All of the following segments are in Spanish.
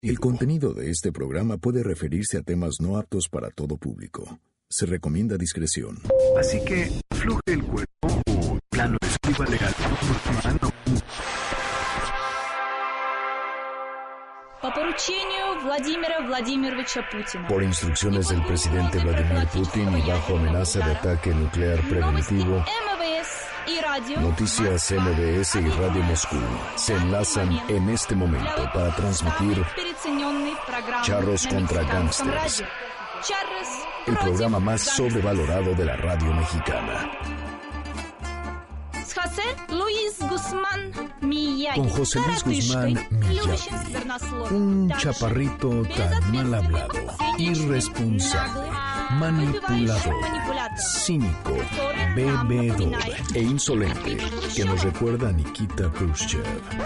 El contenido de este programa puede referirse a temas no aptos para todo público. Se recomienda discreción. Así que afloje el cuerpo o plano escríbale al mano. По поручению Владимира Владимировича Путина. Por instrucciones del presidente Vladimir Putin y bajo amenaza de ataque nuclear preventivo, Noticias MBS y Radio Moscú se enlazan en este momento para transmitir Charros contra Gangsters, el programa más sobrevalorado de la radio mexicana. Con José Luis Guzmán Miyagi, un chaparrito tan mal hablado, irresponsable, manipulador, cínico, bebedor e insolente, que nos recuerda a Nikita Khrushchev.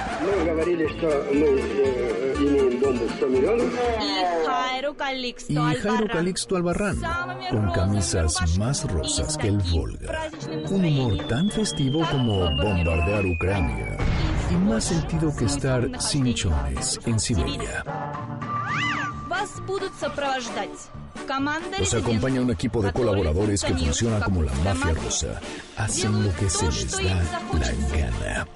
Y Jairo Calixto Albarrán, con camisas más rosas que el Volga, un humor tan festivo como bombardear Ucrania y más sentido que estar sin chones en Siberia. Los acompaña un equipo de colaboradores que funciona como la mafia rusa. Hacen lo que se les da la gana.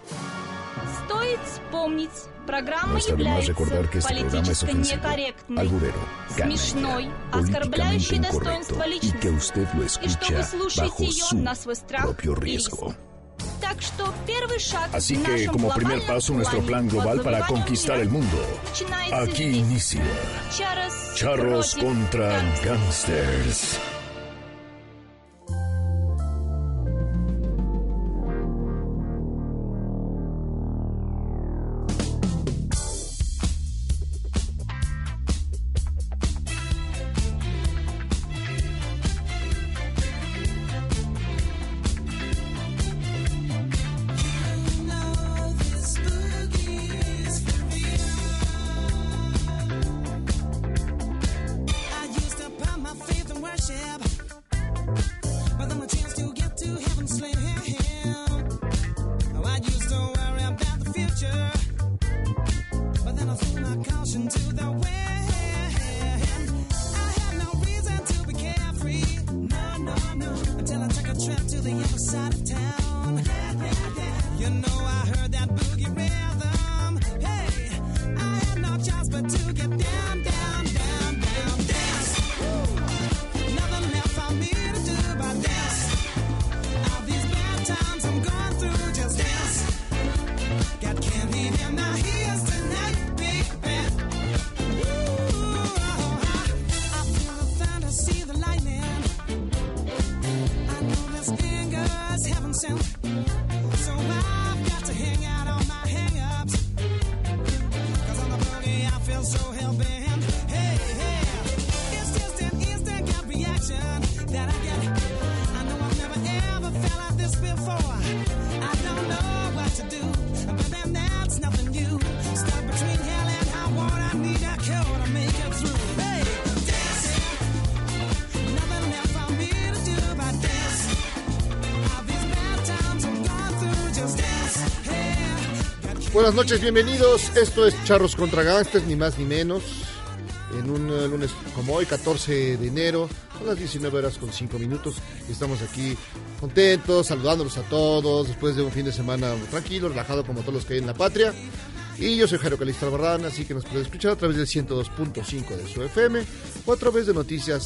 No está de más recordar que este programa es ofensivo, alburero, canalla, políticamente incorrecto y que usted lo escucha bajo su propio riesgo. Así que, como primer paso, nuestro plan global para conquistar el mundo. Aquí inicia Charros contra Gangsters. Buenas noches, bienvenidos. Esto es Charros contra Gangsters, ni más ni menos. En un lunes como hoy, 14 de enero, son las 19:05. Estamos aquí contentos, saludándolos a todos, después de un fin de semana tranquilo, relajado como todos los que hay en la patria. Y yo soy Jairo Calixto Albarrán, así que nos puede escuchar a través del 102.5 de su FM o a través de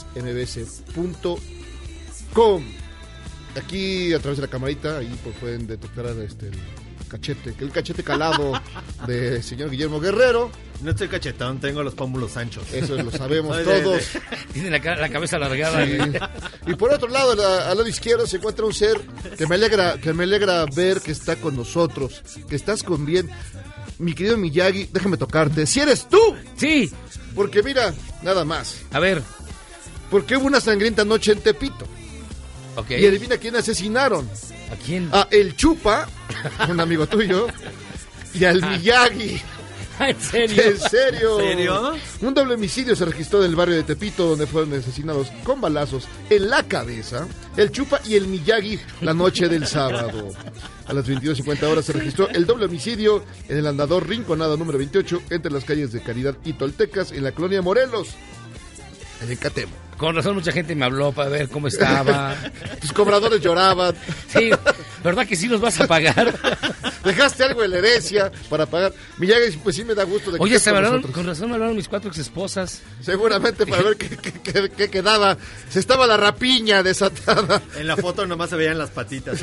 noticiasmbs.com. Aquí a través de la camarita, ahí pues pueden detectar el cachete calado del señor Guillermo Guerrero. No estoy cachetón, tengo los pómulos anchos. Eso lo sabemos todos. Tiene la cabeza alargada. Sí. Y por otro lado, al lado izquierdo se encuentra un ser que me alegra ver que está con nosotros, que estás con bien. Mi querido Miyagi, déjame tocarte. ¡Si eres tú! Sí. Porque mira, nada más. A ver. Porque hubo una sangrienta noche en Tepito. Okay. Y adivina quién asesinaron. ¿A quién? A El Chupa, un amigo tuyo, y al Miyagi. ¿En serio? ¿En serio? ¿En serio? Un doble homicidio se registró en el barrio de Tepito, donde fueron asesinados con balazos en la cabeza el Chupa y el Miyagi la noche del sábado. A las 22:50 horas se registró el doble homicidio en el andador Rinconada número 28 entre las calles de Caridad y Toltecas en la colonia Morelos, en Ecatemo. Con razón mucha gente me habló para ver cómo estaba. Tus cobradores lloraban. Sí, ¿verdad que sí nos vas a pagar? Dejaste algo en la herencia para pagar. Miyagi, pues sí me da gusto de que Oye, estés con con nosotros. razón me hablaron mis 4 exesposas. Seguramente para ver qué quedaba. Se estaba la rapiña desatada. En la foto nomás se veían las patitas.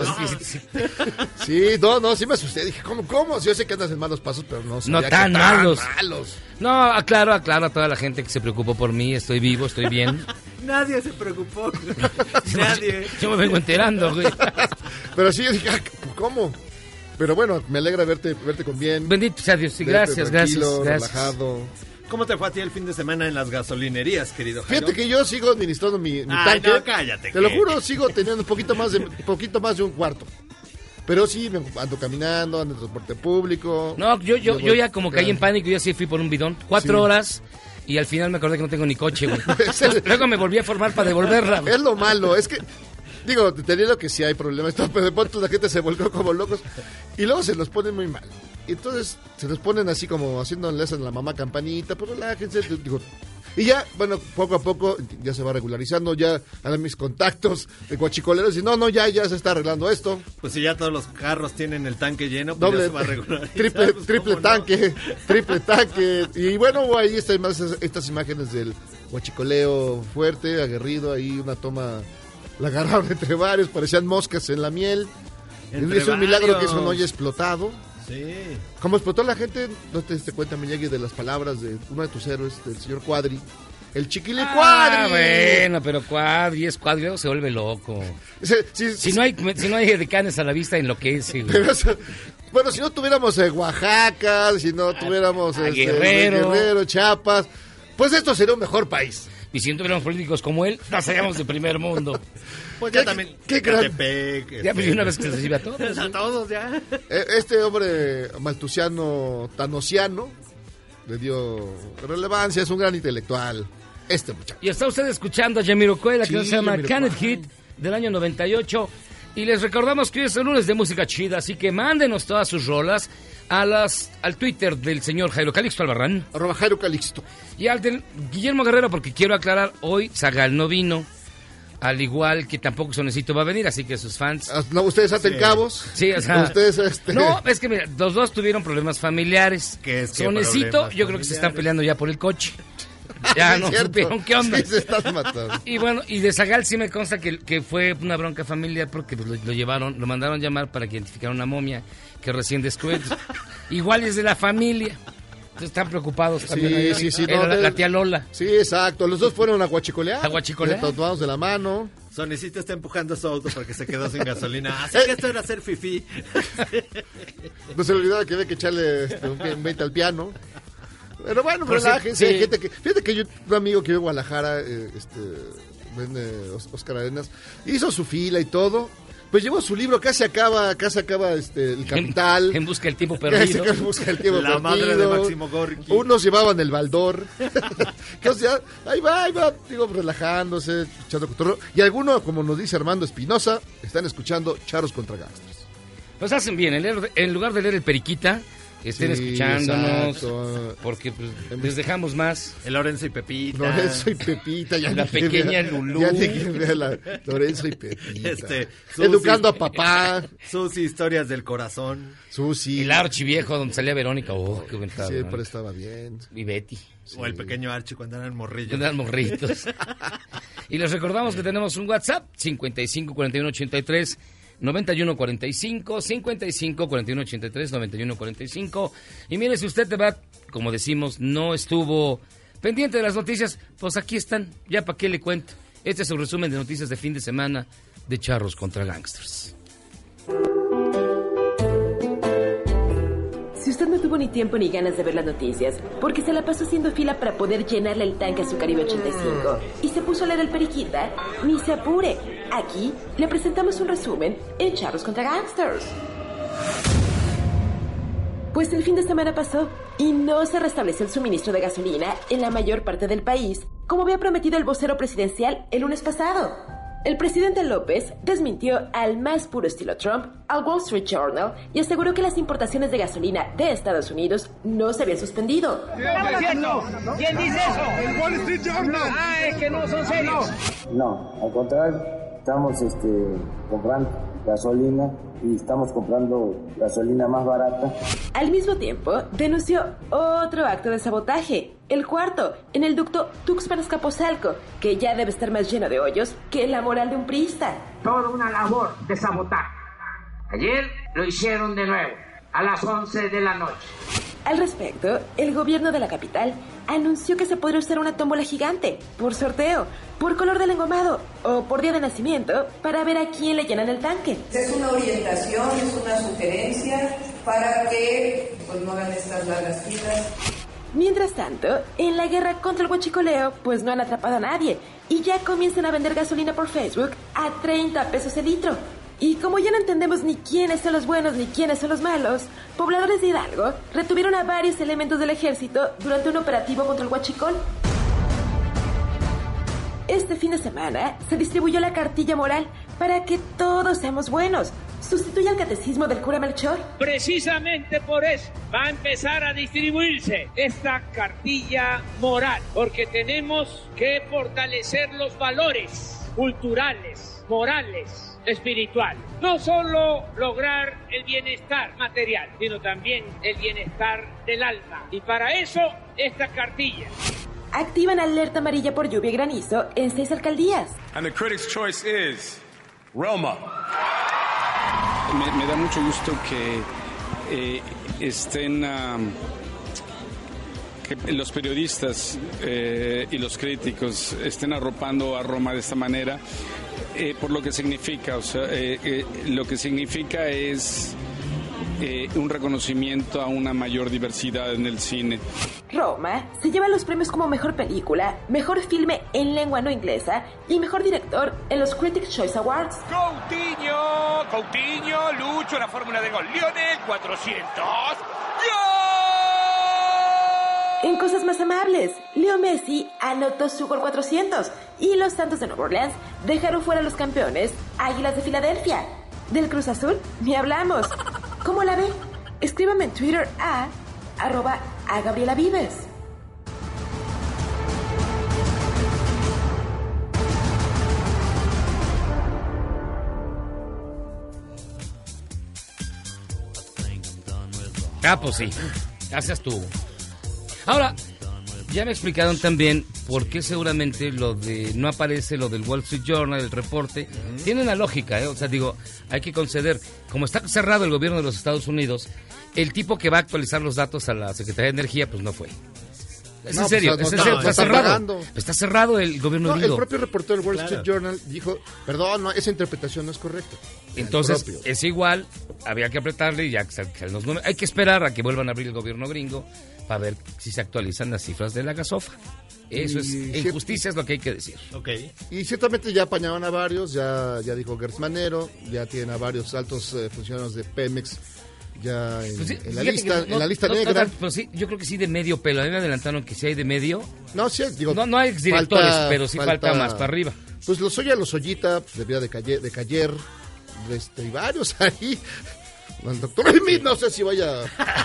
Sí, no, sí me asusté. Dije, ¿cómo? Sí, yo sé que andas en malos pasos, pero no No sabía tan que malos. malos. No, aclaro a toda la gente que se preocupó por mí. Estoy vivo, estoy bien. Nadie se preocupó. Nadie. Yo me vengo enterando, güey. Pero sí, yo dije, ¿cómo? Pero bueno, me alegra verte con bien. Bendito sea Dios, sí, Verte gracias. relajado. ¿Cómo te fue a ti el fin de semana en las gasolinerías, querido Jairo? Fíjate que yo sigo administrando mi Ay, tanque. no, cállate. Te lo juro, sigo teniendo un poquito más de un cuarto. Pero sí, ando caminando, ando en transporte público. No, yo ya como caí en pánico, yo sí fui por un bidón. 4 horas y al final me acordé que no tengo ni coche, güey. Luego me volví a formar para devolverla, güey. Es lo malo, es que, digo, teniendo que sí hay problemas, pero de pronto la gente se volvió como locos y luego se los ponen muy mal. Y entonces se los ponen así como haciéndoles a la mamá campanita, pues relájense, digo. Y ya, bueno, poco a poco ya se va regularizando, ya a mis contactos de guachicoleros y no, ya se está arreglando esto. Pues si ya todos los carros tienen el tanque lleno, pues Doble, ya se va a regularizar. triple tanque, triple tanque. Y bueno, ahí están más estas imágenes del guachicoleo fuerte, aguerrido, ahí una toma, la agarraron entre varios, parecían moscas en la miel. Entre Es un milagro varios. que eso no haya explotado. Sí. Como explotó la gente, no te diste cuenta, Miyagi, de las palabras de uno de tus héroes, del señor Cuadri. El Chiquile Cuadri. Bueno, pero Cuadri es Cuadri, luego se vuelve loco. Si no hay decanes a la vista, enloquece, güey. Pero bueno, si no tuviéramos Oaxaca, si no tuviéramos Guerrero, Chiapas, pues esto sería un mejor país. Y si no tuviéramos políticos como él, no seríamos de primer mundo. Pues ya también. qué gran- Ecatepec, Ya, pues, una vez que se recibe a todos. A todos ya. Este hombre maltusiano, tanosiano, le dio relevancia, es un gran intelectual. Este muchacho. Y está usted escuchando a Jamiroquai, la que Sí, se llama Jamiroquai. Can It Hit, del año 98. Y les recordamos que hoy es el lunes de música chida, así que mándenos todas sus rolas al Twitter del señor Jairo Calixto Albarrán @ Jairo Calixto. y al del Guillermo Guerrero, porque quiero aclarar, hoy Zagal no vino, al igual que tampoco Sonecito va a venir, así que sus fans... No, ustedes aten cabos. Sí, o sea... Ustedes, No, es que mira, los dos tuvieron problemas familiares. ¿Qué es que Sonecito, problemas yo creo que se están familiares? peleando ya por el coche. Ya Es no cierto. supieron qué onda. Sí, se están matando. Y bueno, y de Zagal sí me consta que fue una bronca familiar porque pues, lo mandaron llamar para que identificara una momia que recién descubierto. Igual es de la familia. Entonces están preocupados también. Sí, sí. Era no, la tía Lola. Sí, exacto. Los dos fueron a guachicolear. A guachicolear. Tomados de la mano. Sonecito está empujando su auto porque se quedó sin gasolina. Así que esto era hacer fifí. No se le olvidaba que había que echarle un 20 al piano. Pero bueno, Pero relájense. sí. Hay gente fíjate que yo, un amigo que vive en Guadalajara, vende Oscar Arenas, hizo su fila y todo. Pues llevó su libro, casi acaba El Capital. En busca del tiempo Casi perdido. en busca del tiempo La madre perdido. de Máximo Gorki. Unos llevaban el baldor. Entonces ya, ahí va, digo, relajándose, echando cotorreo. Y algunos, como nos dice Armando Espinosa, están escuchando Charros contra Gangsters. Pues hacen bien, en lugar de leer el Periquita, estén Sí, escuchándonos, exacto. porque pues, les dejamos más. El Lorenzo y Pepita. Lorenzo y Pepita. Ya La ni pequeña vea- Lulú. Ya ni quien vea Lorenzo y Pepita. Susi. Educando a papá. Sus historias del corazón. Susi. El archiviejo donde salía Verónica, oh, qué buen trabajo, Siempre ¿no? estaba bien. Y Betty. O el pequeño Archie cuando eran morrillos. Eran morritos. Y les recordamos que tenemos un WhatsApp, 55 41 83 91 45, 55 41 83 91 45. Y mire, si usted de verdad, como decimos, no estuvo pendiente de las noticias, pues aquí están, ya para qué le cuento. Este es un resumen de noticias de fin de semana de Charros contra Gangsters. Si usted no tuvo ni tiempo ni ganas de ver las noticias, porque se la pasó haciendo fila para poder llenarle el tanque a su Caribe 85 y se puso a leer el Periquita, ni se apure. Aquí le presentamos un resumen en Charros contra Gangsters. Pues el fin de semana pasó y no se restableció el suministro de gasolina en la mayor parte del país, como había prometido el vocero presidencial el lunes pasado. El presidente López desmintió al más puro estilo Trump al Wall Street Journal y aseguró que las importaciones de gasolina de Estados Unidos no se habían suspendido. ¿Quién dice eso? El Wall Street Journal. Es que no son serios. No, al contrario, estamos comprando gasolina y estamos comprando gasolina más barata. Al mismo tiempo, denunció otro acto de sabotaje, el cuarto, en el ducto Tuxpan-Escaposalco, que ya debe estar más lleno de hoyos que la moral de un priista. Toda una labor de sabotaje. Ayer lo hicieron de nuevo, a las 11 de la noche. Al respecto, el gobierno de la capital anunció que se podría usar una tómbola gigante, por sorteo, por color del engomado o por día de nacimiento, para ver a quién le llenan el tanque. Es una orientación, es una sugerencia para que no hagan estas largas filas. Mientras tanto, en la guerra contra el huachicoleo, pues no han atrapado a nadie y ya comienzan a vender gasolina por Facebook a 30 pesos el litro. Y como ya no entendemos ni quiénes son los buenos ni quiénes son los malos, pobladores de Hidalgo retuvieron a varios elementos del ejército durante un operativo contra el huachicol. Este fin de semana se distribuyó la cartilla moral para que todos seamos buenos. Sustituye al catecismo del cura Melchor. Precisamente por eso va a empezar a distribuirse esta cartilla moral, porque tenemos que fortalecer los valores culturales, morales, espiritual. No solo lograr el bienestar material, sino también el bienestar del alma. Y para eso, esta cartilla. Activan alerta amarilla por lluvia y granizo en 6 alcaldías. And the critics' choice is Roma. Me da mucho gusto que estén que los periodistas y los críticos estén arropando a Roma de esta manera. Por lo que significa, lo que significa es un reconocimiento a una mayor diversidad en el cine. Roma se lleva los premios como mejor película, mejor filme en lengua no inglesa y mejor director en los Critics' Choice Awards. Coutinho, Lucho, la fórmula de gol, Lionel, 400, En cosas más amables, Leo Messi anotó su gol 400 y los Santos de Nueva Orleans dejaron fuera a los campeones Águilas de Filadelfia. Del Cruz Azul ni hablamos. ¿Cómo la ve? Escríbame en Twitter a @Gabriela Vives. Pues sí, gracias tú. Ahora, ya me explicaron también por qué seguramente no aparece lo del Wall Street Journal, el reporte. Tiene una lógica, o sea, digo, hay que conceder, como está cerrado el gobierno de los Estados Unidos, el tipo que va a actualizar los datos a la Secretaría de Energía, pues no fue. Es en serio, está cerrado. Está cerrado el gobierno gringo. El propio reportero del Wall Street Journal dijo, perdón, esa interpretación no es correcta. Entonces, es igual, había que apretarle y ya salen los números. Hay que esperar a que vuelvan a abrir el gobierno gringo para ver si se actualizan las cifras de la gasofa. Eso es, en justicia es lo que hay que decir. Okay. Y ciertamente ya apañaban a varios, ya dijo Gertz Manero, ya tienen a varios altos funcionarios de Pemex ya en la lista negra. Pero sí, yo creo que sí de medio pelo. A mí me adelantaron que sí hay de medio. No, sí, digo, no hay exdirectores, pero sí falta más para arriba. Pues los Ollita, de Cayer, y varios ahí. El doctor Smith, no sé si vaya.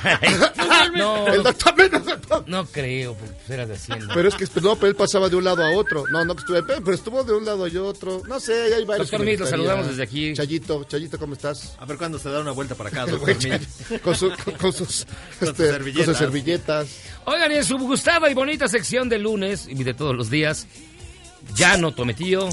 No, el doctor Smith, no creo, porque era de Hacienda. Pero es que pero él pasaba de un lado a otro. Pero estuvo de un lado y otro. No sé, hay varios. Doctor Smith, lo saludamos desde aquí. Chayito, ¿cómo estás? A ver cuándo se da una vuelta para acá, doctor Smith. Con sus servilletas. Oigan, y en su gustada y bonita sección de lunes y de todos los días, ya no tome tío.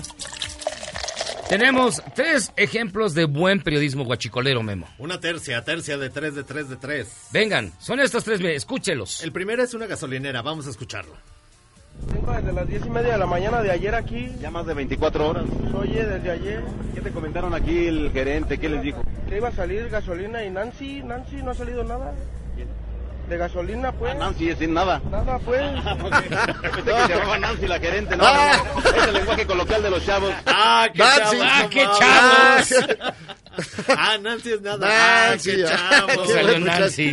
Tenemos 3 ejemplos de buen periodismo guachicolero, Memo. Una tercia de 3. Vengan, son estos 3, escúchelos. El primero es una gasolinera, vamos a escucharlo. Tengo desde las 10:30 de la mañana de ayer aquí. Ya más de 24 horas. Oye, desde ayer. ¿Qué te comentaron aquí el gerente? ¿Qué les dijo? Que iba a salir gasolina y Nancy no ha salido nada. De gasolina, pues. Nancy, sin nada. Nada, pues. Pensé que se llamaba Nancy la gerente, ¿no? Es el lenguaje coloquial de los chavos. ¡Qué chavos! Nancy es nada. Nancy, ¡Qué chavo! Salió Nancy.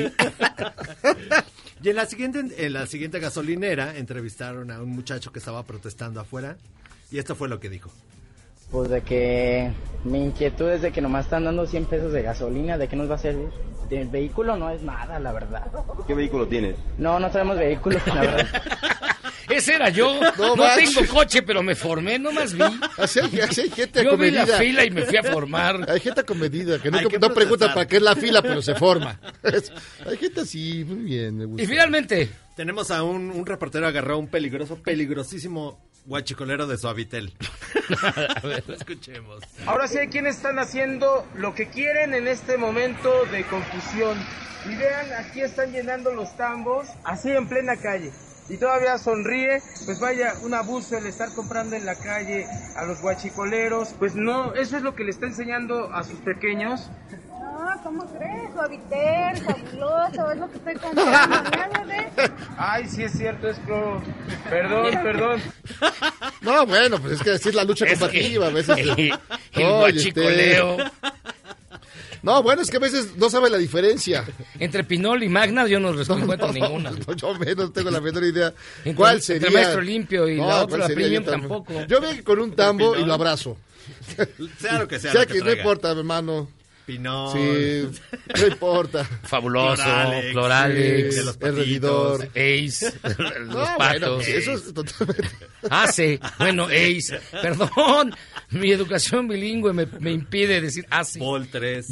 Y en la siguiente gasolinera entrevistaron a un muchacho que estaba protestando afuera y esto fue lo que dijo. Pues de que mi inquietud es de que nomás están dando 100 pesos de gasolina, ¿de qué nos va a servir? El vehículo no es nada, la verdad. ¿Qué vehículo tienes? No tenemos vehículo, la verdad. Ese era yo. No tengo coche, pero me formé, nomás vi. Así hay gente yo comedida. Vi la fila y me fui a formar. Hay gente comedida que no pregunta para qué es la fila, pero se forma. Hay gente así, muy bien, me gusta. Y finalmente tenemos a un reportero agarró a un peligrosísimo guachicolero de Suavitel. A ver, escuchemos. Ahora sí hay quienes están haciendo lo que quieren en este momento de confusión. Y vean, aquí están llenando los tambos, así en plena calle. Y todavía sonríe, pues vaya, un abuso el estar comprando en la calle a los guachicoleros. Pues no, eso es lo que le está enseñando a sus pequeños. No, ¿cómo crees? Suavitel, fabuloso, es lo que estoy comprando, nada de... Ay, sí es cierto, es cloro. Perdón. No, bueno, pues es que decir la lucha combativa a veces. El guachicoleo. No, bueno, es que a veces no sabe la diferencia. Entre Pinol y Magna yo no les encuentro ninguna. Yo menos tengo la menor idea. ¿Cuál sería? Entre Maestro Limpio y la otra, la Premium, tampoco. Yo vengo con un tambo y lo abrazo. Sea lo que sea. Sea que no importa, hermano. Pinol. Sí, no importa. Fabuloso, Cloralex, sí, el regidor, Ace, los patos. Bueno, pues eso es totalmente... Ace, perdón, mi educación bilingüe me impide decir Ace. Bol 3,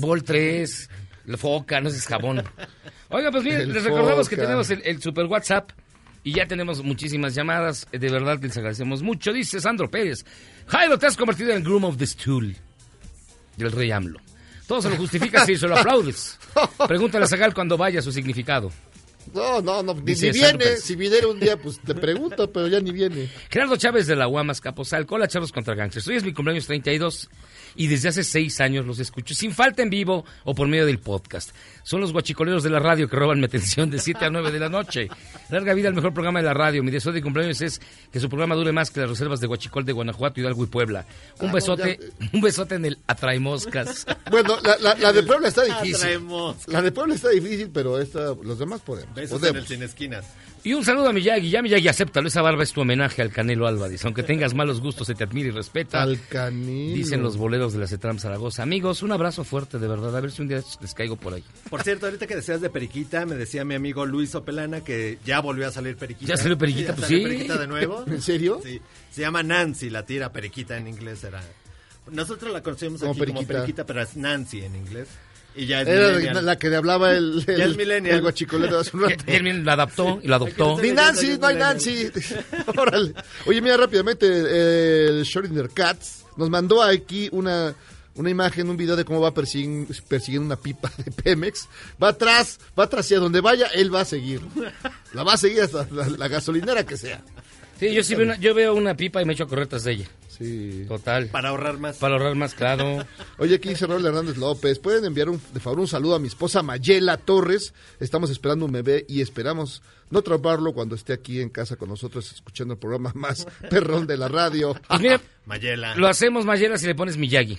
la foca, no es jabón. Oiga, pues miren, les recordamos que tenemos el super WhatsApp y ya tenemos muchísimas llamadas, de verdad les agradecemos mucho. Dice Sandro Pérez, Jairo, te has convertido en groom of the stool del rey AMLO. Todo se lo justifica si se lo aplaudes. Pregúntale a Zagal cuando vaya su significado. No, ni viene. Si viniera un día, pues te pregunto, pero ya ni viene. Gerardo Chávez de la Guamas, Capozalco. Hola, Charros contra Gangsters. Hoy es mi cumpleaños 32 y desde hace 6 años los escucho, sin falta en vivo o por medio del podcast. Son los guachicoleros de la radio que roban mi atención de 7 a 9 de la noche. Larga vida al mejor programa de la radio. Mi deseo de cumpleaños es que su programa dure más que las reservas de Huachicol de Guanajuato, Hidalgo y Puebla. Un besote en el Atraemoscas. Bueno, la de Puebla está difícil. La de Puebla está difícil, pero los demás podemos. Besos en el Sin Esquinas. Y un saludo a Miyagi. Ya Miyagi, acéptalo. Esa barba es tu homenaje al Canelo Álvarez. Aunque tengas malos gustos, se te admira y respeta. Al Canelo. Dicen los boleros de la CETRAM Zaragoza. Amigos, un abrazo fuerte, de verdad. A ver si un día les caigo por ahí. Por cierto, ahorita que decías de Periquita, me decía mi amigo Luis Opelana que ya volvió a salir Periquita. ¿Ya salió Periquita? Sí, pues salió sí. Periquita de nuevo. ¿En serio? Sí. Se llama Nancy, la tira Periquita en inglés era. Nosotros la conocemos como aquí Periquita. como Periquita, pero es Nancy en inglés. Y ya es era la que le hablaba el guachicolero hace un rato. Y él lo adaptó y lo adoptó. Ni Nancy, no hay Nancy. Órale. Oye, mira rápidamente, el Schrödinger Cats nos mandó aquí una imagen, un video de cómo va persiguiendo una pipa de Pemex. Va atrás hacia donde vaya, él va a seguir. La va a seguir hasta la gasolinera que sea. Sí, yo veo una pipa y me echo a correr tras de ella. Sí. Total. Para ahorrar más. Claro. Oye, aquí dice Raúl Hernández López. ¿Pueden enviar de favor un saludo a mi esposa Mayela Torres? Estamos esperando un bebé y esperamos no atraparlo cuando esté aquí en casa con nosotros escuchando el programa más perrón de la radio. Pues mira, Mayela. Lo hacemos, Mayela, si le pones Miyagi.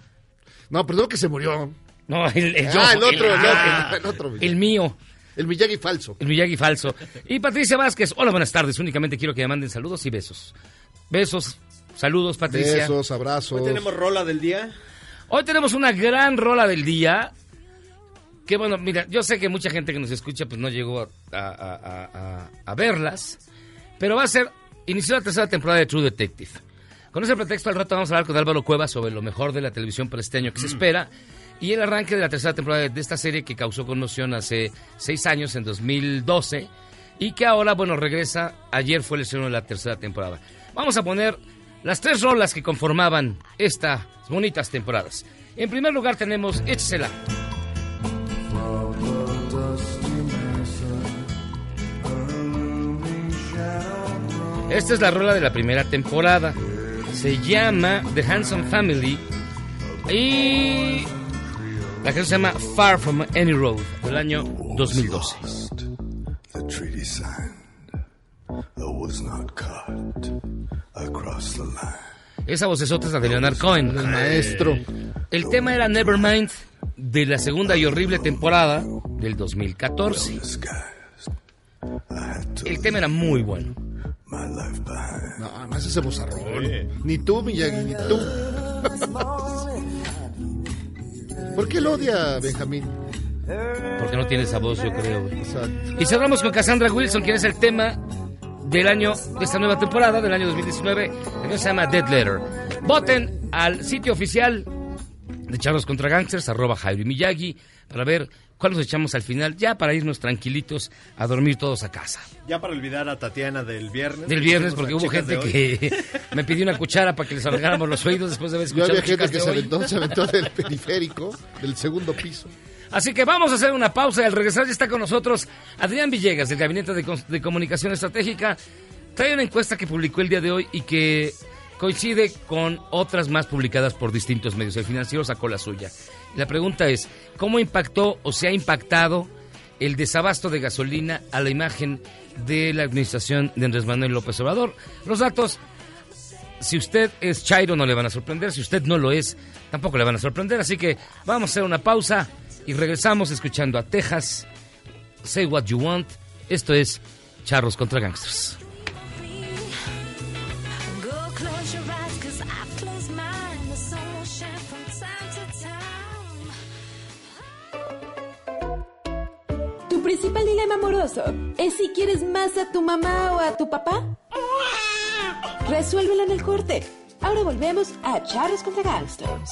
No, perdón que se murió. No, el otro. El mío. El Miyagi falso. Y Patricia Vázquez, hola, buenas tardes. Únicamente quiero que me manden saludos y besos. Besos, saludos, Patricia. Besos, abrazos. Hoy tenemos rola del día. Hoy tenemos una gran rola del día. Que bueno, mira, yo sé que mucha gente que nos escucha pues no llegó a verlas. Pero va a ser, inició la tercera temporada de True Detective. Con ese pretexto al rato vamos a hablar con Álvaro Cuevas sobre lo mejor de la televisión para este año que se espera. Y el arranque de la tercera temporada de esta serie que causó conmoción hace 6 años, en 2012, y que ahora, bueno, regresa. Ayer fue el estreno de la tercera temporada. Vamos a poner las 3 rolas que conformaban estas bonitas temporadas. En primer lugar tenemos Échesela. Esta es la rola de la primera temporada. Se llama The Handsome Family. Y la canción se llama Far From Any Road, del año 2012. The treaty signed, I was not caught, I crossed the line. Esa vocesota es la de Leonard Cohen. El maestro. El tema era Nevermind, de la segunda y horrible temporada del 2014. El tema era muy bueno. No, además ese bozarrón. Ni tú, Miyagi, ni tú. ¿Por qué lo odia Benjamín? Porque no tiene esa voz, yo creo. Exacto. Y cerramos con Cassandra Wilson, quien es el tema del año, de esta nueva temporada, del año 2019. El que se llama Dead Letter. Voten al sitio oficial de Charros contra Gangsters, @Jairo Miyagi, para ver cuál nos echamos al final, ya para irnos tranquilitos a dormir todos a casa. Ya para olvidar a Tatiana del viernes. Del viernes, porque hubo gente que me pidió una cuchara para que les arregláramos los oídos después de haber escuchado. Yo había gente que se aventó del periférico, del segundo piso. Así que vamos a hacer una pausa y al regresar ya está con nosotros Adrián Villegas, del Gabinete de Comunicación Estratégica. Trae una encuesta que publicó el día de hoy y que coincide con otras más publicadas por distintos medios. El Financiero sacó la suya. La pregunta es, ¿cómo impactó o se ha impactado el desabasto de gasolina a la imagen de la administración de Andrés Manuel López Obrador? Los datos, si usted es chairo, no le van a sorprender. Si usted no lo es, tampoco le van a sorprender. Así que vamos a hacer una pausa y regresamos escuchando a Texas, Say What You Want. Esto es Charros contra Gangsters. ¿Tu principal dilema amoroso es si quieres más a tu mamá o a tu papá? Resuélvelo en el corte. Ahora volvemos a Charros contra Gangsters.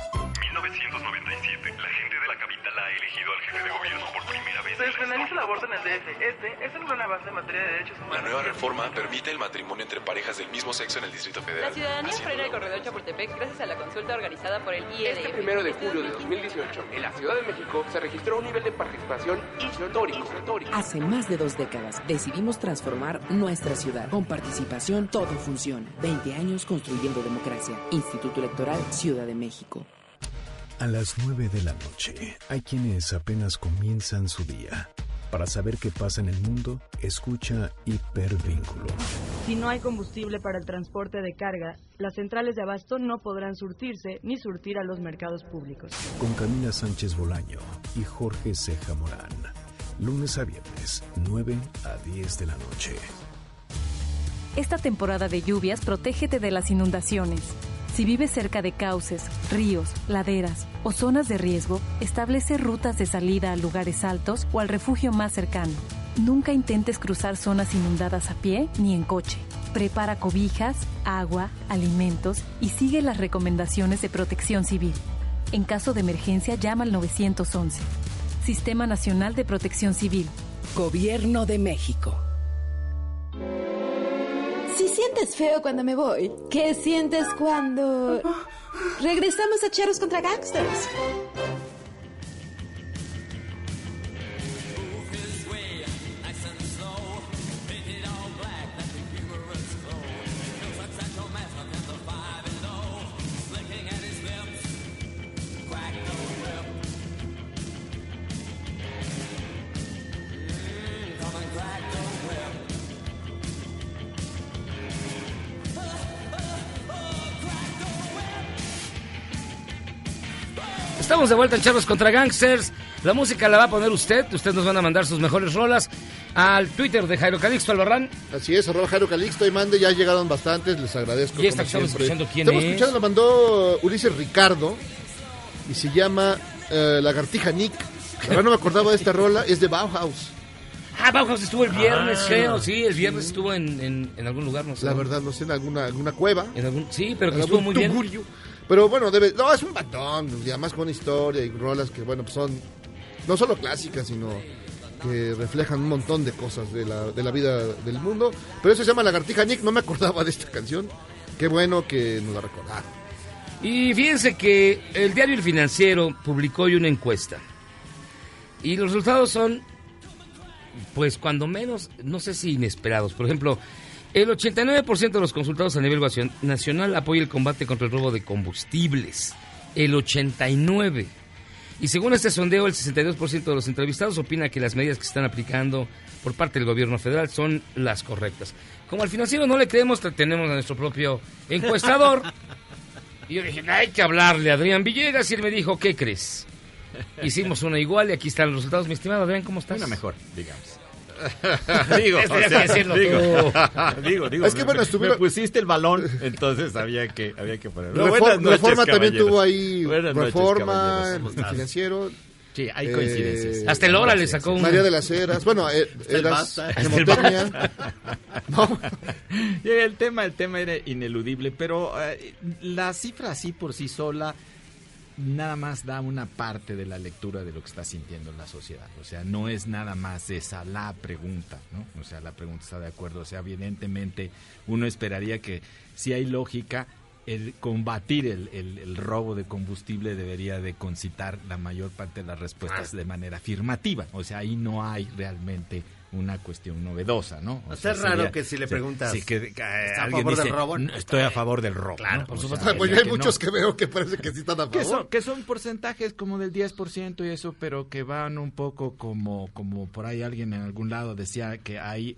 1997, la gente de la capital ha elegido al jefe de gobierno por primera vez. Se despenaliza el aborto en el DF. Este es el gran avance en materia de derechos humanos. La nueva reforma permite el matrimonio entre parejas del mismo sexo en el Distrito Federal. La ciudadanía frena el corredor Chapultepec gracias a la consulta organizada por el IED. Este 1 de julio de 2018, en la Ciudad de México, se registró un nivel de participación histórico. Hace más de 2 décadas decidimos transformar nuestra ciudad. Con participación todo funciona. 20 años construyendo democracia. Instituto Electoral Ciudad de México. A las 9 de la noche, hay quienes apenas comienzan su día. Para saber qué pasa en el mundo, escucha Hipervínculo. Si no hay combustible para el transporte de carga, las centrales de abasto no podrán surtirse ni surtir a los mercados públicos. Con Camila Sánchez Bolaño y Jorge Ceja Morán. Lunes a viernes, 9 a 10 de la noche. Esta temporada de lluvias, protégete de las inundaciones. Si vives cerca de cauces, ríos, laderas o zonas de riesgo, establece rutas de salida a lugares altos o al refugio más cercano. Nunca intentes cruzar zonas inundadas a pie ni en coche. Prepara cobijas, agua, alimentos y sigue las recomendaciones de Protección Civil. En caso de emergencia, llama al 911. Sistema Nacional de Protección Civil. Gobierno de México. Si sientes feo cuando me voy, ¿qué sientes cuando regresamos a Charros contra Gangsters? Estamos de vuelta en Charros contra Gangsters. La música la va a poner usted. Ustedes nos van a mandar sus mejores rolas al Twitter de Jairo Calixto Albarrán. Así es, @Jairo Calixto y mande. Ya llegaron bastantes, les agradezco. Y esta que estamos escuchando, ¿quién estamos es? escuchando, la mandó Ulises Ricardo y se llama Lagartija Nick. La verdad no me acordaba de esta rola, es de Bauhaus. Bauhaus estuvo el viernes, creo. Sí, el viernes estuvo en algún lugar, no sé. La verdad, no sé, en alguna cueva. Sí, pero que estuvo muy bien. Pero bueno, no, es un bandón, y además con historia y rolas que, bueno, pues son no solo clásicas, sino que reflejan un montón de cosas de la vida del mundo. Pero eso se llama Lagartija Nick, no me acordaba de esta canción. Qué bueno que nos la recordaron. Y fíjense que el diario El Financiero publicó hoy una encuesta. Y los resultados son, pues, cuando menos, no sé si inesperados. Por ejemplo, el 89% de los consultados a nivel nacional apoya el combate contra el robo de combustibles. El 89%. Y según este sondeo, el 62% de los entrevistados opina que las medidas que se están aplicando por parte del gobierno federal son las correctas. Como al Financiero no le creemos, tenemos a nuestro propio encuestador. Y yo dije, hay que hablarle a Adrián Villegas, y él me dijo, ¿qué crees? Hicimos una igual y aquí están los resultados. Mi estimado Adrián, ¿cómo estás? Una mejor, digamos. digo, es que bueno, me pusiste el balón, entonces había que ponerlo. Reforma también tuvo ahí, buenas Reforma, Financiero. Sí, hay coincidencias. Hasta el Hora le sacó un... María de las Heras, bueno, Eras, Nemotecnia. No. El tema era ineludible, pero la cifra así por sí sola nada más da una parte de la lectura de lo que está sintiendo la sociedad. O sea, no es nada más esa la pregunta, ¿no? O sea, la pregunta está de acuerdo. O sea, evidentemente uno esperaría que si hay lógica, el combatir el robo de combustible debería de concitar la mayor parte de las respuestas de manera afirmativa. O sea, ahí no hay realmente una cuestión novedosa, ¿no? O sea, es raro que si le preguntas, sí, que ¿está a alguien favor dice, del robo? Estoy a favor del robo. Claro, ¿no? por supuesto. Pues hay muchos que veo que parece que sí están a favor. Que son porcentajes como del 10% y eso, pero que van un poco como por ahí alguien en algún lado decía que hay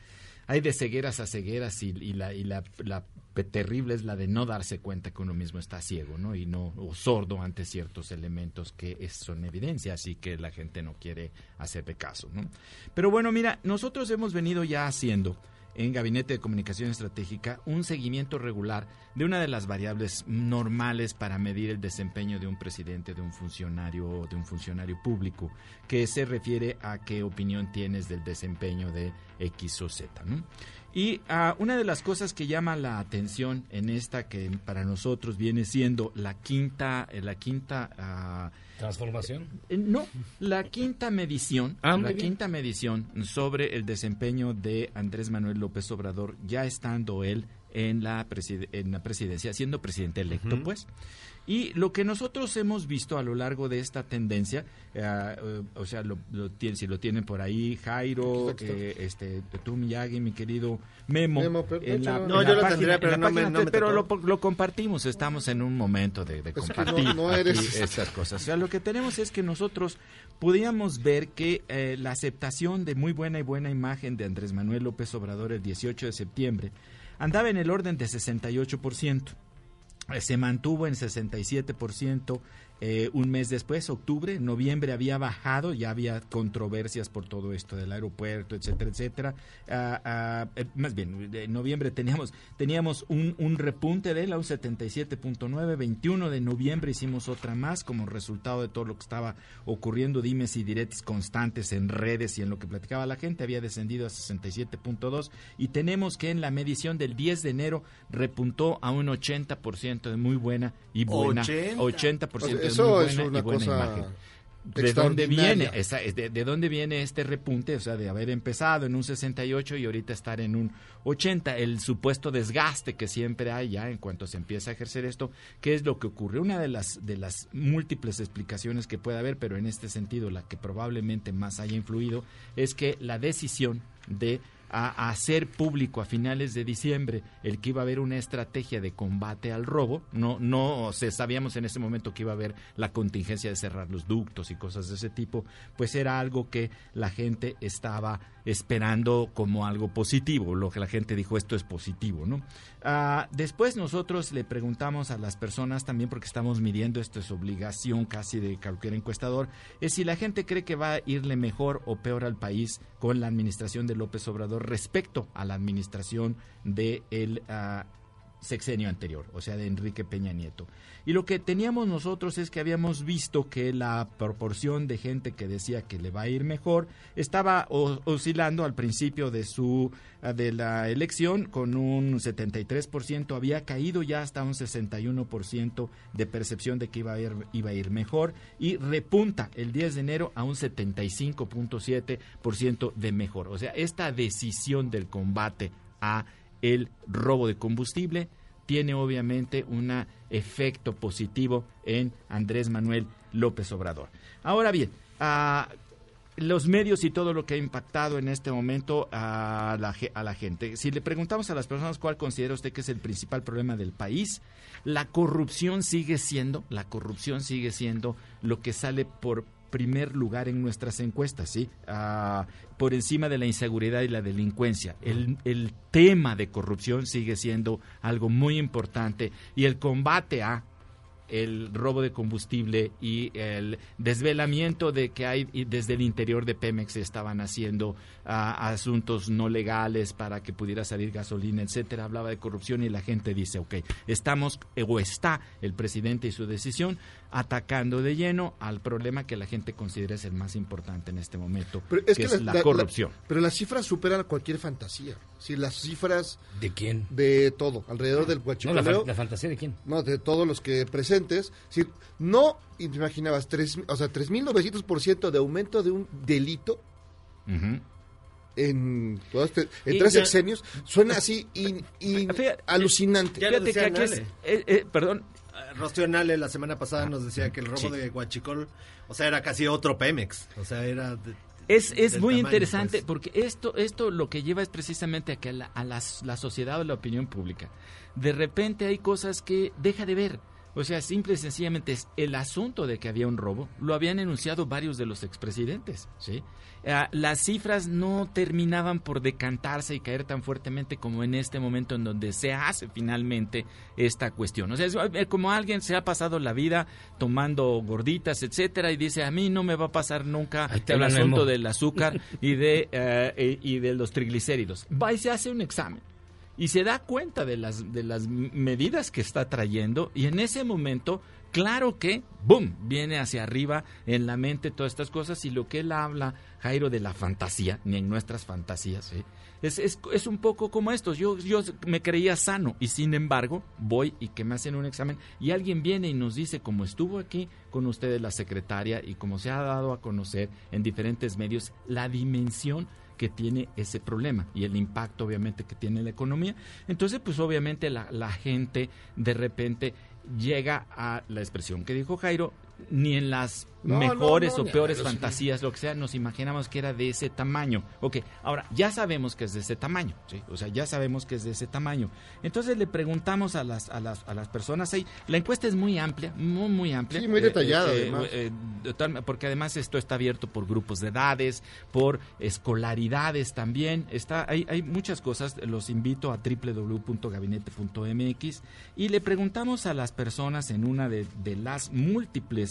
de cegueras a cegueras y la terrible es la de no darse cuenta que uno mismo está ciego, ¿no? O sordo ante ciertos elementos que son evidencia, así que la gente no quiere hacerle caso, ¿no? Pero bueno, mira, nosotros hemos venido ya haciendo en Gabinete de Comunicación Estratégica un seguimiento regular de una de las variables normales para medir el desempeño de un presidente, de un funcionario público, que se refiere a qué opinión tienes del desempeño de X o Z, ¿no? Y una de las cosas que llama la atención en esta, que para nosotros viene siendo la quinta ¿transformación? No, la quinta medición, quinta medición sobre el desempeño de Andrés Manuel López Obrador, ya estando él en la presidencia, siendo presidente electo, pues. Y lo que nosotros hemos visto a lo largo de esta tendencia, o sea, si lo tienen por ahí, Jairo, tú, Miyagi, mi querido Memo. Pero lo compartimos, estamos en un momento de compartir estas cosas. O sea, lo que tenemos es que nosotros podíamos ver que la aceptación de muy buena imagen de Andrés Manuel López Obrador el 18 de septiembre andaba en el orden de 68%. Se mantuvo en 67% un mes después, octubre. Noviembre había bajado, ya había controversias por todo esto del aeropuerto, etcétera, etcétera. Más bien, en noviembre teníamos un repunte de él a un 77.9, 21 de noviembre hicimos otra más como resultado de todo lo que estaba ocurriendo, dimes y diretes constantes en redes y en lo que platicaba la gente, había descendido a 67.2 y tenemos que en la medición del 10 de enero repuntó a un 80% de muy buena y buena, 80% eso de es muy una buena cosa imagen. ¿De dónde viene? ¿De dónde viene este repunte? O sea, de haber empezado en un 68 y ahorita estar en un 80. El supuesto desgaste que siempre hay ya en cuanto se empieza a ejercer esto. ¿Qué es lo que ocurre? Una de las múltiples explicaciones que puede haber, pero en este sentido la que probablemente más haya influido, es que la decisión de a hacer público a finales de diciembre el que iba a haber una estrategia de combate al robo, sabíamos en ese momento que iba a haber la contingencia de cerrar los ductos y cosas de ese tipo, pues era algo que la gente estaba esperando como algo positivo, lo que la gente dijo, esto es positivo, ¿no? Después nosotros le preguntamos a las personas también, porque estamos midiendo, esto es obligación casi de cualquier encuestador, es si la gente cree que va a irle mejor o peor al país con la administración de López Obrador respecto a la administración de el sexenio anterior, o sea, de Enrique Peña Nieto. Y lo que teníamos nosotros es que habíamos visto que la proporción de gente que decía que le va a ir mejor estaba oscilando al principio de la elección con un 73%, había caído ya hasta un 61% de percepción de que iba a ir mejor y repunta el 10 de enero a un 75.7% de mejor. O sea, esta decisión del combate a el robo de combustible tiene obviamente un efecto positivo en Andrés Manuel López Obrador. Ahora bien, los medios y todo lo que ha impactado en este momento a la gente. Si le preguntamos a las personas cuál considera usted que es el principal problema del país, la corrupción sigue siendo lo que sale por primer lugar en nuestras encuestas, ¿sí? Por encima de la inseguridad y la delincuencia. El tema de corrupción sigue siendo algo muy importante, y el combate a el robo de combustible y el desvelamiento de que hay desde el interior de Pemex se estaban haciendo asuntos no legales para que pudiera salir gasolina, etcétera. Hablaba de corrupción y la gente dice, está el presidente y su decisión atacando de lleno al problema que la gente considera es el más importante en este momento, que es la corrupción. Pero las cifras superan cualquier fantasía. Si las cifras... ¿De quién? De todo, alrededor del huachicoleo. No, ¿la fantasía de quién? No, de todos los que presentes. Si no imaginabas 3.900% de aumento de un delito en tres sexenios, suena así alucinante. Fíjate que aquí perdón. Rocío Nale la semana pasada nos decía que el robo de Huachicol, era casi otro Pemex, era... Es muy tamaño, interesante, pues. Porque esto lo que lleva es precisamente a que la sociedad o la opinión pública, de repente hay cosas que deja de ver. Simple y sencillamente es el asunto de que había un robo, lo habían enunciado varios de los expresidentes, ¿sí? Las cifras no terminaban por decantarse y caer tan fuertemente como en este momento en donde se hace finalmente esta cuestión. Es como alguien se ha pasado la vida tomando gorditas, etcétera, y dice, a mí no me va a pasar nunca el asunto del azúcar y de los triglicéridos. Va y se hace un examen y se da cuenta de las medidas que está trayendo, y en ese momento, claro que, ¡boom!, viene hacia arriba en la mente todas estas cosas, y lo que él habla, Jairo, de la fantasía, ni en nuestras fantasías, ¿sí? Es un poco como esto. Yo me creía sano, y sin embargo, voy y que me hacen un examen, y alguien viene y nos dice, como estuvo aquí con ustedes la secretaria, y como se ha dado a conocer en diferentes medios, la dimensión que tiene ese problema y el impacto obviamente que tiene la economía. Entonces pues obviamente la gente de repente llega a la expresión que dijo Jairo, ni en las mejores o peores fantasías, lo que sea, nos imaginamos que era de ese tamaño. Ahora, ya sabemos que es de ese tamaño, ¿sí? Ya sabemos que es de ese tamaño. Entonces le preguntamos a las personas ahí, la encuesta es muy amplia, muy amplia. Sí, muy detallada además. Porque además esto está abierto por grupos de edades, por escolaridades también. Hay muchas cosas, los invito a www.gabinete.mx y le preguntamos a las personas en una de las múltiples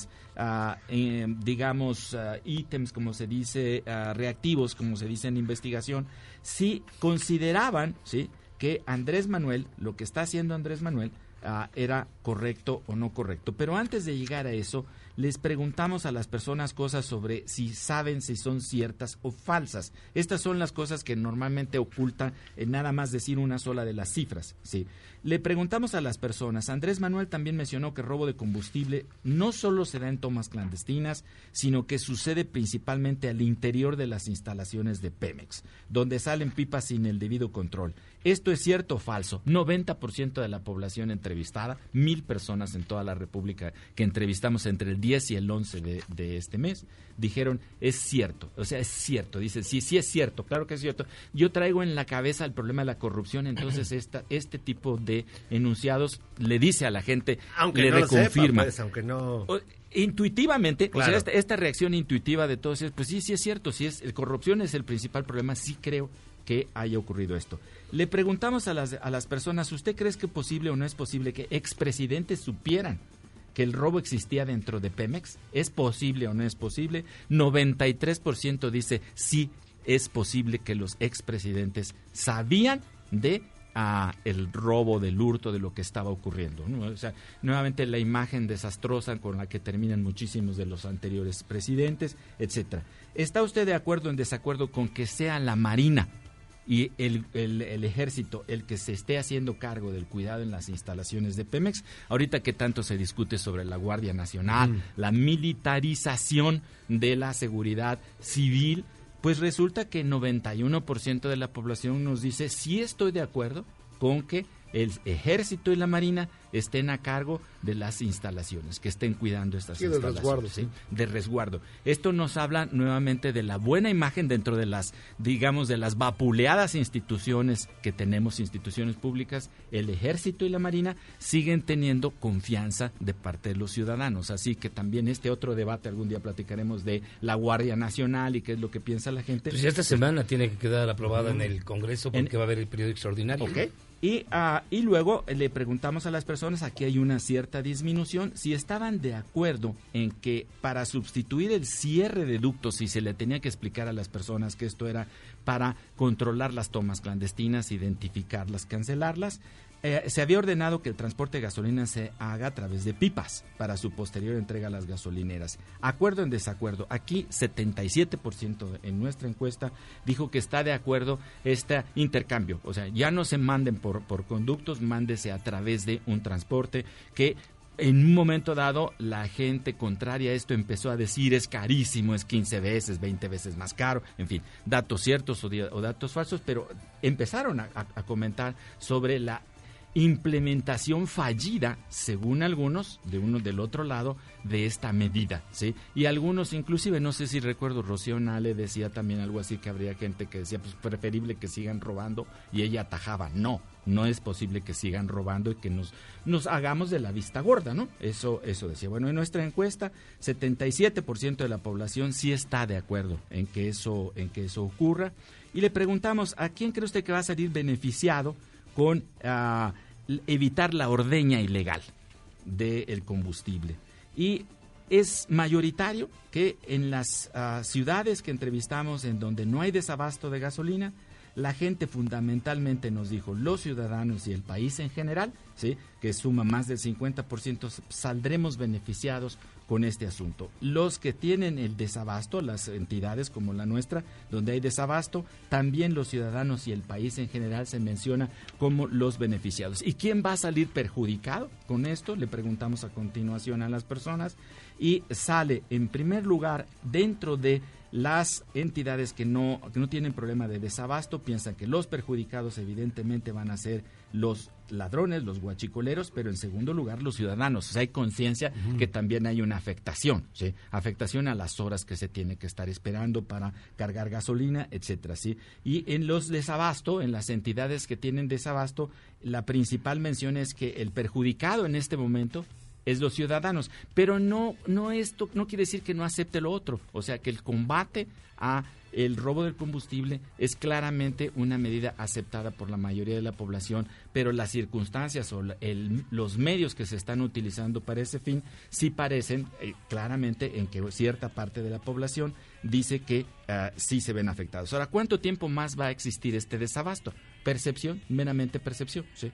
ítems, como se dice, reactivos, como se dice en investigación, si consideraban, ¿sí?, que Andrés Manuel, lo que está haciendo Andrés Manuel, era correcto o no correcto. Pero antes de llegar a eso, les preguntamos a las personas cosas sobre si saben si son ciertas o falsas. Estas son las cosas que normalmente ocultan nada más decir una sola de las cifras, ¿sí? Le preguntamos a las personas, Andrés Manuel también mencionó que robo de combustible no solo se da en tomas clandestinas, sino que sucede principalmente al interior de las instalaciones de Pemex, donde salen pipas sin el debido control. ¿Esto es cierto o falso? 90% de la población entrevistada, 1,000 personas en toda la República que entrevistamos entre el 10 y el 11 de este mes, dijeron, es cierto. Es cierto. Dicen, sí es cierto, claro que es cierto. Yo traigo en la cabeza el problema de la corrupción, entonces este tipo de enunciados le dice a la gente, aunque le no reconfirma. Lo sepa, pues, aunque no... Intuitivamente, claro. Esta reacción intuitiva de todos es, pues sí es cierto, corrupción es el principal problema, sí creo que haya ocurrido esto. Le preguntamos a las personas, ¿usted cree que es posible o no es posible que expresidentes supieran que el robo existía dentro de Pemex? ¿Es posible o no es posible? 93% dice sí es posible que los expresidentes sabían de el robo, del hurto, de lo que estaba ocurriendo, ¿no? Nuevamente la imagen desastrosa con la que terminan muchísimos de los anteriores presidentes, etcétera. ¿Está usted de acuerdo o en desacuerdo con que sea la Marina y el ejército el que se esté haciendo cargo del cuidado en las instalaciones de Pemex? Ahorita que tanto se discute sobre la Guardia Nacional, la militarización de la seguridad civil, pues resulta que 91% de la población nos dice, sí estoy de acuerdo con que el Ejército y la Marina estén a cargo de las instalaciones, que estén cuidando estas instalaciones. Del resguardo, ¿sí? De resguardo. Esto nos habla nuevamente de la buena imagen dentro de las, digamos, de las vapuleadas instituciones que tenemos, instituciones públicas. El Ejército y la Marina siguen teniendo confianza de parte de los ciudadanos. Así que también este otro debate, algún día platicaremos de la Guardia Nacional y qué es lo que piensa la gente. Pues esta semana tiene que quedar aprobada en el Congreso porque va a haber el periodo extraordinario. Okay. Y luego le preguntamos a las personas, aquí hay una cierta disminución, si estaban de acuerdo en que para sustituir el cierre de ductos, si se le tenía que explicar a las personas que esto era para controlar las tomas clandestinas, identificarlas, cancelarlas, se había ordenado que el transporte de gasolina se haga a través de pipas para su posterior entrega a las gasolineras. Acuerdo en desacuerdo. Aquí 77% en nuestra encuesta dijo que está de acuerdo este intercambio. O sea, ya no se manden por conductos, mándese a través de un transporte que en un momento dado la gente contraria a esto empezó a decir es carísimo, es 15 veces, 20 veces más caro, en fin, datos ciertos o datos falsos, pero empezaron a comentar sobre la implementación fallida, según algunos, de uno del otro lado, de esta medida, ¿sí? Y algunos, inclusive, no sé si recuerdo, Rocío Nale decía también algo así, que habría gente que decía, pues preferible que sigan robando, y ella atajaba, no es posible que sigan robando y que nos hagamos de la vista gorda, ¿no? Eso decía. Bueno, en nuestra encuesta, 77% de la población sí está de acuerdo en que eso ocurra, y le preguntamos, ¿a quién cree usted que va a salir beneficiado con evitar la ordeña ilegal del combustible? Y es mayoritario que en las ciudades que entrevistamos en donde no hay desabasto de gasolina, la gente fundamentalmente nos dijo, los ciudadanos y el país en general, ¿sí?, que suma más del 50%, saldremos beneficiados con este asunto. Los que tienen el desabasto, las entidades como la nuestra, donde hay desabasto, también los ciudadanos y el país en general se menciona como los beneficiados. ¿Y quién va a salir perjudicado con esto? Le preguntamos a continuación a las personas y sale en primer lugar dentro de las entidades que no tienen problema de desabasto. Piensan que los perjudicados evidentemente van a ser los ladrones, los guachicoleros, pero en segundo lugar los ciudadanos. O sea, hay conciencia que también hay una afectación, ¿sí? Afectación a las horas que se tiene que estar esperando para cargar gasolina, etcétera, ¿sí? Y en los desabasto, en las entidades que tienen desabasto, la principal mención es que el perjudicado en este momento es los ciudadanos, pero no esto no quiere decir que no acepte lo otro, o sea que el combate a el robo del combustible es claramente una medida aceptada por la mayoría de la población, pero las circunstancias o los medios que se están utilizando para ese fin sí parecen claramente en que cierta parte de la población dice que sí se ven afectados. Ahora, ¿cuánto tiempo más va a existir este desabasto? Percepción, meramente percepción, ¿sí?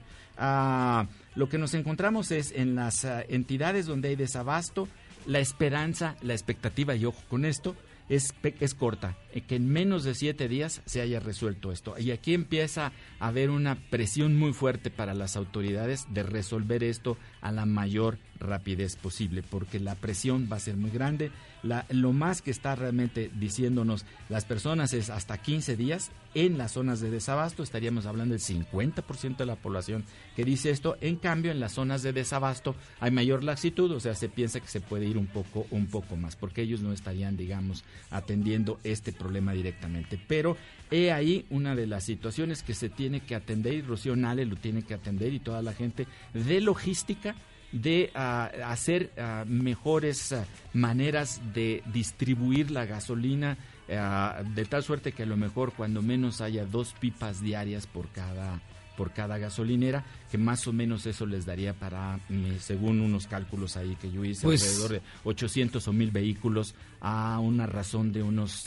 Lo que nos encontramos es en las entidades donde hay desabasto, la esperanza, la expectativa, y ojo con esto, es corta, que en menos de 7 días se haya resuelto esto. Y aquí empieza a haber una presión muy fuerte para las autoridades de resolver esto a la mayor rapidez posible, porque la presión va a ser muy grande. Lo más que está realmente diciéndonos las personas es hasta 15 días en las zonas de desabasto. Estaríamos hablando del 50% de la población que dice esto. En cambio, en las zonas de desabasto hay mayor laxitud, o sea, se piensa que se puede ir un poco más, porque ellos no estarían, digamos, atendiendo este problema directamente. Pero he ahí una de las situaciones que se tiene que atender, y Rocío Nale lo tiene que atender, y toda la gente de logística, de hacer mejores maneras de distribuir la gasolina, de tal suerte que a lo mejor cuando menos haya 2 pipas diarias por cada gasolinera, que más o menos eso les daría para, según unos cálculos ahí que yo hice, alrededor de 800 o 1000 vehículos, a una razón de unos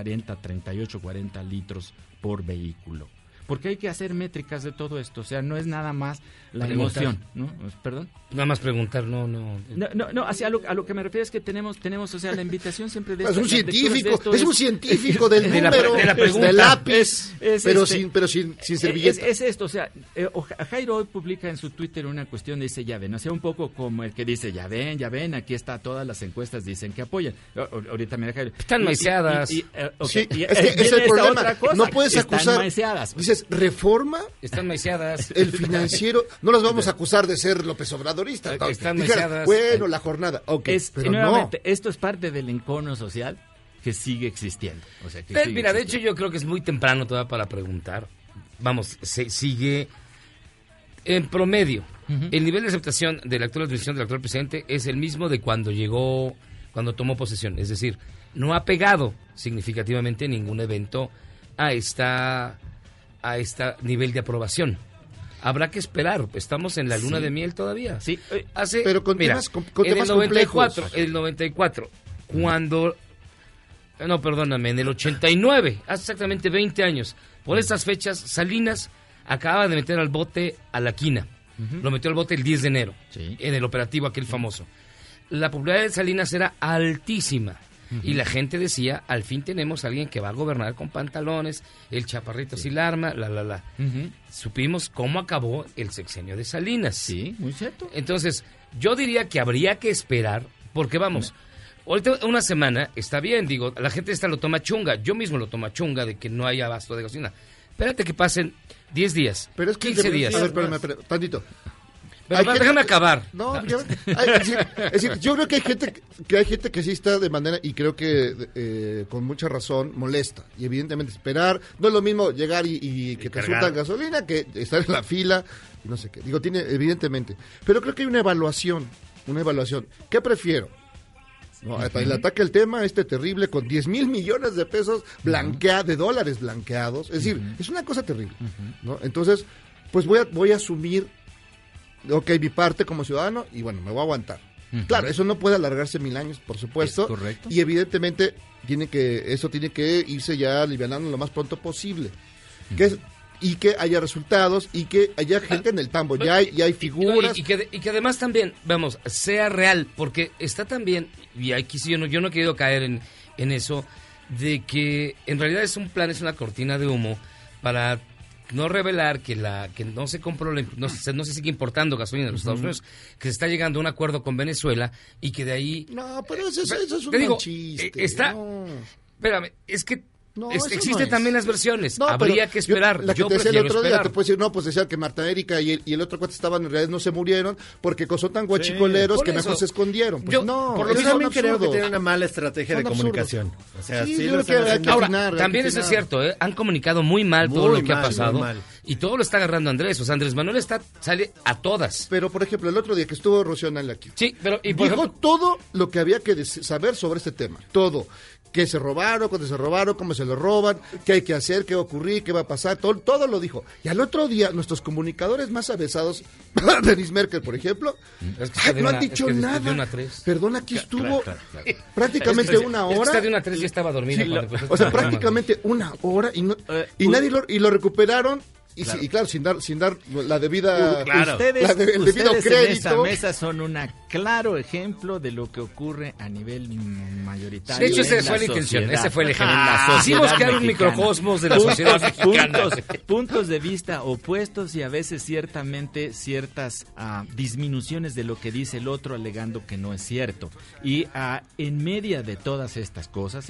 40 litros por vehículo. Porque hay que hacer métricas de todo esto, o sea, no es nada más la emoción, ¿no? ¿Perdón? Nada más preguntar, no. No, hacia a lo que me refiero es que tenemos, o sea, la invitación siempre de es un científico, es un científico del número, del lápiz, pero sin servilleta. Es esto, o sea, Jairo hoy publica en su Twitter una cuestión, dice, ya ven, o sea, un poco como el que dice, ya ven, aquí está, todas las encuestas dicen que apoyan. Ahorita mira, Jairo. Están maiciadas. Sí, es el problema, no puedes acusar. Maiciadas. Dice, dices, reforma. Están maiciadas. El Financiero, no las vamos a acusar de ser López Obradoristas. No. Están maiciadas. Bueno, la jornada. Okay, pero nuevamente, esto es parte del encono social que sigue existiendo. O sea, que mira, de hecho yo creo que es muy temprano todavía para preguntar. Vamos, se sigue en promedio. El nivel de aceptación de la actual administración del actual presidente es el mismo de cuando tomó posesión. Es decir, no ha pegado significativamente ningún evento a esta nivel de aprobación. Habrá que esperar, estamos en la luna de miel todavía. Sí, pero con temas en el 94, cuando... No, perdóname, en el 89, hace exactamente 20 años, por estas fechas, Salinas acababa de meter al bote a la quina. Lo metió al bote el 10 de enero, en el operativo aquel famoso. La popularidad de Salinas era altísima. Y la gente decía, al fin tenemos a alguien que va a gobernar con pantalones, el chaparrito sin arma, Supimos cómo acabó el sexenio de Salinas. Sí, muy cierto. Entonces, yo diría que habría que esperar, porque vamos... Ahorita una semana está bien, digo, la gente lo toma chunga, yo mismo lo tomo chunga de que no haya abasto de gasolina. Espérate que pasen 10 días, pero es que 15 días. A ver, espérame, tantito. Pero déjame acabar. No, es decir, yo creo que hay gente que sí está de manera, y creo que con mucha razón, molesta. Y evidentemente esperar, no es lo mismo llegar y que te surtan gasolina que estar en la fila, y no sé qué. Digo, tiene, evidentemente. Pero creo que hay una evaluación. ¿Qué prefiero? No, el ataque al tema terrible con 10,000 millones de pesos de dólares blanqueados, es decir, es una cosa terrible, ¿no? Entonces, pues voy a asumir, mi parte como ciudadano y bueno, me voy a aguantar. Claro, eso no puede alargarse 1000 años, por supuesto. Es correcto. Y evidentemente eso tiene que irse ya alivianando lo más pronto posible. Y que haya resultados y que haya gente en el tambo, ya hay figuras. Y que además también, vamos, sea real, porque está también, y aquí sí yo no he querido caer en eso, de que en realidad es una cortina de humo para no revelar que no se compró, no se sigue importando gasolina en los Estados Unidos, que se está llegando a un acuerdo con Venezuela y que de ahí... No, pero eso es un chiste. Espérame, es que No, existen también las versiones. Habría que esperar. Yo te decía el otro día, te puedo decir, pues decía que Marta Erika y el otro cuate estaban, en realidad no se murieron porque son tan guachicoleros que mejor se escondieron. Pues por lo mismo también creo que tienen una mala estrategia de comunicación. O sea, ahora, también eso es cierto, han comunicado muy mal todo lo que ha pasado. Y todo lo está agarrando Andrés. O sea, Andrés Manuel sale a todas. Pero, por ejemplo, el otro día que estuvo Rocío Nale aquí. Sí, pero... dijo todo lo que había que saber sobre este tema. Todo. ¿Qué se robaron? ¿Cuándo se robaron? ¿Cómo se lo roban? ¿Qué hay que hacer? ¿Qué va a ocurrir? ¿Qué va a pasar? Todo lo dijo. Y al otro día, nuestros comunicadores más avesados, Denise Merkel, por ejemplo, no han dicho nada. Perdón, aquí estuvo prácticamente una hora. Esta de una 3 ya estaba dormida. O sea, prácticamente una hora y nadie lo recuperaron. Y claro, sin dar la debida... Ustedes crédito. En esa mesa son un claro ejemplo de lo que ocurre a nivel mayoritario. De hecho, esa fue la intención, ese fue el ejemplo. Hicimos crear un microcosmos de la sociedad mexicana. Puntos de vista opuestos y a veces ciertamente ciertas disminuciones de lo que dice el otro alegando que no es cierto. Y en medio de todas estas cosas,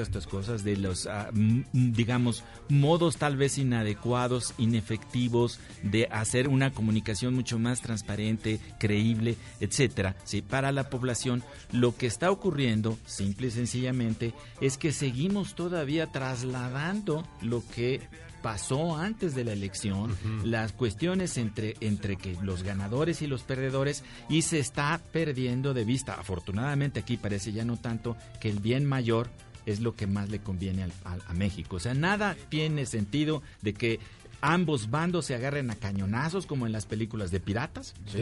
de los, digamos, modos tal vez inadecuados, inefectivos de hacer una comunicación mucho más transparente, creíble, etcétera, ¿sí? Para la población, lo que está ocurriendo, simple y sencillamente, es que seguimos todavía trasladando lo que pasó antes de la elección, las cuestiones entre que los ganadores y los perdedores, y se está perdiendo de vista. Afortunadamente aquí parece ya no tanto que el bien mayor es lo que más le conviene a México. O sea, nada tiene sentido de que ambos bandos se agarren a cañonazos como en las películas de piratas, ¿sí?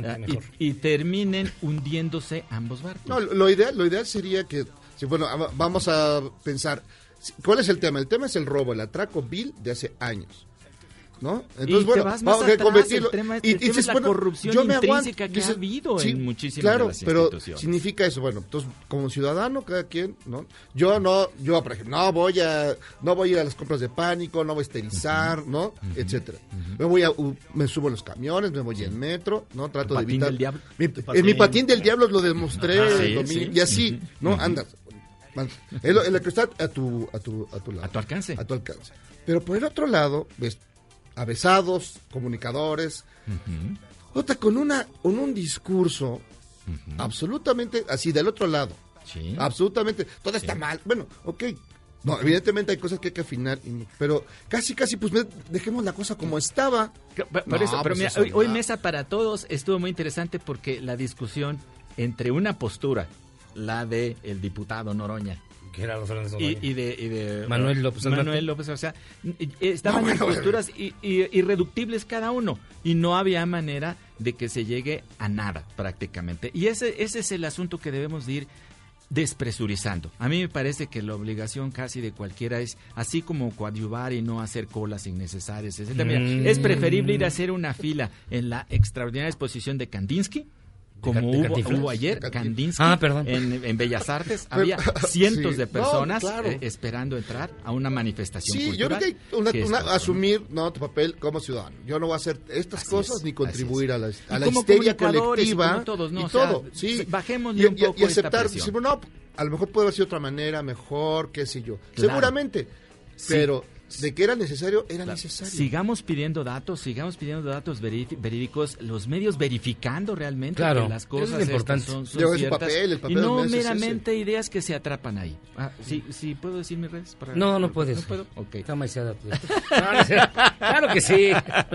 y terminen hundiéndose ambos barcos. No, lo ideal sería que, vamos a pensar, ¿cuál es el tema? El tema es el robo, el atraco vil de hace años, ¿no? Entonces, vamos a convertirlo. El tema es la corrupción intrínseca que ha habido en muchísimas de las instituciones. Pero significa eso, entonces, como ciudadano, cada quien, ¿no? Yo, por ejemplo, no voy a ir a las compras de pánico, no voy a esterilizar, ¿no? Etcétera. Me subo a los camiones, me voy en metro, ¿no? Trato de evitar. En mi patín del diablo lo demostré y así, ¿no? Andas. Es lo que está a tu lado. A tu alcance. Pero por el otro lado, avesados, comunicadores, con un discurso absolutamente así del otro lado. Sí. Absolutamente, todo está mal. Bueno, ok. No, evidentemente hay cosas que hay que afinar, pero casi, pues dejemos la cosa como estaba. Pero mira, hoy Mesa para Todos estuvo muy interesante porque la discusión entre una postura, la de el diputado Noroña, Gerardo Fernández y de Manuel López, o sea, estaban en posturas irreductibles cada uno y no había manera de que se llegue a nada prácticamente. Y ese es el asunto que debemos de ir despresurizando. A mí me parece que la obligación casi de cualquiera es, así como coadyuvar y no hacer colas innecesarias, etc. Mira, es preferible ir a hacer una fila en la extraordinaria exposición de Kandinsky, como hubo ayer, Kandinsky, en Bellas Artes. Había cientos de personas esperando entrar a una manifestación cultural. Yo creo que hay asumir tu papel como ciudadano. Yo no voy a hacer estas cosas ni contribuir a la histeria colectiva todos, y todo. Bajémosle un poco y aceptar, esta presión. A lo mejor puede haber sido otra manera, mejor, qué sé yo. Claro. Seguramente, pero de que era necesario, necesario. Sigamos pidiendo datos verídicos, los medios verificando realmente que las cosas es importante. Son ciertas, el papel y no meramente ideas que se atrapan ahí. ¿Sí puedo decir mis redes? No puedes. ¿No puedo? Ok. Está maiciada. Claro que sí.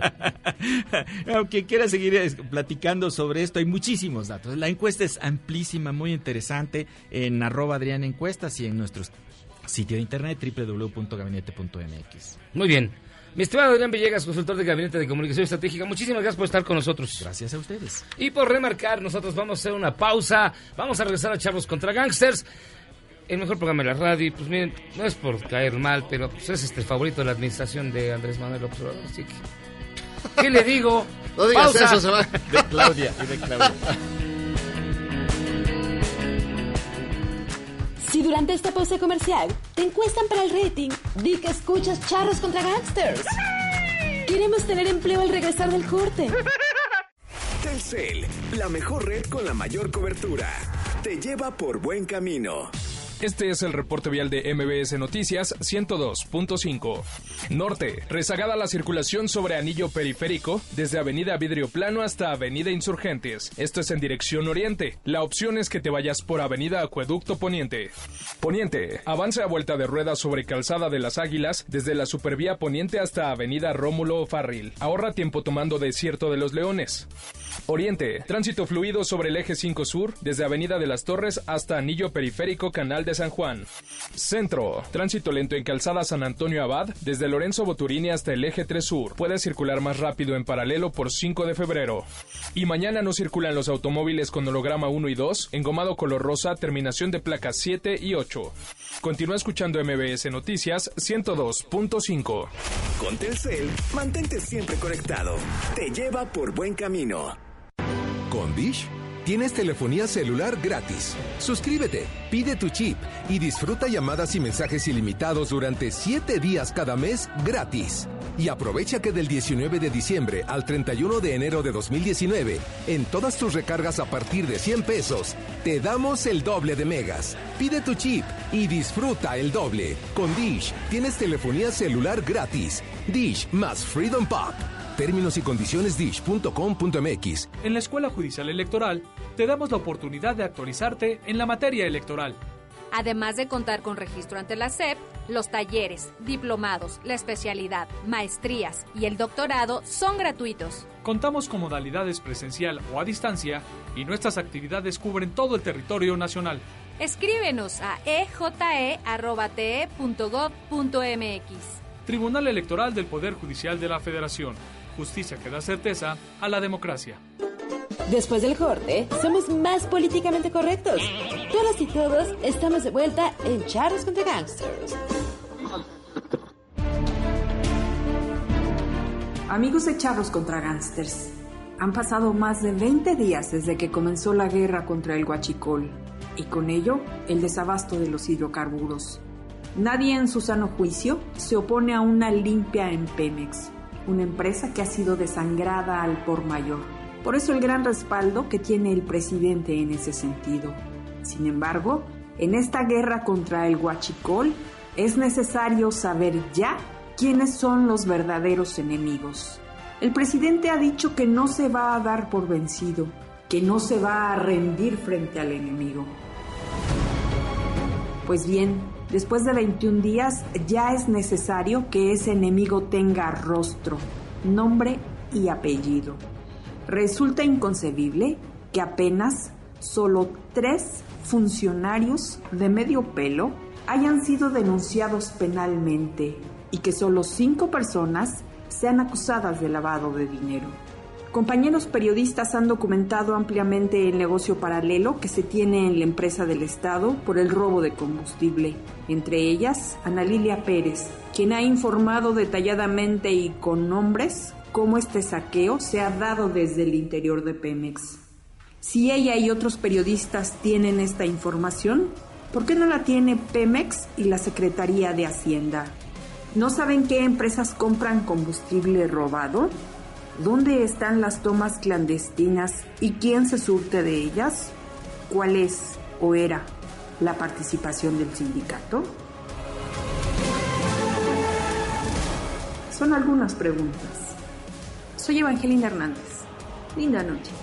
Aunque quiera seguir platicando sobre esto, hay muchísimos datos. La encuesta es amplísima, muy interesante, en @AdrianEncuestas y en nuestros sitio de internet www.gabinete.mx. Muy bien. Mi estimado Adrián Villegas, consultor de Gabinete de Comunicación Estratégica, muchísimas gracias por estar con nosotros. Gracias a ustedes. Y por remarcar, nosotros vamos a hacer una pausa, vamos a regresar a Charros contra Gangsters, el mejor programa de la radio. Y pues miren, no es por caer mal, pero pues es el favorito de la administración de Andrés Manuel López Obrador, así que ¿qué le digo? No digas pausa. Eso, se va. De Claudia. Si durante esta pausa comercial te encuestan para el rating, di que escuchas Charros contra Gangsters. Queremos tener empleo al regresar del corte. Telcel, la mejor red con la mayor cobertura. Te lleva por buen camino. Este es el reporte vial de MBS Noticias 102.5. Norte, rezagada la circulación sobre Anillo Periférico, desde Avenida Vidrio Plano hasta Avenida Insurgentes. Esto es en dirección oriente. La opción es que te vayas por Avenida Acueducto Poniente. Poniente, avance a vuelta de rueda sobre Calzada de las Águilas, desde la Supervía Poniente hasta Avenida Rómulo O'Farrill. Ahorra tiempo tomando Desierto de los Leones. Oriente, tránsito fluido sobre el eje 5 Sur, desde Avenida de las Torres hasta Anillo Periférico Canal de San Juan. Centro, tránsito lento en Calzada San Antonio Abad, desde Lorenzo Boturini hasta el eje 3 Sur. Puede circular más rápido en paralelo por 5 de febrero. Y mañana no circulan los automóviles con holograma 1 y 2, engomado color rosa, terminación de placas 7 y 8. Continúa escuchando MBS Noticias 102.5. Con Telcel, mantente siempre conectado. Te lleva por buen camino. Con Dish, tienes telefonía celular gratis. Suscríbete, pide tu chip y disfruta llamadas y mensajes ilimitados durante 7 días cada mes gratis. Y aprovecha que del 19 de diciembre al 31 de enero de 2019, en todas tus recargas a partir de 100 pesos, te damos el doble de megas. Pide tu chip y disfruta el doble. Con Dish, tienes telefonía celular gratis. Dish más Freedom Pop. Términos y condiciones dish.com.mx. En la Escuela Judicial Electoral te damos la oportunidad de actualizarte en la materia electoral. Además de contar con registro ante la SEP, los talleres, diplomados, la especialidad, maestrías y el doctorado son gratuitos. Contamos con modalidades presencial o a distancia y nuestras actividades cubren todo el territorio nacional. Escríbenos a eje@te.gov.mx. Tribunal Electoral del Poder Judicial de la Federación. Justicia que da certeza a la democracia. Después del corte, somos más políticamente correctos. Todas y todos estamos de vuelta en Charros contra Gangsters. Amigos de Charros contra Gangsters, han pasado más de 20 días desde que comenzó la guerra contra el huachicol y con ello el desabasto de los hidrocarburos. Nadie en su sano juicio se opone a una limpia en Pemex, una empresa que ha sido desangrada al por mayor. Por eso el gran respaldo que tiene el presidente en ese sentido. Sin embargo, en esta guerra contra el huachicol es necesario saber ya quiénes son los verdaderos enemigos. El presidente ha dicho que no se va a dar por vencido, que no se va a rendir frente al enemigo. Pues bien, después de 21 días ya es necesario que ese enemigo tenga rostro, nombre y apellido. Resulta inconcebible que apenas solo 3 funcionarios de medio pelo hayan sido denunciados penalmente y que solo 5 personas sean acusadas de lavado de dinero. Compañeros periodistas han documentado ampliamente el negocio paralelo que se tiene en la empresa del Estado por el robo de combustible. Entre ellas, Ana Lilia Pérez, quien ha informado detalladamente y con nombres cómo este saqueo se ha dado desde el interior de Pemex. Si ella y otros periodistas tienen esta información, ¿por qué no la tiene Pemex y la Secretaría de Hacienda? ¿No saben qué empresas compran combustible robado? ¿Dónde están las tomas clandestinas y quién se surte de ellas? ¿Cuál es o era la participación del sindicato? Son algunas preguntas. Soy Evangelina Hernández. Linda noche.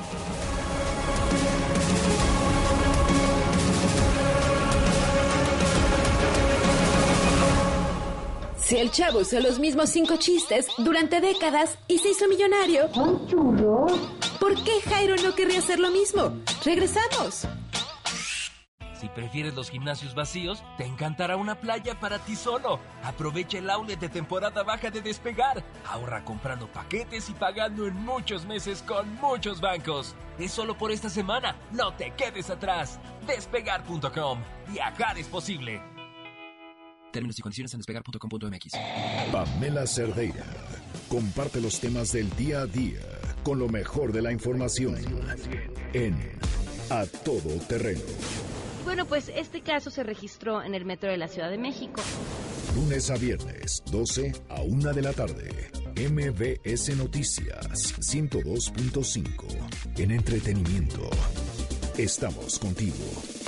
Si el Chavo usó los mismos 5 chistes durante décadas y se hizo millonario, ¿por qué Jairo no querría hacer lo mismo? ¡Regresamos! Si prefieres los gimnasios vacíos, te encantará una playa para ti solo. Aprovecha el outlet de temporada baja de Despegar. Ahorra comprando paquetes y pagando en muchos meses con muchos bancos. Es solo por esta semana. No te quedes atrás. Despegar.com. Viajar es posible. Términos y condiciones en despegar.com.mx. Pamela Cerdeira comparte los temas del día a día con lo mejor de la información en A Todo Terreno. Bueno, pues este caso se registró en el metro de la Ciudad de México. Lunes a viernes, 12 a 1 de la tarde. MBS Noticias 102.5. En entretenimiento, estamos contigo.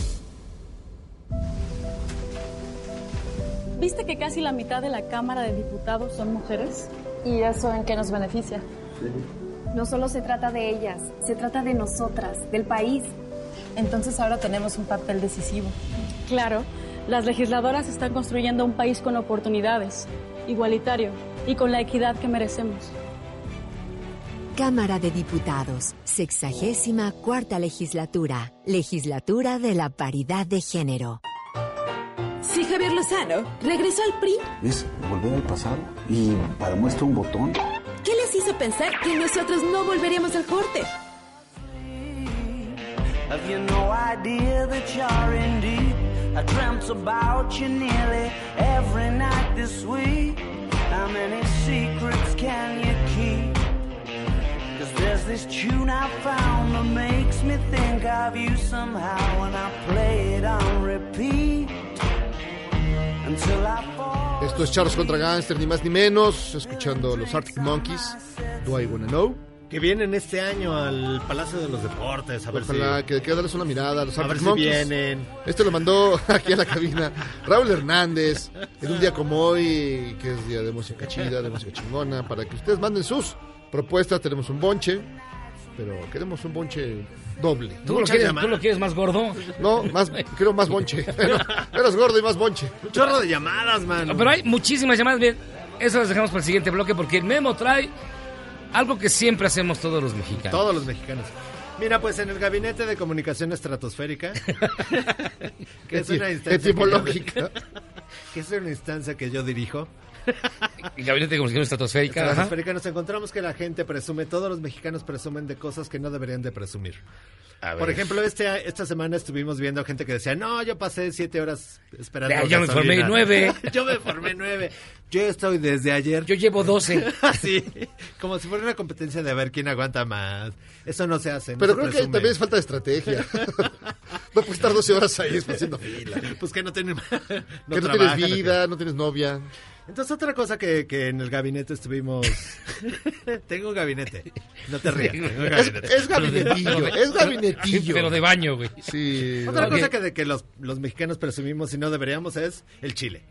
¿Viste que casi la mitad de la Cámara de Diputados son mujeres? ¿Y eso en qué nos beneficia? No solo se trata de ellas, se trata de nosotras, del país. Entonces ahora tenemos un papel decisivo. Claro, las legisladoras están construyendo un país con oportunidades, igualitario y con la equidad que merecemos. Cámara de Diputados, 64ª legislatura, legislatura de la paridad de género. Si Javier Lozano regresó al PRI, es volver al pasado y para muestra un botón. ¿Qué les hizo pensar que nosotros no volveríamos al corte? Have you no idea that you're in deep? I dreamt about you nearly every night this week. How many secrets can you keep? Cause there's this tune I found that makes me think of you somehow when I play it on repeat. Esto es Charros contra Gangster, ni más ni menos, escuchando los Arctic Monkeys, Do I Wanna Know. Que vienen este año al Palacio de los Deportes, a ver Ojalá, si... que darles una mirada a los Arctic Monkeys. A ver si vienen. Este lo mandó aquí a la cabina Raúl Hernández, en un día como hoy, que es día de música chida, de música chingona, para que ustedes manden sus propuestas. Tenemos un bonche, pero queremos un bonche doble. ¿Tú lo quieres más gordo? No, quiero más bonche. Eres gordo y más bonche. Un chorro de llamadas, man. Pero hay muchísimas llamadas. Bien, eso las dejamos para el siguiente bloque porque el Memo trae algo que siempre hacemos todos los mexicanos. Todos los mexicanos. Mira, pues en el Gabinete de Comunicación Estratosférica, que es una instancia etimológica, que es una instancia que yo dirijo. El Gabinete de Comunicación Estratosférica. Nos encontramos que la gente presume, todos los mexicanos presumen de cosas que no deberían de presumir. Por ejemplo, esta semana estuvimos viendo gente que decía, no, yo pasé 7 horas esperando. Yo me formé 9. Yo me formé 9. Yo estoy desde ayer. Yo llevo 12. Así, como si fuera una competencia de ver quién aguanta más. Eso no se hace. Pero creo que también es falta de estrategia. No puedes estar 12 horas ahí haciendo fila. Pues que no tienes que no tienes vida, no tienes novia. Entonces, otra cosa que en el gabinete estuvimos... Tengo un gabinete. No te rías. Es gabinetillo. Es gabinetillo. Pero de baño, güey. Sí. Otra cosa que los mexicanos presumimos y no deberíamos es el chile.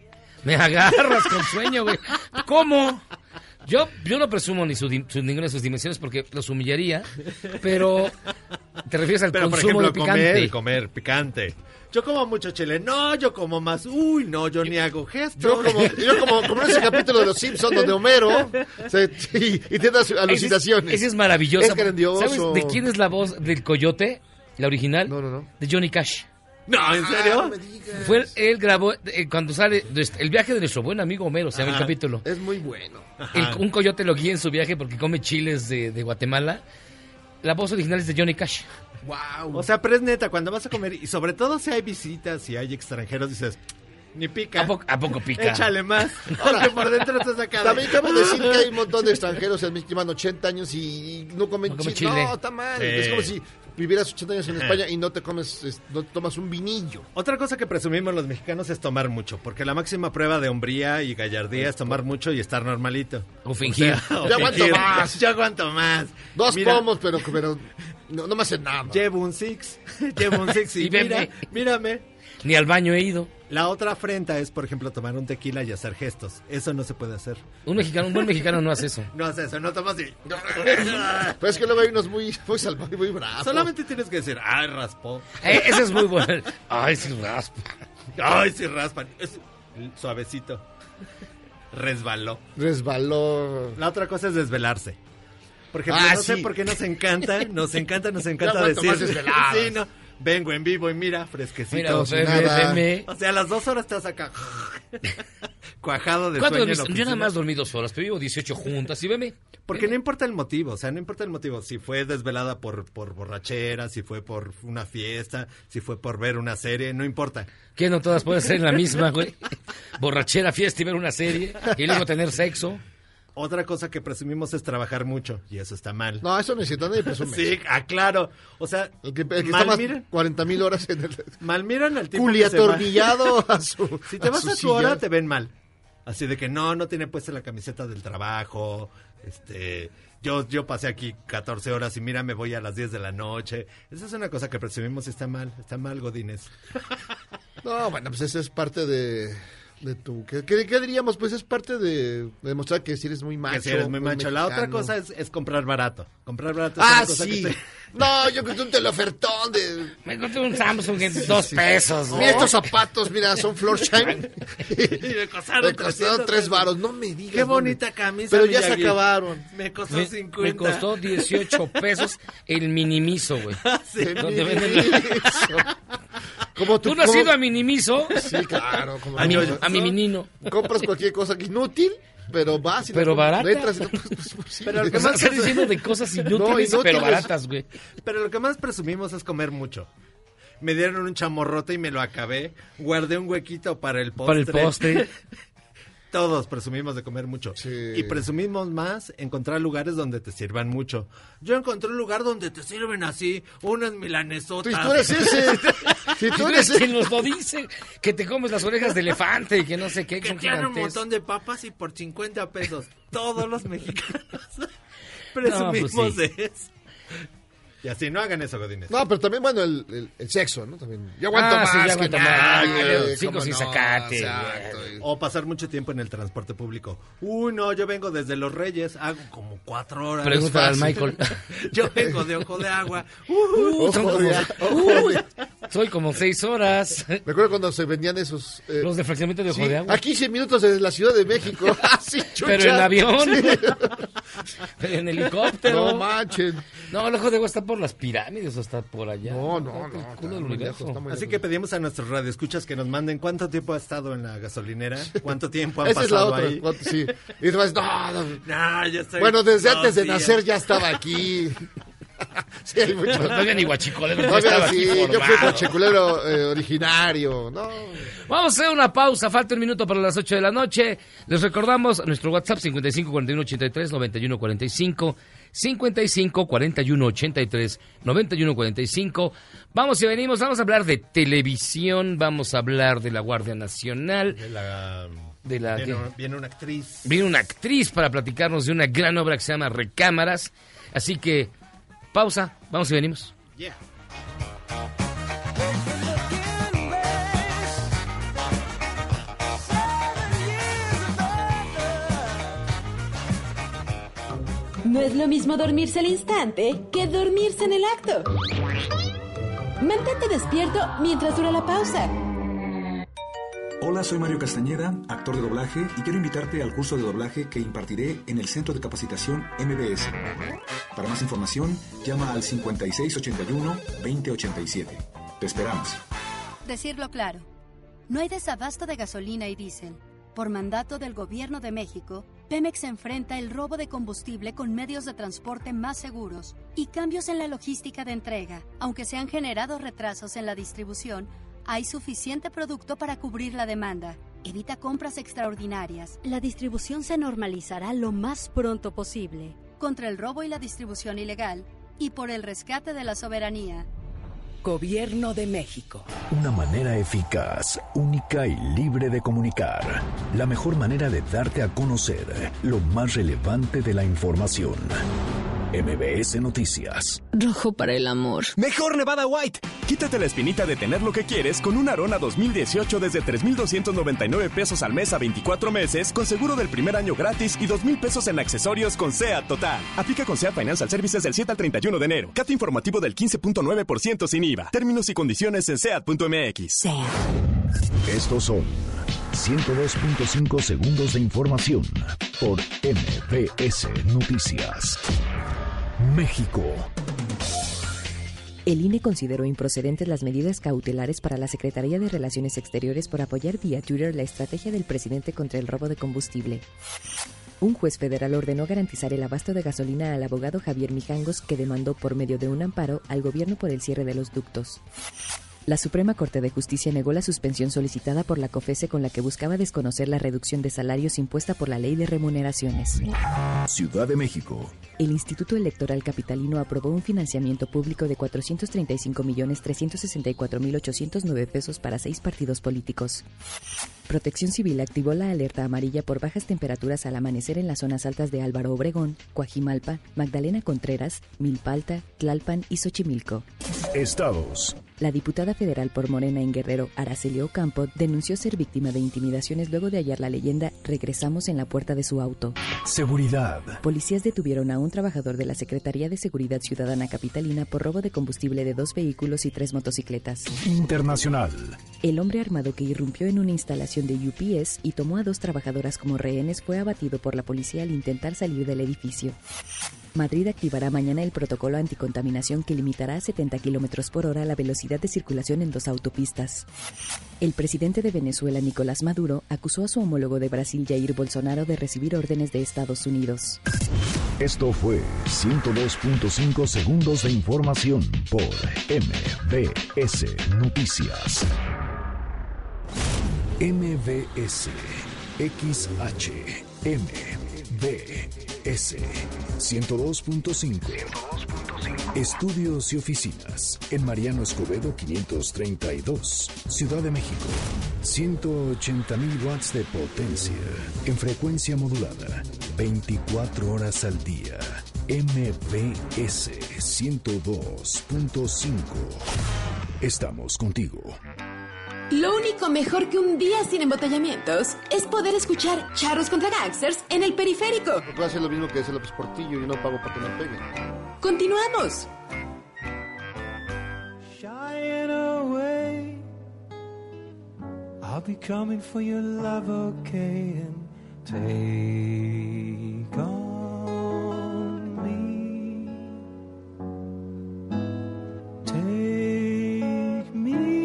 Me agarras con sueño, güey. ¿Cómo? Yo no presumo ninguna de sus dimensiones porque los humillaría, pero te refieres al consumo de picante. Comer picante. Yo como mucho chile. No, yo como más. Uy, no, yo ni hago gestos. Yo como en ese capítulo de Los Simpsons donde Homero y tiene alucinaciones. Ese es maravilloso. Es grandioso. ¿Sabes de quién es la voz del coyote? La original. No. De Johnny Cash. No, ¿en serio? No me digas. Él grabó cuando sale el viaje de nuestro buen amigo Homero, se llama el capítulo. Es muy bueno. Un coyote lo guía en su viaje porque come chiles de Guatemala. La voz original es de Johnny Cash. Wow. O sea, pero es neta, cuando vas a comer, y sobre todo si hay visitas, si hay extranjeros, dices, ni pica. ¿A poco pica? Échale más. Aunque por dentro estás acá. También cabe decir que hay un montón de extranjeros en México que llevan 80 años y no comen chile. No, está mal. Es como si vivieras 80 años en España y no tomas un vinillo. Otra cosa que presumimos los mexicanos es tomar mucho, porque la máxima prueba de hombría y gallardía es tomar mucho y estar normalito. O fingir. Yo aguanto más. 2 pomos, pero no me hacen nada. Llevo un six y mírame. Ni al baño he ido. La otra afrenta es, por ejemplo, tomar un tequila y hacer gestos. Eso no se puede hacer. Un buen mexicano no hace eso. No hace eso, no toma así. Pero es que luego hay unos muy salvajes, muy bravos. Solamente tienes que decir, ay, raspó. Ese es muy bueno. Ay, sí raspa. Ay, sí raspan. Es suavecito. Resbaló. La otra cosa es desvelarse. Por ejemplo, no sé por qué nos encanta decir. Sí, no. Vengo en vivo y mira, fresquecito. Mira, o sea, a las 2 horas estás acá cuajado de sueño. Yo nada más dormí 2 horas, pero vivo 18 juntas y veme. Porque no importa el motivo, si fue desvelada por borrachera, si fue por una fiesta, si fue por ver una serie, no importa. ¿Qué no todas pueden ser la misma, güey? Borrachera, fiesta y ver una serie y luego tener sexo. Otra cosa que presumimos es trabajar mucho, y eso está mal. No, eso necesita nadie presume. Sí, claro. O sea, el que está más 40,000 horas en el... Malmiran al tipo culiatornillado a su... Si te vas a tu hora, te ven mal. Así de que no tiene puesta la camiseta del trabajo. Yo pasé aquí 14 horas y mira, me voy a las 10 de la noche. Esa es una cosa que presumimos y está mal, Godínez. No, bueno, pues eso es parte de tu... ¿Qué diríamos? Pues es parte de demostrar que si eres muy macho. Que si eres muy macho. La otra cosa es comprar barato. Comprar barato es una cosa sí. No, yo encontré un teleofertón Me encontré un Samsung en 2 pesos. Mira estos zapatos, mira, son Florsheim. Y me costaron 3 varos. No me digas. Qué bonita camisa. Pero ya se acabaron. Me costó 50. Me costó 18 pesos el Minimiso, güey. Sí, donde venden ¿Tú no has ido a Minimiso? Sí, claro. A mi menino. Compras cualquier cosa inútil, pero vas y pero barata. Pero lo que más estás diciendo de cosas inútiles, pero baratas, güey. Pero lo que más presumimos es comer mucho. Me dieron un chamorrote y me lo acabé. Guardé un huequito para el postre. Todos presumimos de comer mucho. Sí. Y presumimos más encontrar lugares donde te sirvan mucho. Yo encontré un lugar donde te sirven así, unas milanesotas. Si tú eres ese. Si tú eres quien nos lo dice, que te comes las orejas de elefante y que no sé qué. Que tienen un montón de papas y por 50 pesos. Todos los mexicanos presumimos de eso. Y así, no hagan eso, Godínez. No, pero también, bueno, el sexo, ¿no? También. Yo aguanto más. Sí, aguanto más. 5 sin sacate. Exacto. O pasar mucho tiempo en el transporte público. Uy, no, yo vengo desde Los Reyes, hago como 4 horas. Pregúntale al Michael. Yo vengo de Ojo de Agua. Soy como 6 horas. Me acuerdo cuando se vendían esos... los de fraccionamiento de Ojo de Agua. A 15 minutos desde la Ciudad de México. Sí, pero en avión. Pero en helicóptero. No manchen. No, el Ojo de Agua está por las pirámides o está por allá. No. Así que pedimos a nuestros radioescuchas que nos manden cuánto tiempo ha estado en la gasolinera, cuánto tiempo han pasado ahí. Sí. Y después, no, yo estoy... Bueno, desde antes de nacer ya estaba aquí. Sí, hay mucho. No había ni guachicolero. Yo fui guachicolero originario. No. Vamos a hacer una pausa. Falta un minuto para las 8 de la noche. Les recordamos nuestro WhatsApp 55 41 83 91 45. 55 41 83 91 45. Vamos y venimos. Vamos a hablar de televisión. Vamos a hablar de la Guardia Nacional. Viene una actriz. Viene una actriz para platicarnos de una gran obra que se llama Recámaras. Así que, pausa. Vamos y venimos. Yeah. No es lo mismo dormirse al instante que dormirse en el acto. Mantente despierto mientras dura la pausa. Hola, soy Mario Castañeda, actor de doblaje, y quiero invitarte al curso de doblaje que impartiré en el Centro de Capacitación MBS. Para más información, llama al 5681-2087. Te esperamos. Decirlo claro, no hay desabasto de gasolina y diésel. Por mandato del Gobierno de México, Pemex enfrenta el robo de combustible con medios de transporte más seguros y cambios en la logística de entrega. Aunque se han generado retrasos en la distribución, hay suficiente producto para cubrir la demanda. Evita compras extraordinarias. La distribución se normalizará lo más pronto posible. Contra el robo y la distribución ilegal y por el rescate de la soberanía. Gobierno de México. Una manera eficaz, única y libre de comunicar. La mejor manera de darte a conocer lo más relevante de la información. MBS Noticias. Rojo para el amor. Mejor Nevada White. Quítate la espinita de tener lo que quieres con un Arona 2018 desde 3,299 pesos al mes a 24 meses, con seguro del primer año gratis y 2,000 pesos en accesorios con SEAT Total. Aplica con SEAT Financial Services del 7 al 31 de enero. CAT informativo del 15.9% sin IVA. Términos y condiciones en SEAT.mx. SEAT. Estos son 102.5 segundos de información por MBS Noticias. México. El INE consideró improcedentes las medidas cautelares para la Secretaría de Relaciones Exteriores por apoyar vía Twitter la estrategia del presidente contra el robo de combustible. Un juez federal ordenó garantizar el abasto de gasolina al abogado Javier Mijangos, que demandó por medio de un amparo al gobierno por el cierre de los ductos. La Suprema Corte de Justicia negó la suspensión solicitada por la COFESE con la que buscaba desconocer la reducción de salarios impuesta por la Ley de Remuneraciones. Ciudad de México. El Instituto Electoral Capitalino aprobó un financiamiento público de 435.364.809 pesos para 6 partidos políticos. Protección Civil activó la alerta amarilla por bajas temperaturas al amanecer en las zonas altas de Álvaro Obregón, Coajimalpa, Magdalena Contreras, Milpalta, Tlalpan y Xochimilco. Estados. La diputada federal por Morena en Guerrero, Araceli Ocampo, denunció ser víctima de intimidaciones luego de hallar la leyenda "Regresamos" en la puerta de su auto. Seguridad. Policías detuvieron a un trabajador de la Secretaría de Seguridad Ciudadana Capitalina por robo de combustible de 2 vehículos y 3 motocicletas. Internacional. El hombre armado que irrumpió en una instalación de UPS y tomó a 2 trabajadoras como rehenes fue abatido por la policía al intentar salir del edificio. Madrid activará mañana el protocolo anticontaminación que limitará a 70 km/h la velocidad de circulación en 2 autopistas. El presidente de Venezuela, Nicolás Maduro, acusó a su homólogo de Brasil, Jair Bolsonaro, de recibir órdenes de Estados Unidos. Esto fue 102.5 segundos de información por MBS Noticias. MBS XHMBS 102.5. Estudios y oficinas en Mariano Escobedo 532, Ciudad de México. 180,000 watts de potencia en frecuencia modulada, 24 horas al día. MBS 102.5. Estamos contigo. Lo único mejor que un día sin embotellamientos es poder escuchar Charros contra Gangsters en el periférico. Voy a hacer lo mismo que hace López Portillo y no pago para que me peguen. Continuamos. Shying away, I'll be coming for your love, okay, and take on me. Take me.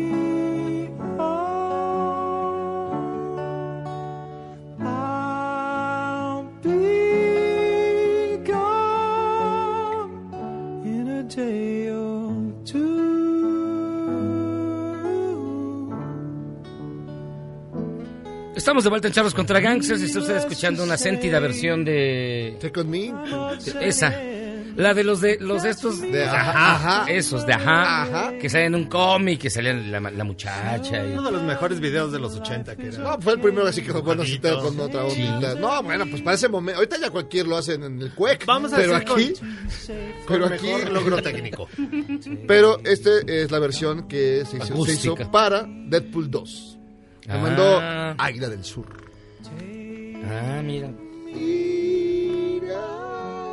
Estamos de vuelta en Charros contra Gangsters y está usted escuchando una sentida versión de... Take On Me. Esa. La de los estos... De Ajá. Esos, de Ajá. Que salen en un cómic, que salían la muchacha. Y... Uno de los mejores videos de los 80 que era... No, fue el primero así que fue bueno citar con otra ondita. Sí. No, bueno, pues para ese momento... Ahorita ya cualquier lo hacen en el cuec. Vamos a pero hacer aquí... Pero aquí... Mejor logro técnico. Sí. Pero es la versión que se hizo para Deadpool 2. Me mandó Águila del Sur. Ah, mira.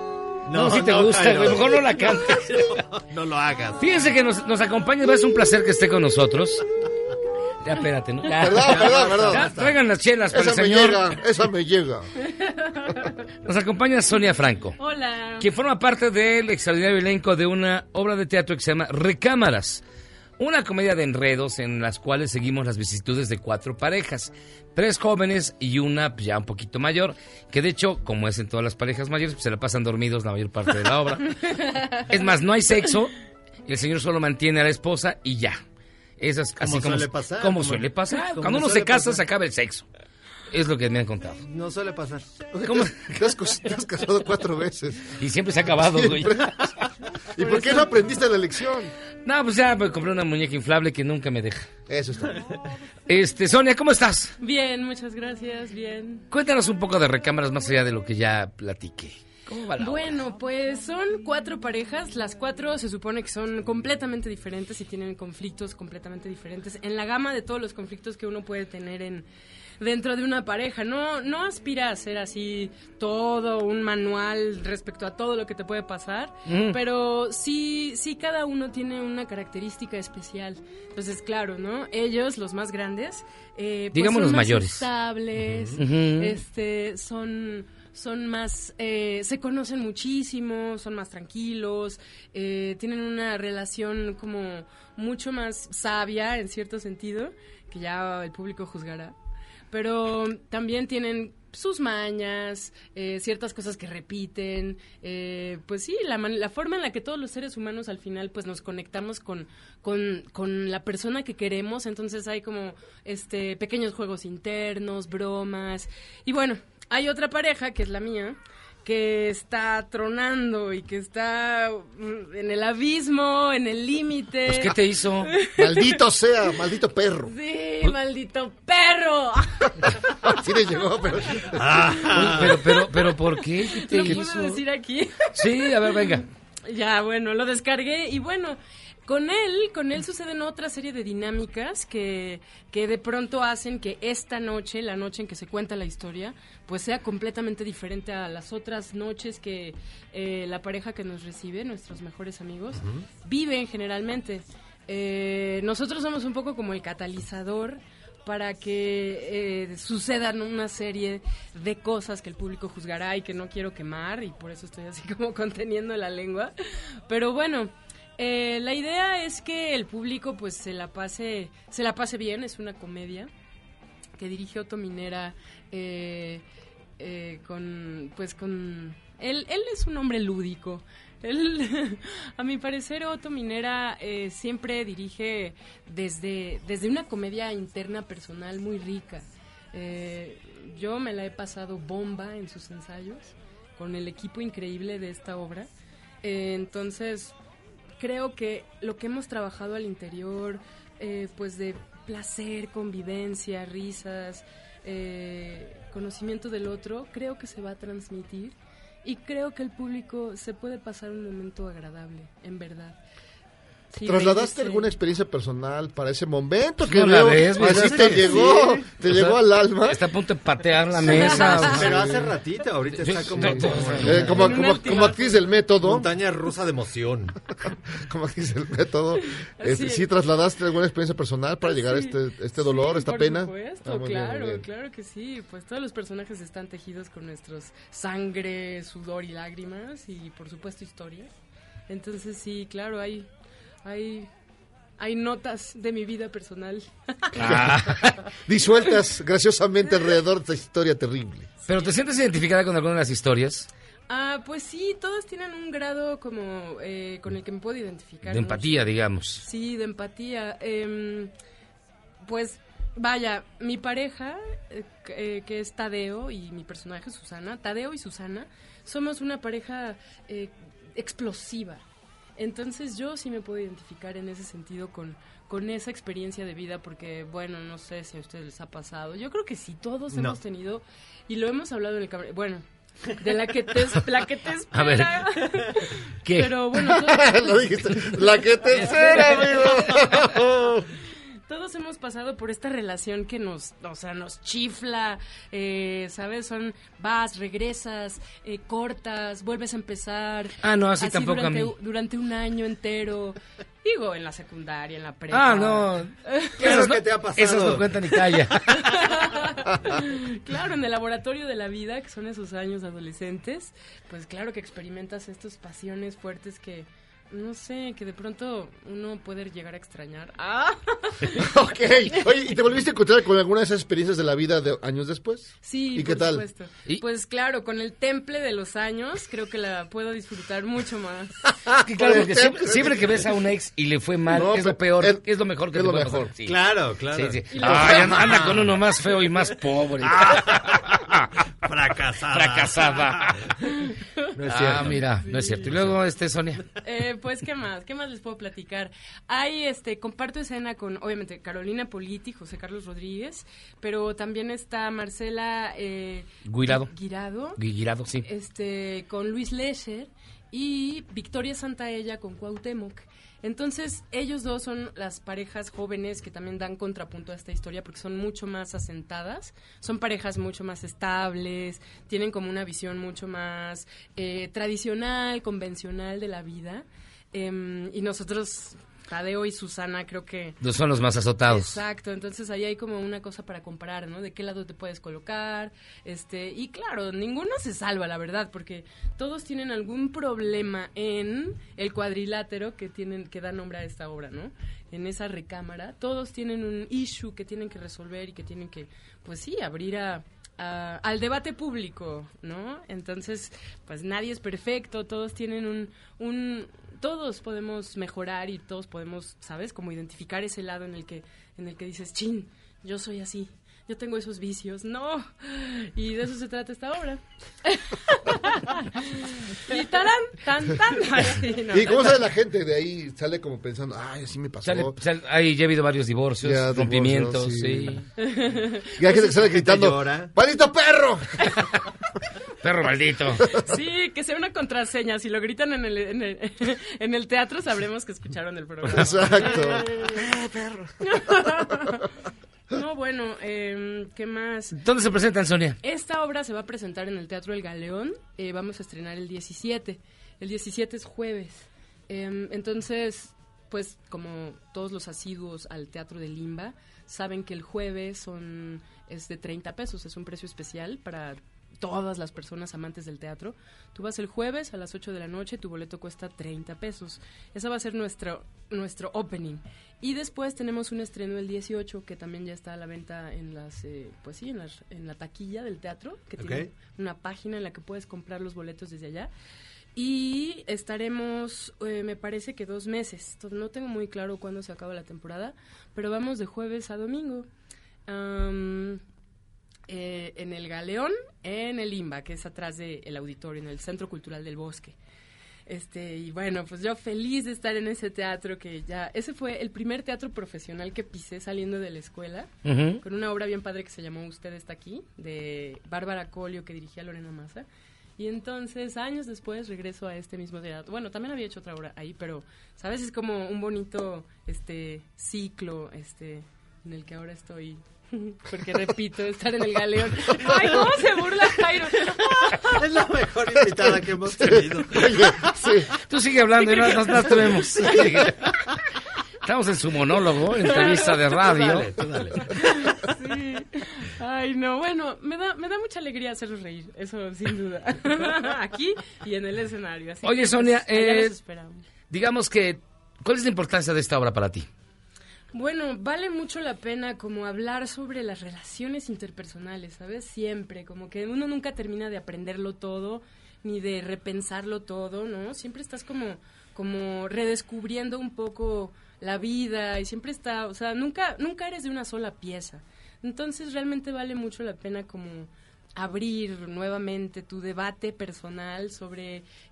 No, si te gusta, güey. Mejor no la cantes. No lo hagas. Fíjense que nos acompaña, es un placer que esté con nosotros. Ya, espérate, ¿no? Ya, Perdón. Ya, traigan las chelas para esa el señor. Esa me llega. Nos acompaña Sonia Franco. Hola. Quien forma parte del extraordinario elenco de una obra de teatro que se llama Recámaras. Una comedia de enredos en las cuales seguimos las vicisitudes de 4 parejas. 3 jóvenes y una ya un poquito mayor, que de hecho, como es en todas las parejas mayores, pues se la pasan dormidos la mayor parte de la obra. Es más, no hay sexo, y el señor solo mantiene a la esposa y ya. Eso es así como suele pasar. Como suele pasar. Cuando uno se casa, se acaba el sexo. Es lo que me han contado. No suele pasar. ¿Cómo? Te has casado 4 veces. Y siempre se ha acabado, güey. ¿Y por qué no aprendiste la lección? No, pues ya me compré una muñeca inflable que nunca me deja. Eso está bien. Sonia, ¿cómo estás? Bien, muchas gracias, bien. Cuéntanos un poco de Recámaras más allá de lo que ya platiqué. ¿Cómo va la Bueno, pues son 4 parejas. Las 4 se supone que son completamente diferentes y tienen conflictos completamente diferentes. En la gama de todos los conflictos que uno puede tener dentro de una pareja. No aspira a ser así todo un manual respecto a todo lo que te puede pasar, pero sí cada uno tiene una característica especial. Entonces, claro, ¿no? Ellos, los más grandes, digamos pues los mayores, estables, son más, se conocen muchísimo, son más tranquilos, tienen una relación como mucho más sabia en cierto sentido, que ya el público juzgará. Pero también tienen sus mañas, ciertas cosas que repiten, pues sí, la forma en la que todos los seres humanos al final pues nos conectamos con la persona que queremos. Entonces hay como pequeños juegos internos, bromas. Y bueno, hay otra pareja, que es la mía, que está tronando y que está en el abismo, en el límite. Pues, ¿qué te hizo? Maldito sea, maldito perro. Sí, maldito perro. Sí le llegó, pero... Pero ¿por qué? ¿Qué te hizo? ¿Lo puedo decir aquí? Sí, a ver, venga. Ya, bueno, lo descargué y bueno... Con él suceden otra serie de dinámicas que de pronto hacen que esta noche, la noche en que se cuenta la historia, pues sea completamente diferente a las otras noches que la pareja que nos recibe, nuestros mejores amigos, viven generalmente. Nosotros somos un poco como el catalizador para que sucedan una serie de cosas que el público juzgará y que no quiero quemar, y por eso estoy así como conteniendo la lengua. Pero bueno... la idea es que el público pues se la pase bien. Es una comedia que dirige Otto Minera, con él es un hombre lúdico. A mi parecer, Otto Minera siempre dirige desde una comedia interna personal muy rica. Yo me la he pasado bomba en sus ensayos con el equipo increíble de esta obra. Entonces creo que lo que hemos trabajado al interior, pues de placer, convivencia, risas, conocimiento del otro, creo que se va a transmitir y creo que el público se puede pasar un momento agradable, en verdad. Sí, ¿trasladaste alguna experiencia personal para ese momento? Que no la ves, así te llegó, te llegó al alma. Está a punto de patear la mesa. Pero hace ratito, ahorita está como actriz del método. Montaña rusa de emoción. Como actriz del método. ¿Sí trasladaste alguna experiencia personal para llegar a este dolor, esta pena? Por supuesto, claro que sí. Pues todos los personajes están tejidos con nuestros sangre, sudor y lágrimas y por supuesto historias. Entonces sí, claro, hay notas de mi vida personal. Disueltas graciosamente alrededor de esta historia terrible. ¿Pero te sientes identificada con alguna de las historias? Pues sí, todas tienen un grado como con el que me puedo identificar. De empatía, digamos. Sí, de empatía. Pues vaya, mi pareja, que es Tadeo, y mi personaje Susana, Tadeo y Susana, somos una pareja explosiva. Entonces yo sí me puedo identificar en ese sentido con esa experiencia de vida, porque bueno, no sé si a ustedes les ha pasado. Yo creo que sí, todos hemos tenido, y lo hemos hablado en el cabaret, bueno, de la que te espera. A ver, ¿qué? Pero bueno, lo dijiste, la que te espera, amigo. todos hemos pasado por esta relación que nos chifla, ¿sabes? Vas, regresas, cortas, vuelves a empezar. No, así tampoco durante, a mí. Durante un año entero. Digo, en la secundaria, en la prepa. No. ¿Qué es lo que te ha pasado? Esos no cuentan ni calla. Claro, en el laboratorio de la vida, que son esos años adolescentes, pues claro que experimentas estas pasiones fuertes que, no sé, que de pronto uno puede llegar a extrañar. Ok. Oye, ¿y te volviste a encontrar con alguna de esas experiencias de la vida de años después? Sí, ¿y qué tal? Supuesto. Pues claro, con el temple de los años, creo que la puedo disfrutar mucho más. Claro, porque siempre que ves a un ex y le fue mal, es lo peor, es lo mejor que te puede pasar. Sí. Claro. Sí. Anda con uno más feo y más pobre. Fracasada. No es cierto. Mira, no es cierto. Y luego, Sonia. Pues, ¿qué más les puedo platicar? Hay, comparto escena con, obviamente, Carolina Politi, José Carlos Rodríguez, pero también está Marcela Guirado, sí. Con Luis Lesher y Victoria Santaella con Cuauhtémoc. Entonces, ellos dos son las parejas jóvenes que también dan contrapunto a esta historia porque son mucho más asentadas, son parejas mucho más estables, tienen como una visión mucho más tradicional, convencional de la vida. Y nosotros, Tadeo y Susana, creo que... Son los más azotados. Exacto, entonces ahí hay como una cosa para comparar, ¿no? De qué lado te puedes colocar, y claro, ninguno se salva, la verdad, porque todos tienen algún problema en el cuadrilátero que da nombre a esta obra, ¿no? En esa recámara, todos tienen un issue que tienen que resolver y que tienen que, pues sí, abrir al debate público, ¿no? Entonces, pues nadie es perfecto, todos tienen todos podemos mejorar y todos podemos, ¿sabes? Como identificar ese lado en el que dices, chin, yo soy así, yo tengo esos vicios, no. Y de eso se trata esta obra. Y tarán, tan. ¿Y cómo sale la gente de ahí? Sale como pensando, ay, así me pasó. Ahí ya ha habido varios divorcios, rompimientos, sí. Y hay gente que sale gritando, ¡maldito perro! Perro maldito. Sí, que sea una contraseña. Si lo gritan en el teatro, sabremos que escucharon el programa. Exacto. Perro. No, bueno, ¿qué más? ¿Dónde se presentan, Sonia? Esta obra se va a presentar en el Teatro El Galeón. Vamos a estrenar el 17. El 17 es jueves. Entonces, pues, como todos los asiduos al Teatro de Limba, saben que el jueves es de 30 pesos. Es un precio especial para todas las personas amantes del teatro. Tú vas el jueves a las 8 de la noche, tu boleto cuesta 30 pesos. Esa va a ser nuestro opening. Y después tenemos un estreno el 18 que también ya está a la venta en en la taquilla del teatro, que tiene una página en la que puedes comprar los boletos desde allá. Y estaremos, me parece que 2 meses. Entonces, no tengo muy claro cuándo se acaba la temporada, pero vamos de jueves a domingo. En el Galeón, en el Limba, que es atrás del auditorio, en el Centro Cultural del Bosque. Y bueno, pues yo feliz de estar en ese teatro ese fue el primer teatro profesional que pisé saliendo de la escuela, con una obra bien padre que se llamó Usted está aquí, de Bárbara Colio, que dirigía Lorena Massa. Y entonces, años después, regreso a este mismo teatro. Bueno, también había hecho otra obra ahí, pero, ¿sabes? Es como un bonito ciclo en el que ahora estoy... Porque repito, estar en el Galeón. ¡Ay, cómo se burla Jairo! Es la mejor invitada que hemos tenido. Oye, sí. Tú sigue hablando y nos tenemos. Estamos en su monólogo, entrevista de radio. Tú dale. Sí. Ay, no, bueno, me da mucha alegría hacerlos reír, eso sin duda. Aquí y en el escenario. Así Oye, que, Sonia, los esperamos. Digamos que, ¿cuál es la importancia de esta obra para ti? Bueno, vale mucho la pena como hablar sobre las relaciones interpersonales, ¿sabes? Siempre, como que uno nunca termina de aprenderlo todo, ni de repensarlo todo, ¿no? Siempre estás como redescubriendo un poco la vida y siempre nunca eres de una sola pieza. Entonces realmente vale mucho la pena como abrir nuevamente tu debate personal sobre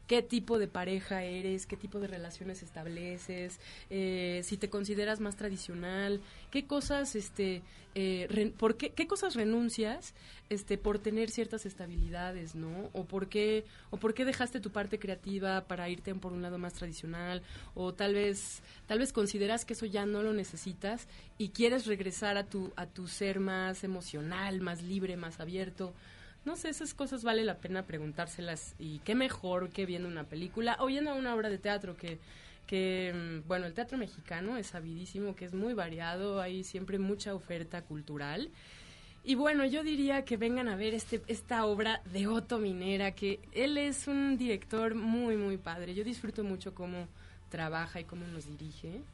qué tipo de pareja eres, qué tipo de relaciones estableces, si te consideras más tradicional, qué cosas, qué cosas renuncias, por tener ciertas estabilidades, ¿no? O por qué dejaste tu parte creativa para irte por un lado más tradicional, o tal vez consideras que eso ya no lo necesitas y quieres regresar a tu ser más emocional, más libre, más abierto. No sé, esas cosas vale la pena preguntárselas, y qué mejor que viendo una película o viendo una obra de teatro que bueno, el teatro mexicano es sabidísimo, que es muy variado, hay siempre mucha oferta cultural. Y bueno, yo diría que vengan a ver esta obra de Otto Minera, que él es un director muy, muy padre. Yo disfruto mucho cómo trabaja y cómo nos dirige.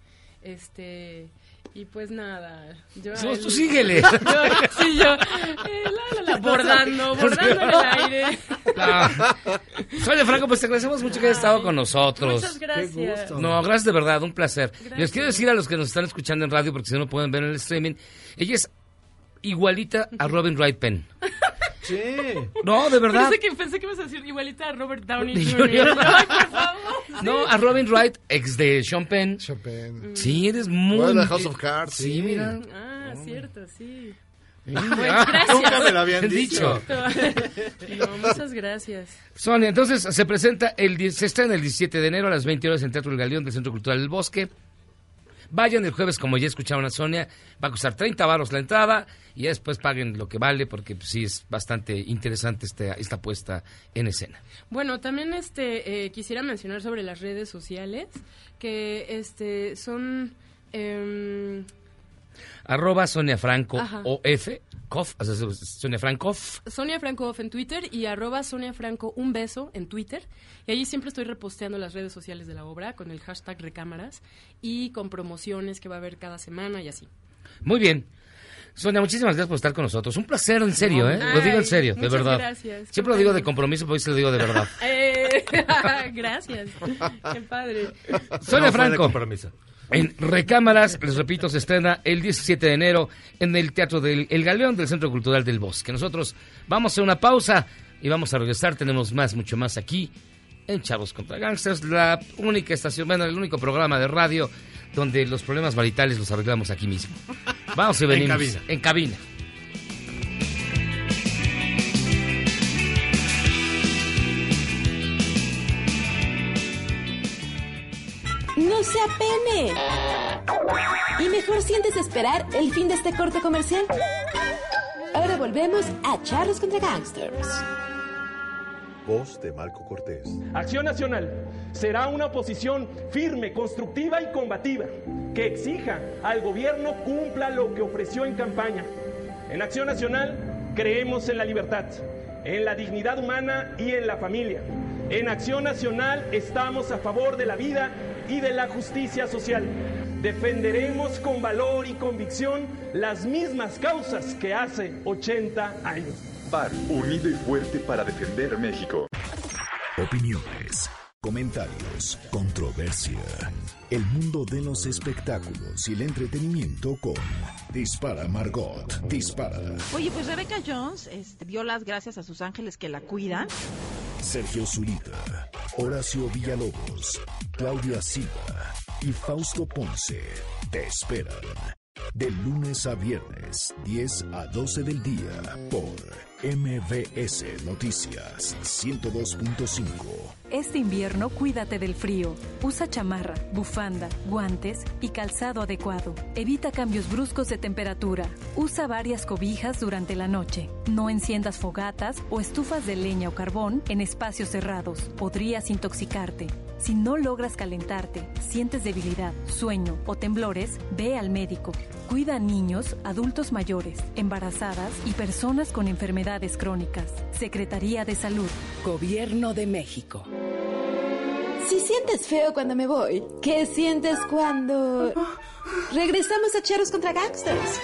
Y pues nada, tú síguele. Bordando en el aire. Sonia Franco, pues te agradecemos mucho que hayas estado con nosotros. Muchas gracias. No, gracias de verdad, un placer. Gracias. Les quiero decir a los que nos están escuchando en radio, porque si no pueden ver en el streaming, ella es igualita a Robin Wright Penn. Sí. No, de verdad. Pensé que ibas a decir igualita a Robert Downey Jr. Ay, por favor. No, a Robin Wright, ex de Sean Penn. Sí, eres muy... Bueno, House of Cards. Sí, mira. Cierto, sí. Gracias. Nunca me lo habían dicho. No, muchas gracias. Sonia, entonces se presenta se estrena el 17 de enero a las 20 horas en Teatro El Galeón del Centro Cultural del Bosque. Vayan el jueves, como ya escucharon a Sonia, va a costar 30 varos la entrada y ya después paguen lo que vale, porque pues, sí es bastante interesante esta puesta en escena. Bueno, también quisiera mencionar sobre las redes sociales, que son... @ Sonia Franco OF, Sonia Francoff. Sonia Francoff en Twitter y @ Sonia Franco un beso en Twitter. Y allí siempre estoy reposteando las redes sociales de la obra con el hashtag Recámaras y con promociones que va a haber cada semana y así. Muy bien. Sonia, muchísimas gracias por estar con nosotros. Un placer, en serio, ¿eh? Lo digo en serio, de verdad. Gracias. Siempre lo digo de compromiso, pero hoy se lo digo de verdad. Gracias. Qué padre. Sonia Franco. En Recámaras, les repito, se estrena el 17 de enero en el Teatro del El Galeón del Centro Cultural del Bosque. Nosotros vamos a hacer una pausa y vamos a regresar. Tenemos mucho más aquí en Chavos contra Gangsters, la única estación, el único programa de radio donde los problemas maritales los arreglamos aquí mismo. Vamos y venimos. En cabina. No se apene. Y mejor siéntese esperar el fin de este corte comercial. Ahora volvemos a Charlos contra Gangsters. Voz de Marco Cortés. Acción Nacional será una oposición firme, constructiva y combativa, que exija al gobierno cumpla lo que ofreció en campaña. En Acción Nacional creemos en la libertad, en la dignidad humana y en la familia. En Acción Nacional estamos a favor de la vida y de la justicia social. Defenderemos con valor y convicción las mismas causas que hace 80 años. PAR, unido y fuerte para defender México. Opiniones, comentarios, controversia. El mundo de los espectáculos y el entretenimiento con Dispara Margot. Dispara. Oye, pues Rebecca Jones dio las gracias a sus ángeles que la cuidan. Sergio Zurita, Horacio Villalobos, Claudia Silva y Fausto Ponce te esperan de lunes a viernes, 10 a 12 del día, por MBS Noticias 102.5. Este invierno cuídate del frío. Usa chamarra, bufanda, guantes y calzado adecuado. Evita cambios bruscos de temperatura. Usa varias cobijas durante la noche. No enciendas fogatas o estufas de leña o carbón en espacios cerrados. Podrías intoxicarte. Si no logras calentarte, sientes debilidad, sueño o temblores, ve al médico. Cuida a niños, adultos mayores, embarazadas y personas con enfermedades crónicas. Secretaría de Salud. Gobierno de México. Si sientes feo cuando me voy, ¿qué sientes cuando regresamos a Charros contra Gangsters?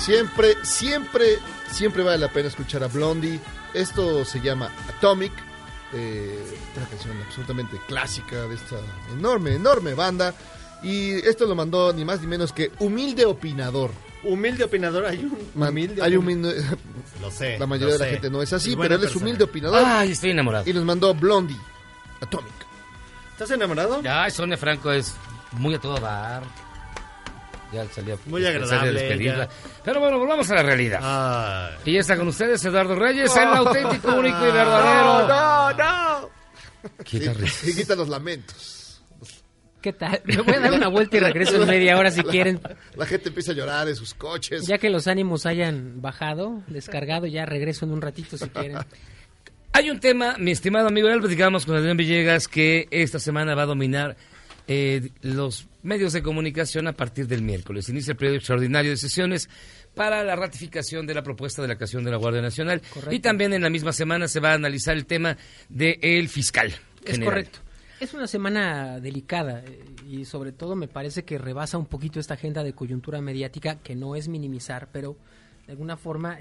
Siempre vale la pena escuchar a Blondie. Esto se llama Atomic, una canción absolutamente clásica de esta enorme banda. Y esto lo mandó ni más ni menos que Humilde Opinador. Humilde Opinador, hay un... Lo sé. La mayoría de la gente no es así, pero él es Humilde Opinador. Ay, estoy enamorado. Y nos mandó Blondie, Atomic. ¿Estás enamorado? Ya, Sonia Franco es muy a todo dar. Ya salía muy agradable. Pero bueno, volvamos a la realidad. Y ya está con ustedes Eduardo Reyes, el auténtico, único y verdadero. No. Quita los lamentos. ¿Qué tal? Me voy a dar una vuelta y regreso en media hora si quieren. La gente empieza a llorar en sus coches. Ya que los ánimos hayan bajado, descargado, ya regreso en un ratito si quieren. Hay un tema, mi estimado amigo, ya lo platicamos con Adrián Villegas, que esta semana va a dominar los medios de comunicación a partir del miércoles. Inicia el periodo extraordinario de sesiones para la ratificación de la propuesta de la creación de la Guardia Nacional. Correcto. Y también en la misma semana se va a analizar el tema del fiscal general. Es correcto. Es una semana delicada y sobre todo me parece que rebasa un poquito esta agenda de coyuntura mediática, que no es minimizar, pero de alguna forma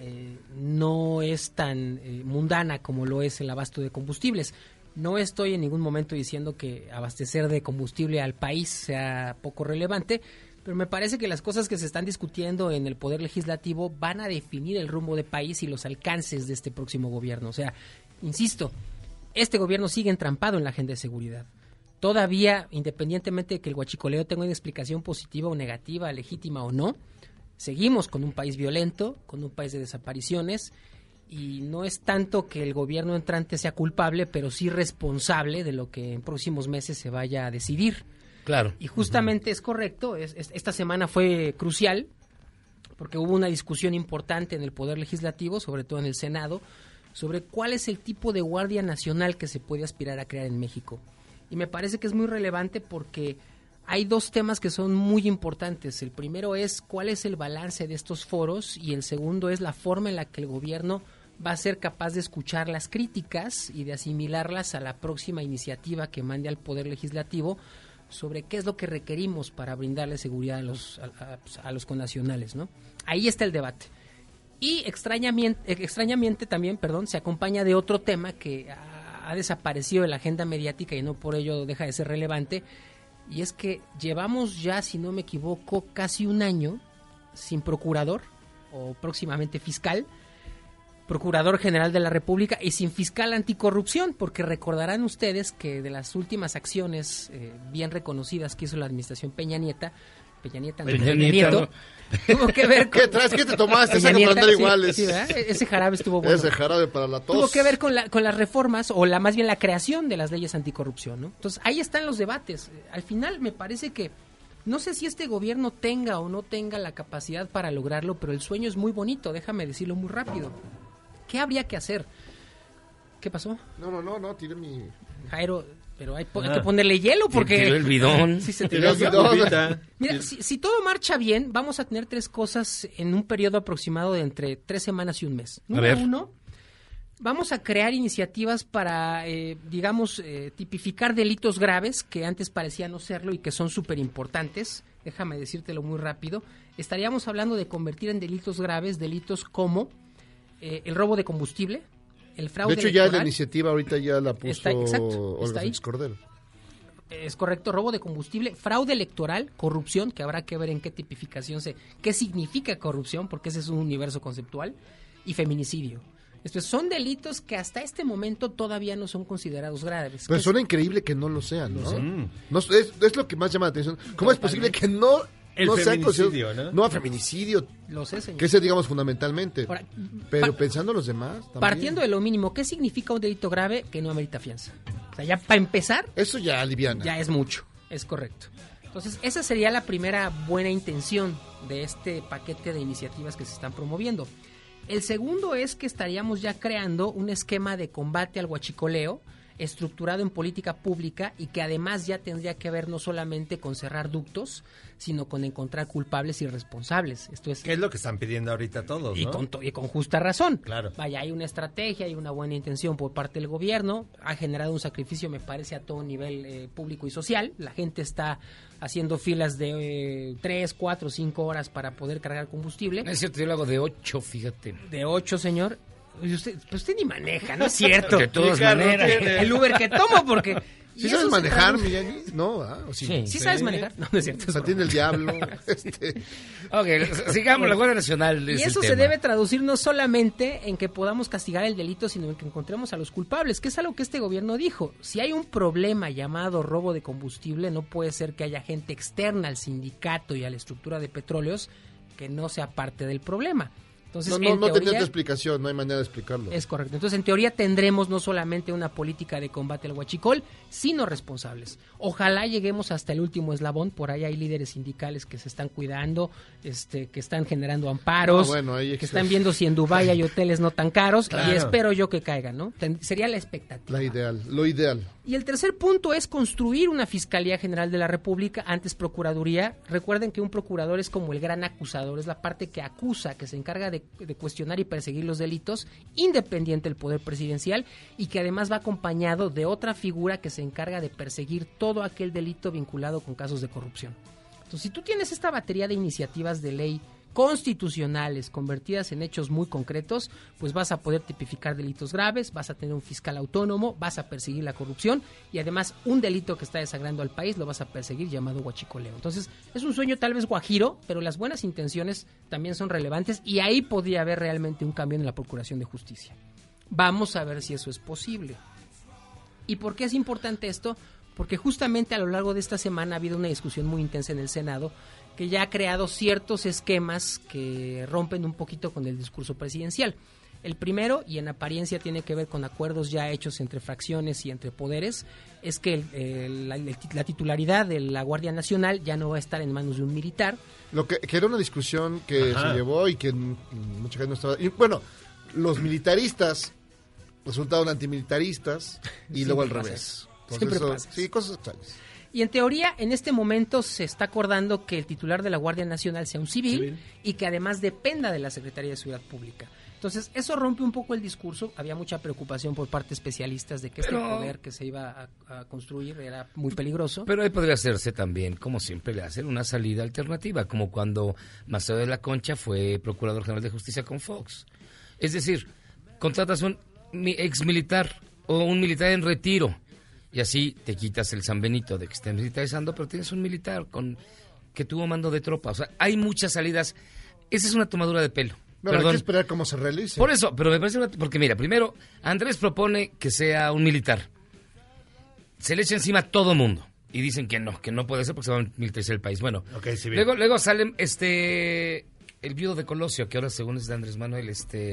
no es tan mundana como lo es el abasto de combustibles. No estoy en ningún momento diciendo que abastecer de combustible al país sea poco relevante, pero me parece que las cosas que se están discutiendo en el Poder Legislativo van a definir el rumbo de país y los alcances de este próximo gobierno. O sea, insisto, este gobierno sigue entrampado en la agenda de seguridad. Todavía, independientemente de que el huachicoleo tenga una explicación positiva o negativa, legítima o no, seguimos con un país violento, con un país de desapariciones, y no es tanto que el gobierno entrante sea culpable, pero sí responsable de lo que en próximos meses se vaya a decidir. Claro. Y justamente es correcto, esta semana fue crucial, porque hubo una discusión importante en el Poder Legislativo, sobre todo en el Senado, sobre cuál es el tipo de Guardia Nacional que se puede aspirar a crear en México. Y me parece que es muy relevante porque hay dos temas que son muy importantes. El primero es cuál es el balance de estos foros y el segundo es la forma en la que el gobierno va a ser capaz de escuchar las críticas y de asimilarlas a la próxima iniciativa que mande al Poder Legislativo sobre qué es lo que requerimos para brindarle seguridad a los connacionales, ¿no? Ahí está el debate. Y extrañamente también, se acompaña de otro tema que ha desaparecido de la agenda mediática y no por ello deja de ser relevante, y es que llevamos ya, si no me equivoco, casi un año sin procurador o próximamente fiscal, Procurador General de la República y sin fiscal anticorrupción, porque recordarán ustedes que de las últimas acciones bien reconocidas que hizo la administración Peña Nieto, tuvo que ver con... ¿Qué te tomaste? Esa comprender iguales. Sí, ese jarabe estuvo bueno. Ese jarabe para la tos. Tuvo que ver con las reformas, o más bien la creación de las leyes anticorrupción, ¿no? Entonces, ahí están los debates. Al final, me parece que, no sé si este gobierno tenga o no tenga la capacidad para lograrlo, pero el sueño es muy bonito, déjame decirlo muy rápido. ¿Qué habría que hacer? ¿Qué pasó? No, tiré mi... Jairo... Pero hay que ponerle hielo porque... Tiró el bidón. Sí, se tiró el bidón. Mira, si todo marcha bien, vamos a tener tres cosas en un periodo aproximado de entre 3 semanas y un mes. Número 1, vamos a crear iniciativas para, tipificar delitos graves que antes parecían no serlo y que son súper importantes. Déjame decírtelo muy rápido. Estaríamos hablando de convertir en delitos graves delitos como el robo de combustible, el fraude electoral. De hecho, ya la iniciativa ahorita ya la puso Olga Félix Cordero. Es correcto, robo de combustible, fraude electoral, corrupción, que habrá que ver en qué tipificación qué significa corrupción, porque ese es un universo conceptual, y feminicidio. Estos son delitos que hasta este momento todavía no son considerados graves. Pero suena increíble que no lo sean, ¿no? Es lo que más llama la atención. ¿Cómo es posible que no... El feminicidio, ¿no? No, a feminicidio. Lo sé, señor. Que ese, digamos, fundamentalmente. Ahora, pero pensando en los demás también. Partiendo de lo mínimo, ¿qué significa un delito grave que no amerita fianza? O sea, ya para empezar... Eso ya aliviana. Ya es mucho, es correcto. Entonces, esa sería la primera buena intención de este paquete de iniciativas que se están promoviendo. El segundo es que estaríamos ya creando un esquema de combate al huachicoleo estructurado en política pública y que además ya tendría que ver no solamente con cerrar ductos, sino con encontrar culpables y responsables. Esto es, ¿qué es lo que están pidiendo ahorita todos, ¿no? Y con justa razón. Claro. Vaya, hay una estrategia, hay una buena intención por parte del gobierno, ha generado un sacrificio, me parece, a todo nivel público y social. La gente está haciendo filas de 3, 4, 5 horas para poder cargar combustible. Es cierto, yo lo hago de 8, fíjate. De 8, señor. Usted ni maneja, ¿no es cierto? De todas maneras. El Uber que tomo, porque... ¿Sí sabes manejar, Millani? No, sí. ¿Sí sabes manejar? No, es cierto. O sea, tiene el diablo. Ok, sigamos, la Guardia Nacional. Y eso se debe traducir no solamente en que podamos castigar el delito, sino en que encontremos a los culpables, que es algo que este gobierno dijo. Si hay un problema llamado robo de combustible, no puede ser que haya gente externa al sindicato y a la estructura de petróleos que no sea parte del problema. Entonces, no tenía otra explicación, no hay manera de explicarlo. Es correcto. Entonces, en teoría tendremos no solamente una política de combate al huachicol, sino responsables. Ojalá lleguemos hasta el último eslabón. Por ahí hay líderes sindicales que se están cuidando, que están generando amparos, que están viendo si en Dubái hay hoteles no tan caros, claro. Y espero yo que caigan, ¿no? Sería la expectativa. Lo ideal. Y el tercer punto es construir una Fiscalía General de la República, antes Procuraduría. Recuerden que un procurador es como el gran acusador, es la parte que acusa, que se encarga de cuestionar y perseguir los delitos, independiente del poder presidencial, y que además va acompañado de otra figura que se encarga de perseguir todo aquel delito vinculado con casos de corrupción. Entonces, si tú tienes esta batería de iniciativas de ley constitucionales convertidas en hechos muy concretos, pues vas a poder tipificar delitos graves, vas a tener un fiscal autónomo, vas a perseguir la corrupción y además un delito que está desagrando al país lo vas a perseguir, llamado huachicoleo. Entonces es un sueño tal vez guajiro, pero las buenas intenciones también son relevantes y ahí podría haber realmente un cambio en la Procuración de Justicia. Vamos a ver si eso es posible. ¿Y por qué es importante esto? Porque justamente a lo largo de esta semana ha habido una discusión muy intensa en el Senado que ya ha creado ciertos esquemas que rompen un poquito con el discurso presidencial. El primero, y en apariencia tiene que ver con acuerdos ya hechos entre fracciones y entre poderes, es que la titularidad de la Guardia Nacional ya no va a estar en manos de un militar. Lo que era una discusión que se llevó y que mucha gente no estaba... Y bueno, los militaristas resultaron antimilitaristas y luego al revés. Entonces, sí, cosas extrañas. Y en teoría, en este momento se está acordando que el titular de la Guardia Nacional sea un civil y que además dependa de la Secretaría de Seguridad Pública. Entonces, eso rompe un poco el discurso. Había mucha preocupación por parte de especialistas de que este poder que se iba a construir era muy peligroso. Pero ahí podría hacerse también, como siempre le hacen, una salida alternativa, como cuando Maceo de la Concha fue Procurador General de Justicia con Fox. Es decir, contratas un ex militar o un militar en retiro, y así te quitas el San Benito de que estén militarizando, pero tienes un militar que tuvo mando de tropa. O sea, hay muchas salidas. Esa es una tomadura de pelo. Pero hay que esperar cómo se realice. Por eso, pero me parece porque mira, primero, Andrés propone que sea un militar. Se le echa encima a todo mundo. Y dicen que no puede ser porque se va a militarizar el país. Bueno, luego sale el viudo de Colosio, que ahora según es de Andrés Manuel,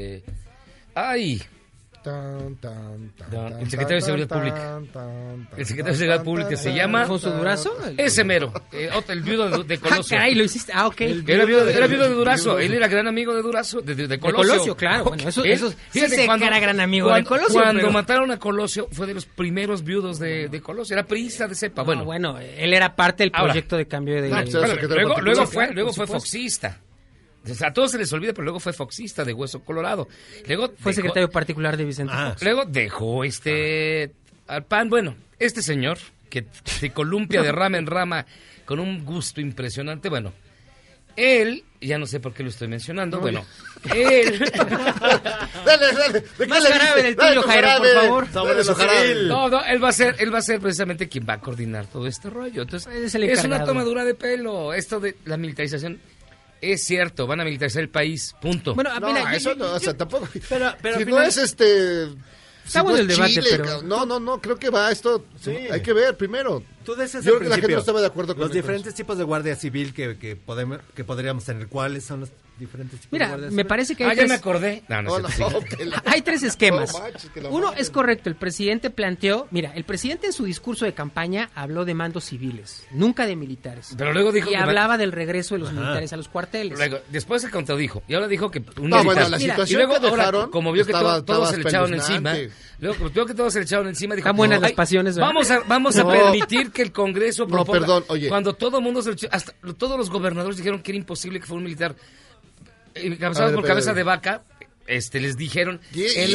el secretario de Seguridad Pública. El secretario de Seguridad Pública se llama ¿Alfonso Durazo? Ese mero, el viudo de Colosio. Caray, lo hiciste. Ok. Era viudo de Durazo. Él era gran amigo de Durazo, de Colosio. De Colosio, claro. Bueno, eso fíjate, sí que era gran amigo de Colosio. Cuando mataron a Colosio, fue de los primeros viudos de Colosio. Era priista de cepa. Bueno, él era parte del proyecto de cambio de... Luego fue foxista. O sea, a todos se les olvida, pero luego fue foxista de Hueso Colorado. Luego fue secretario particular de Vicente Fox. Luego dejó al PAN. Bueno, este señor que se columpia de rama en rama con un gusto impresionante. Bueno, él, ya no sé por qué lo estoy mencionando. Bueno, él. Dale. Más grave del tuyo, Jairo, por favor. No, él va a ser precisamente quien va a coordinar todo este rollo. Entonces, es una tomadura de pelo. Esto de la militarización. Es cierto, van a militarizar el país, punto. Bueno, mira, eso no, o sea, tampoco. Pero si no es Estamos en el debate, Chile, pero... No, creo que va esto. Sí. Hay que ver primero. Tú decías yo creo que la gente no estaba de acuerdo con los diferentes tipos de guardia civil que podríamos tener. ¿Cuáles son los diferentes tipos de guardia civil? Me parece que hay ya me acordé. Hay tres esquemas. Uno es correcto, el presidente planteó, el presidente en su discurso de campaña habló de mandos civiles, nunca de militares. Pero luego dijo y hablaba del regreso de los militares a los cuarteles. Luego, después se contradijo y ahora dijo que un militar. Bueno, la situación y luego, que dejaron, ahora, como vio que todos se le echaron encima, luego vio que todos se le echaron encima, dijo, están buenas las pasiones, ¿verdad? Vamos a permitir que el Congreso proponga. Perdón, oye. Cuando todo el mundo hasta todos los gobernadores dijeron que era imposible que fuera un militar encabezados por cabeza de vaca, les dijeron en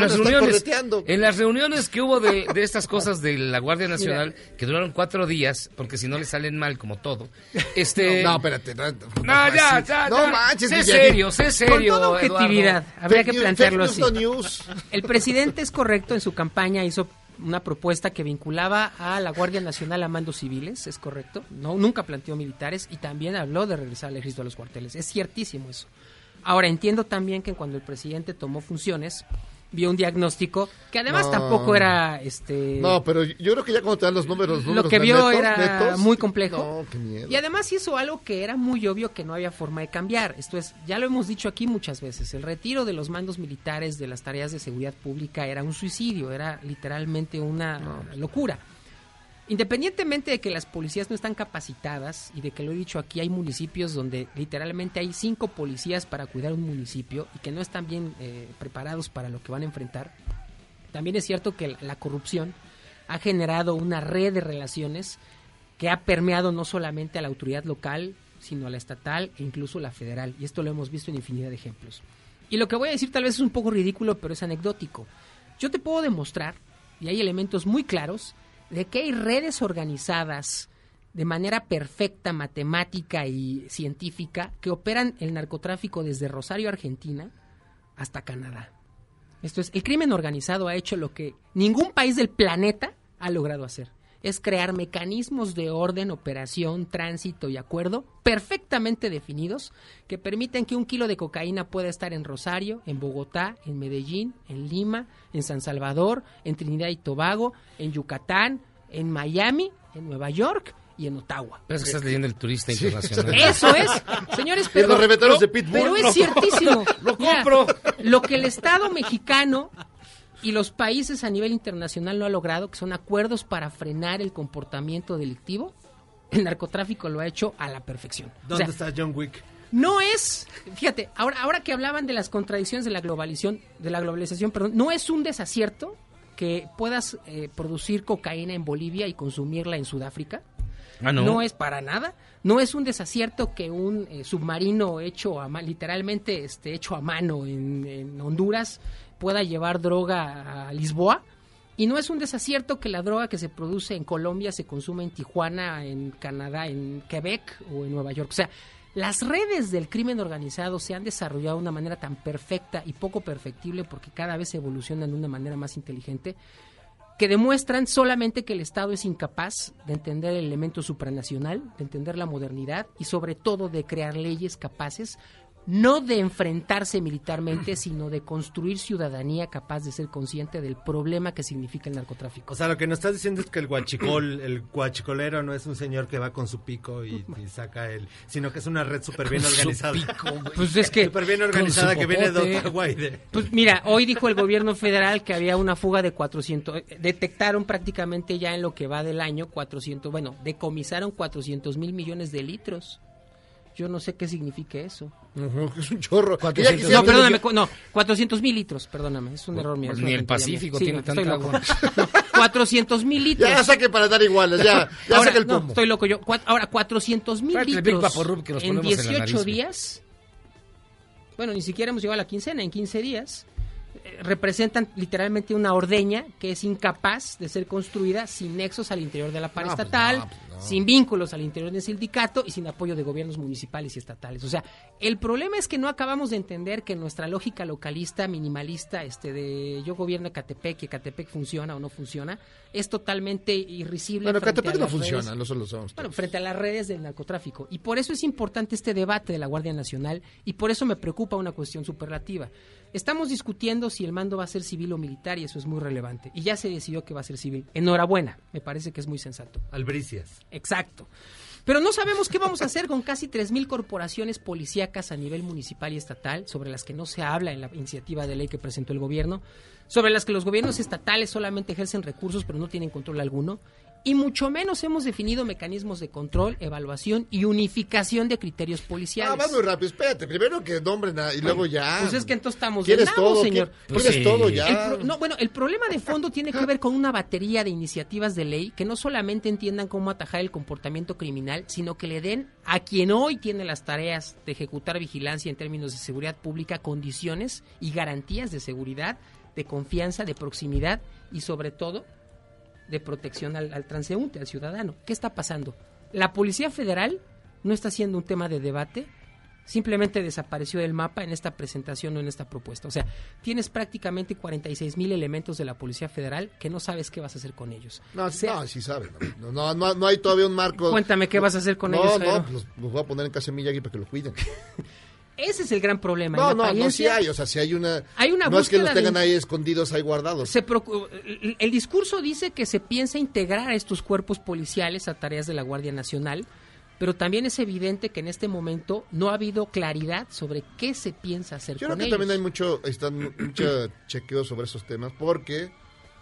las reuniones que hubo de estas cosas de la Guardia Nacional, que duraron 4 días, porque si no le salen mal como todo. No, espérate. Ya. No manches. Sé serio. Con toda objetividad, Eduardo. habría que plantearlo así. El presidente es correcto, en su campaña hizo una propuesta que vinculaba a la Guardia Nacional a mandos civiles, es correcto, nunca planteó militares, y también habló de regresar al ejército a los cuarteles, es ciertísimo eso. Ahora, entiendo también que cuando el presidente tomó funciones, vio un diagnóstico que además tampoco era No, pero yo creo que ya cuando te dan los números lo que vio era muy complejo. No, qué miedo. Y además hizo algo que era muy obvio que no había forma de cambiar. Esto es, ya lo hemos dicho aquí muchas veces, el retiro de los mandos militares de las tareas de seguridad pública era un suicidio, era literalmente una locura. Independientemente de que las policías no están capacitadas y de que lo he dicho aquí, hay municipios donde literalmente hay 5 policías para cuidar un municipio y que no están bien preparados para lo que van a enfrentar. También es cierto que la corrupción ha generado una red de relaciones que ha permeado no solamente a la autoridad local, sino a la estatal e incluso la federal. Y esto lo hemos visto en infinidad de ejemplos. Y lo que voy a decir tal vez es un poco ridículo, pero es anecdótico. Yo te puedo demostrar, y hay elementos muy claros, de que hay redes organizadas de manera perfecta, matemática y científica que operan el narcotráfico desde Rosario, Argentina, hasta Canadá. Esto es, el crimen organizado ha hecho lo que ningún país del planeta ha logrado hacer. Es crear mecanismos de orden, operación, tránsito y acuerdo perfectamente definidos que permiten que 1 kilo de cocaína pueda estar en Rosario, en Bogotá, en Medellín, en Lima, en San Salvador, en Trinidad y Tobago, en Yucatán, en Miami, en Nueva York y en Ottawa. Pero es que estás leyendo El Turista Internacional. Eso es, señores, pero es ciertísimo. Lo compro. Lo que el Estado mexicano y los países a nivel internacional no ha logrado, que son acuerdos para frenar el comportamiento delictivo, el narcotráfico lo ha hecho a la perfección. ¿Dónde está John Wick? No es, fíjate, ahora que hablaban de las contradicciones de la globalización, no es un desacierto que puedas producir cocaína en Bolivia y consumirla en Sudáfrica. No es para nada. No es un desacierto que un submarino hecho literalmente hecho a mano en Honduras pueda llevar droga a Lisboa, y no es un desacierto que la droga que se produce en Colombia se consume en Tijuana, en Canadá, en Quebec o en Nueva York. O sea, las redes del crimen organizado se han desarrollado de una manera tan perfecta y poco perfectible porque cada vez evolucionan de una manera más inteligente, que demuestran solamente que el Estado es incapaz de entender el elemento supranacional, de entender la modernidad y sobre todo de crear leyes capaces no de enfrentarse militarmente, sino de construir ciudadanía capaz de ser consciente del problema que significa el narcotráfico. O sea, lo que nos estás diciendo es que el guachicolero no es un señor que va con su pico y saca sino que es una red súper bien organizada. Pues es que súper bien organizada que viene de Ottawa y de... Pues mira, hoy dijo el gobierno federal que había una fuga de 400, detectaron prácticamente ya en lo que va del año decomisaron 400 mil millones de litros. Yo no sé qué significa eso. Es un chorro. 400 mil litros, perdóname, es un error mío. Ni el Pacífico tiene tanta agua. 400 mil litros. Ya saque para dar iguales, ya saque el pomo. Estoy loco yo. Ahora, 400 mil litros en 18 días. Bueno, ni siquiera hemos llegado a la quincena, en 15 días. Representan literalmente una ordeña que es incapaz de ser construida sin nexos al interior de la paraestatal, sin vínculos al interior del sindicato y sin apoyo de gobiernos municipales y estatales. O sea, el problema es que no acabamos de entender que nuestra lógica localista, minimalista, de yo gobierno Ecatepec y Ecatepec funciona o no funciona, es totalmente irrisible. Bueno, Ecatepec no funciona, no solo somos. Bueno, frente a las redes del narcotráfico. Y por eso es importante este debate de la Guardia Nacional y por eso me preocupa una cuestión superlativa. Estamos discutiendo discutiendo si el mando va a ser civil o militar y eso es muy relevante. Y ya se decidió que va a ser civil. Enhorabuena, me parece que es muy sensato. Albricias. Exacto. Pero no sabemos qué vamos a hacer con casi 3,000 corporaciones policíacas a nivel municipal y estatal, sobre las que no se habla en la iniciativa de ley que presentó el gobierno, sobre las que los gobiernos estatales solamente ejercen recursos pero no tienen control alguno, y mucho menos hemos definido mecanismos de control, evaluación y unificación de criterios policiales. Va muy rápido, espérate, primero que nombren y luego ya. Pues es que entonces estamos ¿Quieres de todo, señor? ¿Quieres sí. todo ya? El problema de fondo tiene que ver con una batería de iniciativas de ley que no solamente entiendan cómo atajar el comportamiento criminal, sino que le den a quien hoy tiene las tareas de ejecutar vigilancia en términos de seguridad pública condiciones y garantías de seguridad, de confianza, de proximidad y sobre todo de protección al transeúnte, al ciudadano. ¿Qué está pasando? La Policía Federal no está siendo un tema de debate, simplemente desapareció del mapa en esta presentación o en esta propuesta. O sea, tienes prácticamente 46,000 elementos de la Policía Federal que no sabes qué vas a hacer con ellos. Sí saben. No hay todavía un marco. Cuéntame qué vas a hacer con ellos. Los voy a poner en casa Miyagi para que lo cuiden. Ese es el gran problema. Sí hay, o sea, si hay una no es que los tengan ahí escondidos, ahí guardados. El discurso dice que se piensa integrar a estos cuerpos policiales a tareas de la Guardia Nacional, pero también es evidente que en este momento no ha habido claridad sobre qué se piensa hacer con ellos. Yo creo que también hay mucho chequeo sobre esos temas, porque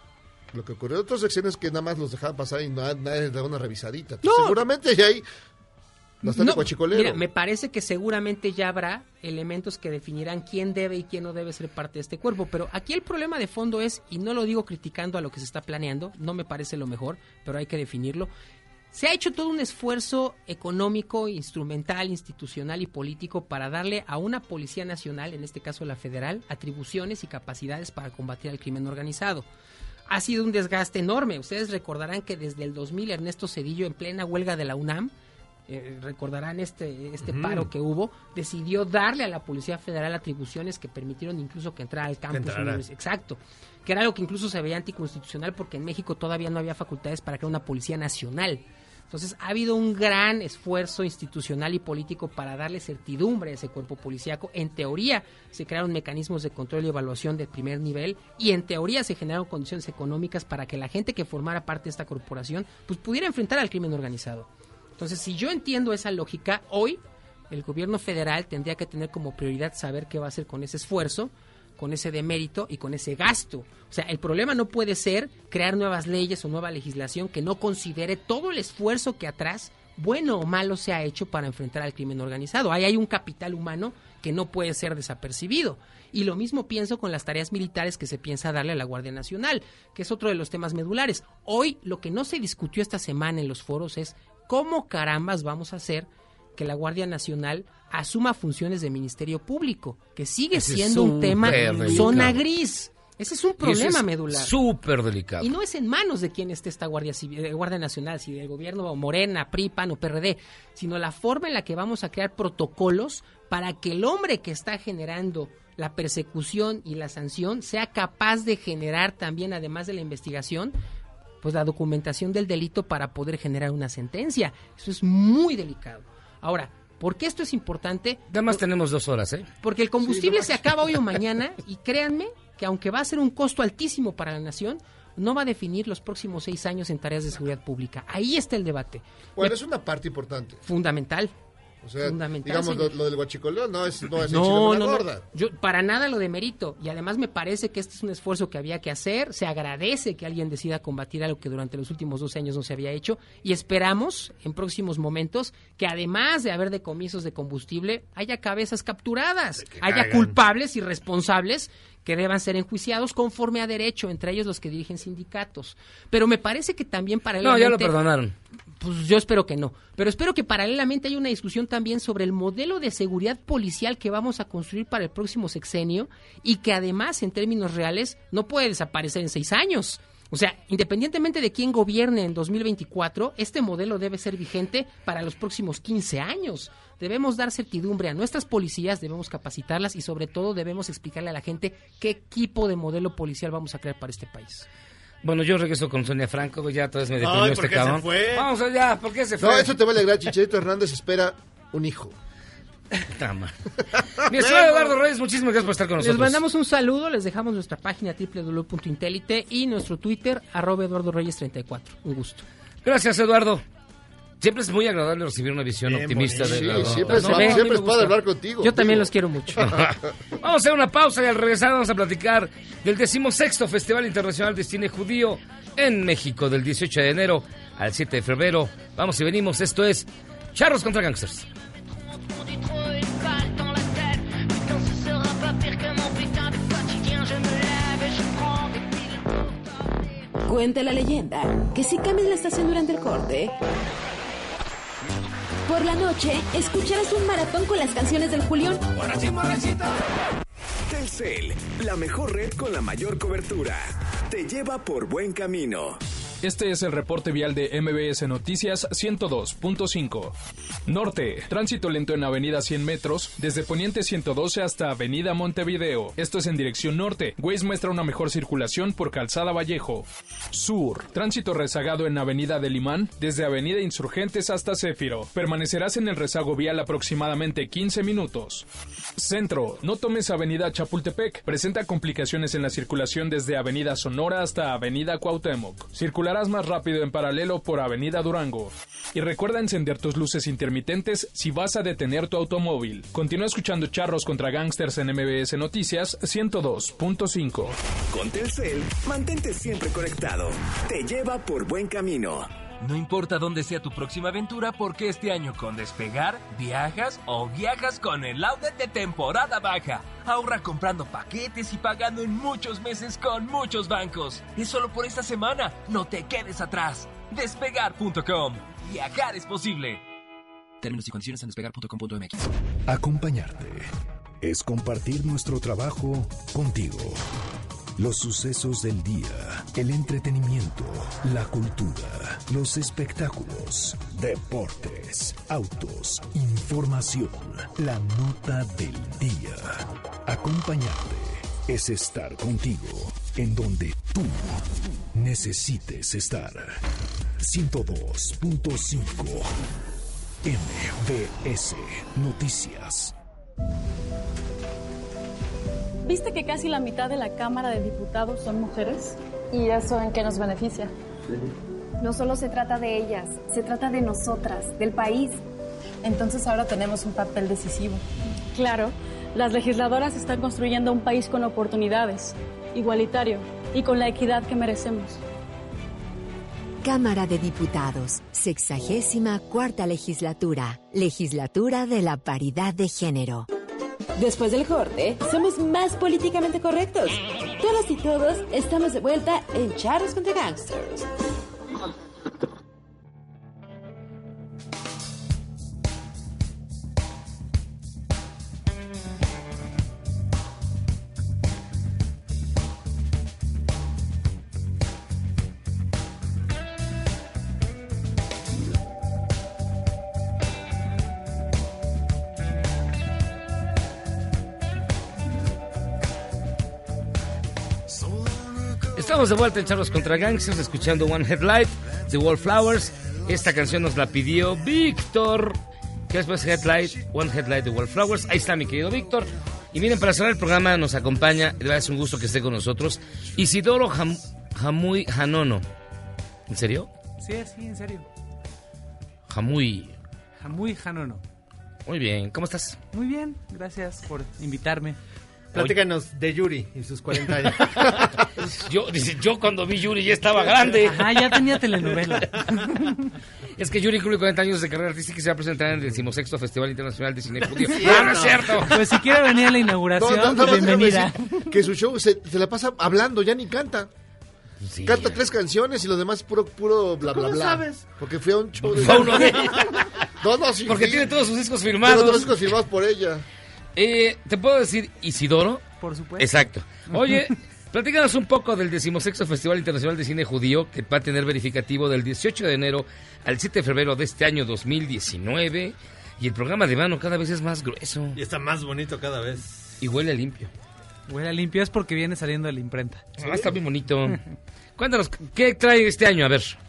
lo que ocurrió en otras secciones es que nada más los dejaban pasar y nadie les daba una revisadita. Seguramente ya hay bastante guachicolero. Mira, me parece que seguramente ya habrá elementos que definirán quién debe y quién no debe ser parte de este cuerpo, pero aquí el problema de fondo es, y no lo digo criticando a lo que se está planeando, no me parece lo mejor, pero hay que definirlo. Se ha hecho todo un esfuerzo económico, instrumental, institucional y político para darle a una Policía Nacional, en este caso la federal, atribuciones y capacidades para combatir al crimen organizado. Ha sido un desgaste enorme. Ustedes recordarán que desde el 2000 Ernesto Zedillo, en plena huelga de la UNAM, recordarán este paro que hubo, decidió darle a la Policía Federal atribuciones que permitieron incluso que entrara al campus. Exacto, que era algo que incluso se veía anticonstitucional porque en México todavía no había facultades para crear una Policía Nacional. Entonces ha habido un gran esfuerzo institucional y político para darle certidumbre a ese cuerpo policíaco. En teoría se crearon mecanismos de control y evaluación de primer nivel y en teoría se generaron condiciones económicas para que la gente que formara parte de esta corporación pues pudiera enfrentar al crimen organizado. Entonces, si yo entiendo esa lógica, hoy el gobierno federal tendría que tener como prioridad saber qué va a hacer con ese esfuerzo, con ese demérito y con ese gasto. O sea, el problema no puede ser crear nuevas leyes o nueva legislación que no considere todo el esfuerzo que atrás, bueno o malo, se ha hecho para enfrentar al crimen organizado. Ahí hay un capital humano que no puede ser desapercibido. Y lo mismo pienso con las tareas militares que se piensa darle a la Guardia Nacional, que es otro de los temas medulares. Hoy, lo que no se discutió esta semana en los foros es ¿cómo carambas vamos a hacer que la Guardia Nacional asuma funciones de Ministerio Público? Que sigue siendo un tema zona gris. Ese es un problema medular. Súper delicado. Y no es en manos de quien esté esta Guardia Nacional, si del gobierno Morena, PRI, PAN o PRD, sino la forma en la que vamos a crear protocolos para que el hombre que está generando la persecución y la sanción sea capaz de generar también, además de la investigación, pues la documentación del delito para poder generar una sentencia. Eso es muy delicado. Ahora, ¿por qué esto es importante? Nada más tenemos 2 horas, ¿eh? Porque el combustible se acaba hoy o mañana y créanme que aunque va a ser un costo altísimo para la nación, no va a definir los próximos 6 años en tareas de seguridad pública. Ahí está el debate. Bueno, es una parte importante. Fundamental. O sea, digamos, lo del guachicoleo no es gorda. Yo para nada lo demerito. Y además me parece que este es un esfuerzo que había que hacer. Se agradece que alguien decida combatir algo que durante los últimos 12 años no se había hecho. Y esperamos en próximos momentos que además de haber decomisos de combustible, haya cabezas capturadas, haya culpables y responsables que deban ser enjuiciados conforme a derecho, entre ellos los que dirigen sindicatos. Pero me parece que también paralelamente... No, ya lo perdonaron. Pues yo espero que no. Pero espero que paralelamente haya una discusión también sobre el modelo de seguridad policial que vamos a construir para el próximo sexenio y que además, en términos reales, no puede desaparecer en 6 años. O sea, independientemente de quién gobierne en 2024, este modelo debe ser vigente para los próximos 15 años. Debemos dar certidumbre a nuestras policías, debemos capacitarlas y sobre todo debemos explicarle a la gente qué tipo de modelo policial vamos a crear para este país. Bueno, yo regreso con Sonia Franco, ya otra vez me deprimió este cabrón. Se fue? Vamos allá, ¿por qué se fue? No, eso te va a alegrar, Chicharito Hernández espera un hijo. Mi estimado Eduardo Reyes, muchísimas gracias por estar con nosotros. Les mandamos un saludo, les dejamos nuestra página www.intelite y nuestro Twitter, @EduardoReyes34. Un gusto. Gracias, Eduardo. Siempre es muy agradable recibir una visión optimista de la... Siempre es padre hablar contigo. Yo también los quiero mucho. Vamos a hacer una pausa y al regresar vamos a platicar del 16º Festival Internacional de Cine Judío en México, del 18 de enero al 7 de febrero. Vamos y venimos, esto es Charros contra Gangsters. Cuenta la leyenda que si cambias la estación durante el corte, por la noche escucharás un maratón con las canciones del Julión. Telcel, la mejor red con la mayor cobertura. Te lleva por buen camino. Este es el reporte vial de MBS Noticias 102.5. Norte, tránsito lento en Avenida 100 metros, desde Poniente 112 hasta Avenida Montevideo. Esto es en dirección norte. Waze muestra una mejor circulación por Calzada Vallejo. Sur, tránsito rezagado en Avenida del Imán, desde Avenida Insurgentes hasta Céfiro. Permanecerás en el rezago vial aproximadamente 15 minutos. Centro, no tomes Avenida Chapultepec. Presenta complicaciones en la circulación desde Avenida Sonora hasta Avenida Cuauhtémoc. Circularás más rápido en paralelo por Avenida Durango. Y recuerda encender tus luces intermitentes si vas a detener tu automóvil. Continúa escuchando Charros contra Gangsters en MBS Noticias 102.5. Con Telcel, mantente siempre conectado. Te lleva por buen camino. No importa dónde sea tu próxima aventura, porque este año con Despegar, viajas con el outlet de temporada baja. Ahorra comprando paquetes y pagando en muchos meses con muchos bancos. Es solo por esta semana. No te quedes atrás. Despegar.com. Viajar es posible. Términos y condiciones en despegar.com.mx. Acompañarte es compartir nuestro trabajo contigo. Los sucesos del día, el entretenimiento, la cultura, los espectáculos, deportes, autos, información, la nota del día. Acompañarte es estar contigo en donde tú necesites estar. 102.5 MBS Noticias. ¿Viste que casi la mitad de la Cámara de Diputados son mujeres? ¿Y eso en qué nos beneficia? No solo se trata de ellas, se trata de nosotras, del país. Entonces ahora tenemos un papel decisivo. Claro, las legisladoras están construyendo un país con oportunidades, igualitario y con la equidad que merecemos. Cámara de Diputados, 64ª Legislatura, Legislatura de la Paridad de Género. Después del corte, somos más políticamente correctos. Todas y todos estamos de vuelta en Charros contra Gangsters. Estamos de vuelta en Charros contra Gangsters, escuchando One Headlight de Wallflowers. Esta canción nos la pidió Víctor, que después One Headlight de Wallflowers. Ahí está mi querido Víctor. Y miren, para cerrar el programa nos acompaña, de verdad es un gusto que esté con nosotros, Isidoro Jamuy Janono. ¿En serio? Sí, en serio. Jamuy Janono. Muy bien, ¿cómo estás? Muy bien, gracias por invitarme. Platícanos de Yuri y sus 40 años. Yo cuando vi Yuri ya estaba grande. Ajá, ya tenía telenovela. Es que Yuri cumple 40 años de carrera artística y se va a presentar en el 16º Festival Internacional de Cine Judío. No es cierto. Pues si quiere venir a la inauguración, bienvenida. Que su show se la pasa hablando, ya ni canta. Sí, canta 3 canciones y lo demás puro bla, bla, bla. ¿Cómo sabes? Porque fui a un show de... Fue uno de... No, sí. Porque tiene todos sus discos firmados. Todos los discos firmados por ella. ¿Te puedo decir Isidoro? Por supuesto. Exacto. Oye, platícanos un poco del 16º Festival Internacional de Cine Judío, que va a tener verificativo del 18 de enero al 7 de febrero de este año 2019. Y el programa de mano cada vez es más grueso. Y está más bonito cada vez. Y huele a limpio. Huele a limpio es porque viene saliendo de la imprenta. ¿Sí? Está bien bonito. Cuéntanos, ¿qué trae este año? A ver.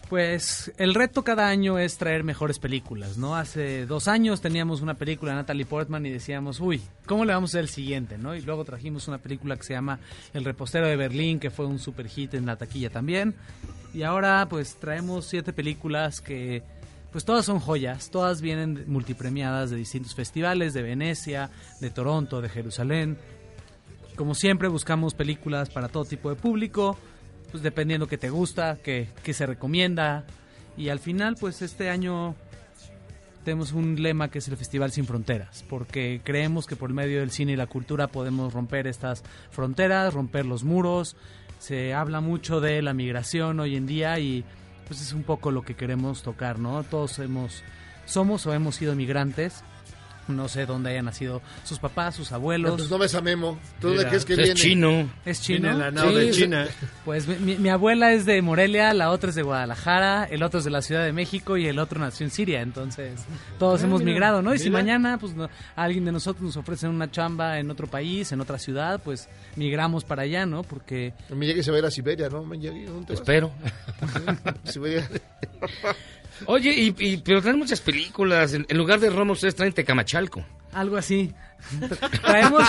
Pues el reto cada año es traer mejores películas, ¿no? Hace 2 años teníamos una película de Natalie Portman y decíamos, uy, ¿cómo le vamos a hacer el siguiente, no? Y luego trajimos una película que se llama El repostero de Berlín, que fue un super hit en la taquilla también. Y ahora pues traemos 7 películas que pues todas son joyas, todas vienen multipremiadas de distintos festivales, de Venecia, de Toronto, de Jerusalén. Como siempre buscamos películas para todo tipo de público, pues dependiendo que te gusta, que se recomienda. Y al final, pues este año tenemos un lema que es el Festival Sin Fronteras, porque creemos que por medio del cine y la cultura podemos romper estas fronteras, romper los muros. Se habla mucho de la migración hoy en día y pues es un poco lo que queremos tocar, ¿no? Todos somos o hemos sido migrantes. No sé dónde hayan nacido sus papás, sus abuelos. Pues no ves a Memo. ¿Tú dónde crees que viene? Es chino. ¿Es chino? Viene la nao de China. Pues mi abuela es de Morelia, la otra es de Guadalajara, el otro es de la Ciudad de México y el otro nació en Siria. Entonces, todos hemos migrado, ¿no? Y si mañana pues alguien de nosotros nos ofrece una chamba en otro país, en otra ciudad, pues migramos para allá, ¿no? Porque... Miyagi se va a ir a Siberia, ¿no? Espero. Siberia. Oye, pero traen muchas películas. En lugar de Roma, ustedes traen Tecamachalco. Algo así. Traemos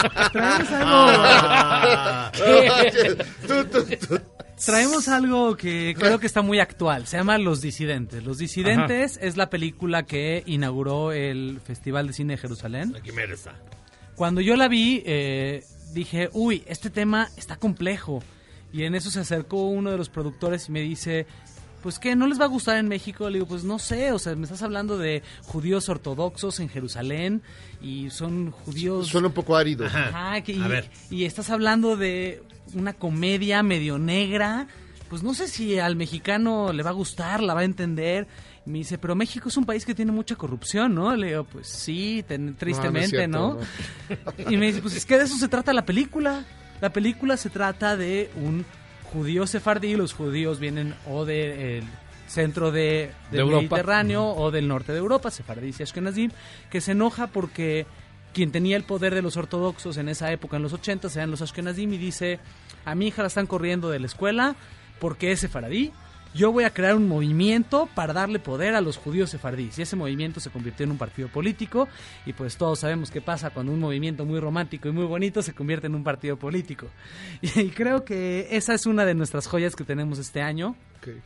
algo... Traemos algo que creo que está muy actual. Se llama Los Disidentes. Los Disidentes es la película que inauguró el Festival de Cine de Jerusalén. La quimera está. Cuando yo la vi, dije, uy, este tema está complejo. Y en eso se acercó uno de los productores y me dice... Pues que no les va a gustar en México. Le digo, pues no sé, o sea, me estás hablando de judíos ortodoxos en Jerusalén y son judíos... Suena un poco árido. Ajá, y estás hablando de una comedia medio negra, pues no sé si al mexicano le va a gustar, la va a entender. Y me dice, pero México es un país que tiene mucha corrupción, ¿no? Le digo, pues sí, tristemente, ¿no? Y me dice, pues es que de eso se trata la película. La película se trata de un... judío sefardí. Los judíos vienen o del centro del Mediterráneo o del norte de Europa, sefardí y ashkenazim, que se enoja porque quien tenía el poder de los ortodoxos en esa época, en los 80, eran los ashkenazim, y dice, a mi hija la están corriendo de la escuela porque es sefardí. Yo voy a crear un movimiento para darle poder a los judíos sefardíes. Y ese movimiento se convirtió en un partido político. Y pues todos sabemos qué pasa cuando un movimiento muy romántico y muy bonito se convierte en un partido político. Y creo que esa es una de nuestras joyas que tenemos este año. Okay.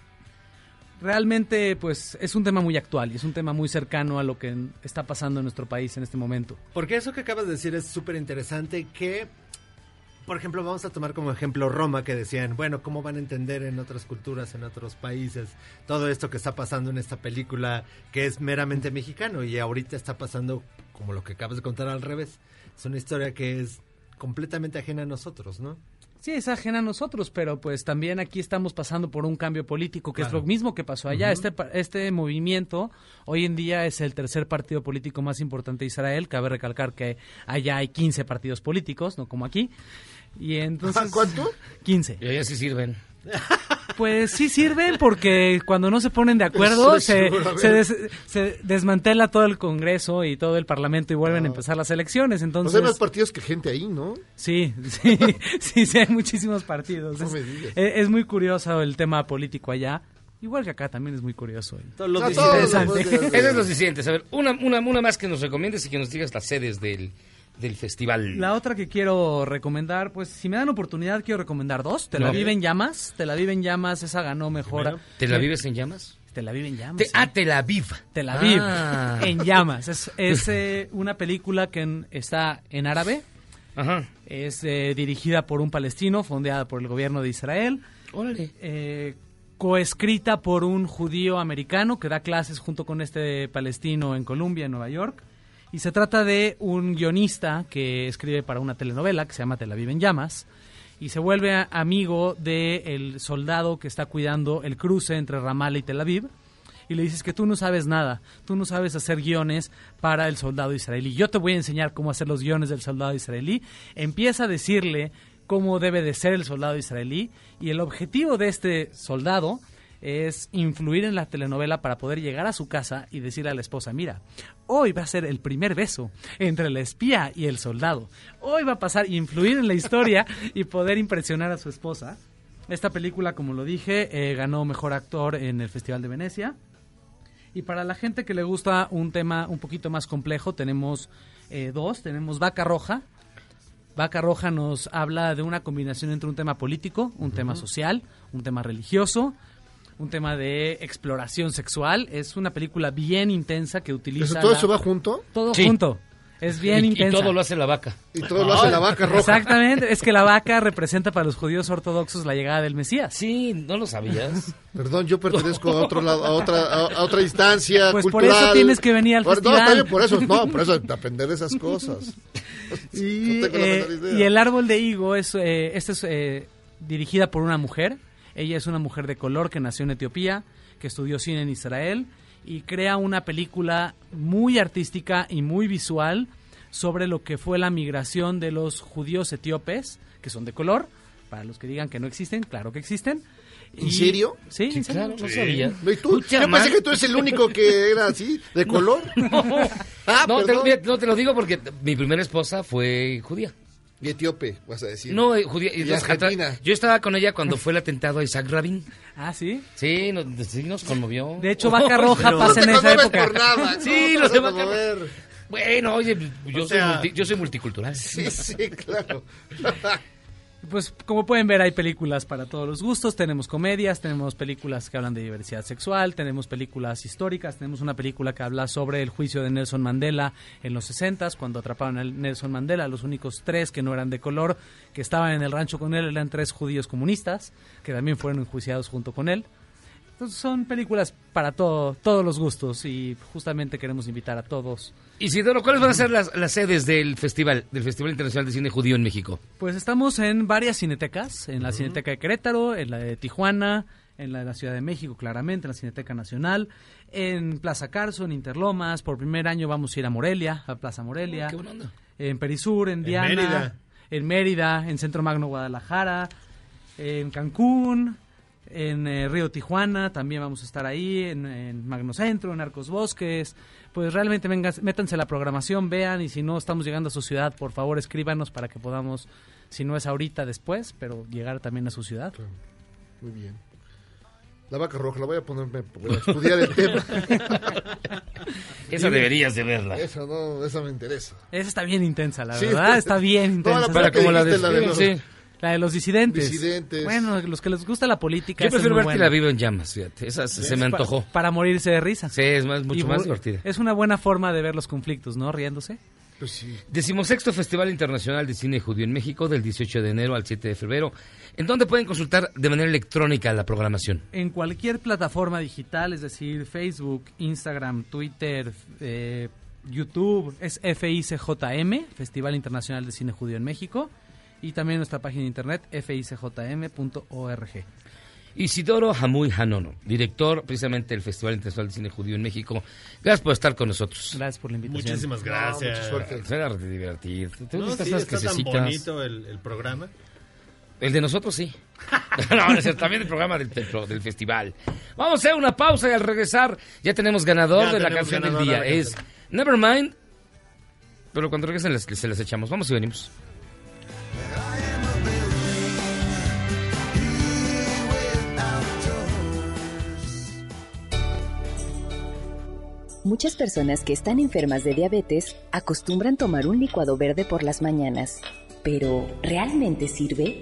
Realmente pues es un tema muy actual y es un tema muy cercano a lo que está pasando en nuestro país en este momento. Porque eso que acabas de decir es súper interesante que... Por ejemplo, vamos a tomar como ejemplo Roma, que decían, bueno, ¿cómo van a entender en otras culturas, en otros países, todo esto que está pasando en esta película que es meramente mexicano? Y ahorita está pasando, como lo que acabas de contar, al revés. Es una historia que es completamente ajena a nosotros, ¿no? Sí, es ajena a nosotros, pero pues también aquí estamos pasando por un cambio político, que es lo mismo que pasó allá. Este movimiento hoy en día es el tercer partido político más importante de Israel. Cabe recalcar que allá hay 15 partidos políticos, no como aquí. Y entonces, ¿cuánto? 15. Y allá sí sirven. Pues sí sirven porque cuando no se ponen de acuerdo se desmantela todo el Congreso y todo el Parlamento y vuelven a empezar las elecciones. Entonces, hay más partidos que gente ahí, ¿no? Sí, hay muchísimos partidos. No me digas. Es muy curioso el tema político allá. Igual que acá también es muy curioso. Eso es Los Disidentes. A ver, una más que nos recomiendes y que nos digas las sedes del festival. La otra que quiero recomendar, pues si me dan oportunidad quiero recomendar 2. Tel Aviv en Llamas. Tel Aviv en Llamas, esa ganó mejor. ¿Tel Aviv es en llamas? Tel Aviv en llamas. Tel Aviv. Tel Aviv en llamas. Es una película que está en árabe. Ajá. Es dirigida por un palestino, fondeada por el gobierno de Israel. Órale. Coescrita por un judío americano que da clases junto con este palestino en Columbia, en Nueva York. Y se trata de un guionista que escribe para una telenovela que se llama Tel Aviv en Llamas y se vuelve amigo del soldado que está cuidando el cruce entre Ramallah y Tel Aviv y le dices que tú no sabes nada, tú no sabes hacer guiones para el soldado israelí. Yo te voy a enseñar cómo hacer los guiones del soldado israelí. Empieza a decirle cómo debe de ser el soldado israelí y el objetivo de este soldado es influir en la telenovela para poder llegar a su casa y decirle a la esposa, mira, hoy va a ser el primer beso entre la espía y el soldado. Hoy va a pasar, influir en la historia y poder impresionar a su esposa. Esta película, como lo dije, ganó Mejor Actor en el Festival de Venecia. Y para la gente que le gusta un tema un poquito más complejo, tenemos dos. Tenemos Vaca Roja. Vaca Roja nos habla de una combinación entre un tema político, un tema social, un tema religioso, un tema de exploración sexual. Es una película bien intensa que utiliza... ¿Todo eso va junto? Todo junto. Es bien intensa. Y todo lo hace la vaca. Y todo lo hace la vaca roja. Exactamente. Es que la vaca representa para los judíos ortodoxos la llegada del Mesías. Sí, ¿no lo sabías? Perdón, yo pertenezco a otro lado, a otra instancia pues cultural. Por eso tienes que venir al festival. No, está bien, por eso, aprender esas cosas. Y El Árbol de Higo es dirigida por una mujer. Ella es una mujer de color que nació en Etiopía, que estudió cine en Israel y crea una película muy artística y muy visual sobre lo que fue la migración de los judíos etíopes, que son de color, para los que digan que no existen, claro que existen. ¿En serio? Sí, en serio. Claro, no sabía. ¿Y tú? Yo pensé que tú eres el único que era así, de color. No, te lo digo porque mi primera esposa fue judía. Y etíope, vas a decir. No, judía. Y argentina. Yo estaba con ella cuando fue el atentado a Isaac Rabin. ¿Ah, sí? Sí, nos conmovió. De hecho, Vaca Roja pasa en esa época. Por nada, sí, los de Vaca Roja. Bueno, oye, yo soy multicultural. Sí, claro. Pues como pueden ver hay películas para todos los gustos, tenemos comedias, tenemos películas que hablan de diversidad sexual, tenemos películas históricas, tenemos una película que habla sobre el juicio de Nelson Mandela en los 60s, cuando atraparon a Nelson Mandela, los únicos 3 que no eran de color, que estaban en el rancho con él, eran 3 judíos comunistas, que también fueron enjuiciados junto con él. Entonces son películas para todos los gustos y justamente queremos invitar a todos. Isidoro, ¿cuáles van a ser las sedes del Festival Internacional de Cine Judío en México? Pues estamos en varias cinetecas, en la Cineteca de Querétaro, en la de Tijuana, en la de la Ciudad de México claramente, en la Cineteca Nacional, en Plaza Carso, en Interlomas, por primer año vamos a ir a Morelia, a Plaza Morelia, qué buena onda. En Perisur, en Diana, en Mérida, en Centro Magno Guadalajara, en Cancún, en Río Tijuana, también vamos a estar ahí, en Magno Centro, en Arcos Bosques. Pues realmente métanse a la programación, vean, y si no estamos llegando a su ciudad, por favor escríbanos para que podamos, si no es ahorita, después, pero llegar también a su ciudad. Claro. Muy bien. La Vaca Roja, la voy a ponerme a estudiar el tema. Esa deberías de verla. Esa me interesa. Esa está bien intensa, la verdad, está bien intensa. Para como la de La de los disidentes. Bueno, los que les gusta la política. Yo prefiero ver que la vivo en llamas, fíjate. Esa se me antojó. Para morirse de risa. Sí, es mucho más divertida. Es una buena forma de ver los conflictos, ¿no? Riéndose. Pues sí. 16º Festival Internacional de Cine Judío en México, del 18 de enero al 7 de febrero. ¿En dónde pueden consultar de manera electrónica la programación? En cualquier plataforma digital, es decir, Facebook, Instagram, Twitter, YouTube. Es FICJM, Festival Internacional de Cine Judío en México. Y también nuestra página de internet, ficjm.org. Isidoro Hamuy Hanono, director precisamente del Festival Internacional de Cine Judío en México. Gracias por estar con nosotros. Gracias por la invitación. Muchísimas gracias. Mucha suerte. Será divertido. Está tan bonito el programa. El de nosotros sí. También el programa del festival. Vamos a hacer una pausa y al regresar ya tenemos ganador de la canción del día. Es Nevermind. Pero cuando regresen se las echamos. Vamos y venimos. Muchas personas que están enfermas de diabetes acostumbran tomar un licuado verde por las mañanas. ¿Pero realmente sirve?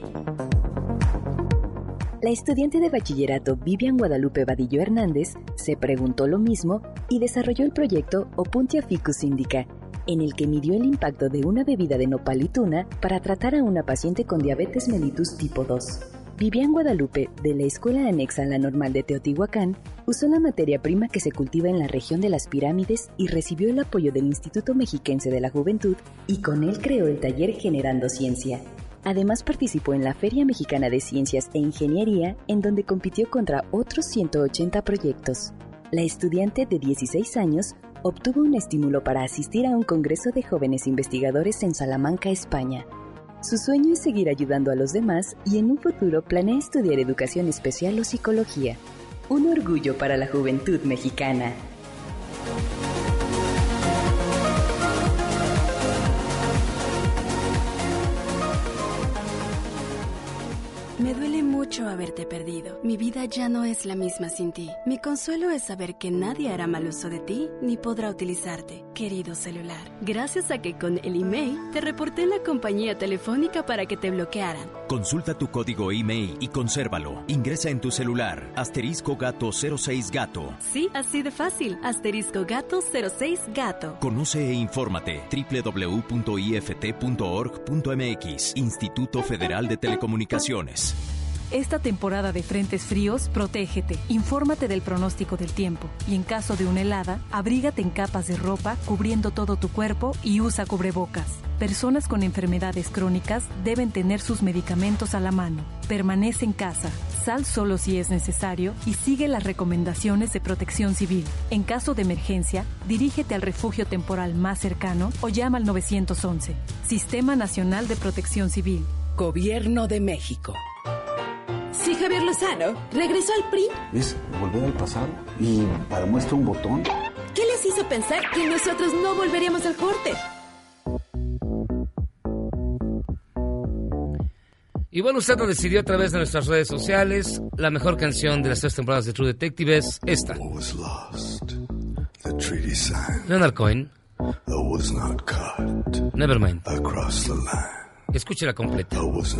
La estudiante de bachillerato Vivian Guadalupe Vadillo Hernández se preguntó lo mismo y desarrolló el proyecto Opuntia Ficus Indica, en el que midió el impacto de una bebida de nopal y tuna para tratar a una paciente con diabetes mellitus tipo 2. Vivian Guadalupe, de la Escuela Anexa a la Normal de Teotihuacán, usó la materia prima que se cultiva en la región de las pirámides y recibió el apoyo del Instituto Mexiquense de la Juventud, y con él creó el taller Generando Ciencia. Además participó en la Feria Mexicana de Ciencias e Ingeniería, en donde compitió contra otros 180 proyectos. La estudiante de 16 años obtuvo un estímulo para asistir a un congreso de jóvenes investigadores en Salamanca, España. Su sueño es seguir ayudando a los demás y en un futuro planea estudiar educación especial o psicología. Un orgullo para la juventud mexicana. Me duele mucho haberte perdido. Mi vida ya no es la misma sin ti. Mi consuelo es saber que nadie hará mal uso de ti ni podrá utilizarte, querido celular. Gracias a que con el email te reporté en la compañía telefónica para que te bloquearan. Consulta tu código email y consérvalo. Ingresa en tu celular *gato06gato. Sí, así de fácil. *gato06gato. Conoce e infórmate. www.ift.org.mx. Instituto Federal de Telecomunicaciones. Esta temporada de frentes fríos, protégete, infórmate del pronóstico del tiempo y en caso de una helada, abrígate en capas de ropa cubriendo todo tu cuerpo y usa cubrebocas. Personas con enfermedades crónicas deben tener sus medicamentos a la mano. Permanece en casa, sal solo si es necesario y sigue las recomendaciones de Protección Civil. En caso de emergencia, dirígete al refugio temporal más cercano o llama al 911. Sistema Nacional de Protección Civil. Gobierno de México. Sí, Javier Lozano regresó al PRI. Es volver al pasado y para muestra un botón. ¿Qué les hizo pensar que nosotros no volveríamos al corte? Y bueno, usted lo decidió a través de nuestras redes sociales. La mejor canción de las 3 temporadas de True Detective es esta. Leonard Cohen. Nevermind. Escúchela completa.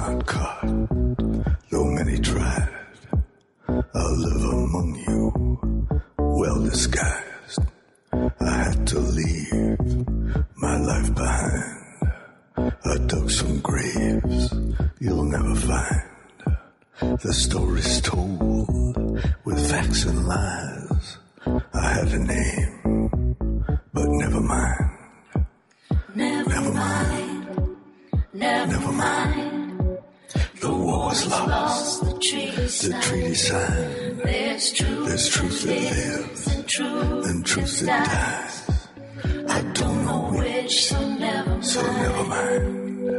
Though many tried, I'll live among you, well disguised. I had to leave my life behind. I dug some graves you'll never find. The story's told with facts and lies. I had a name, but never mind. Never mind. Never mind. The war was lost, the treaty signed. There's truth that lives, and truth that dies. I don't know which, so never mind.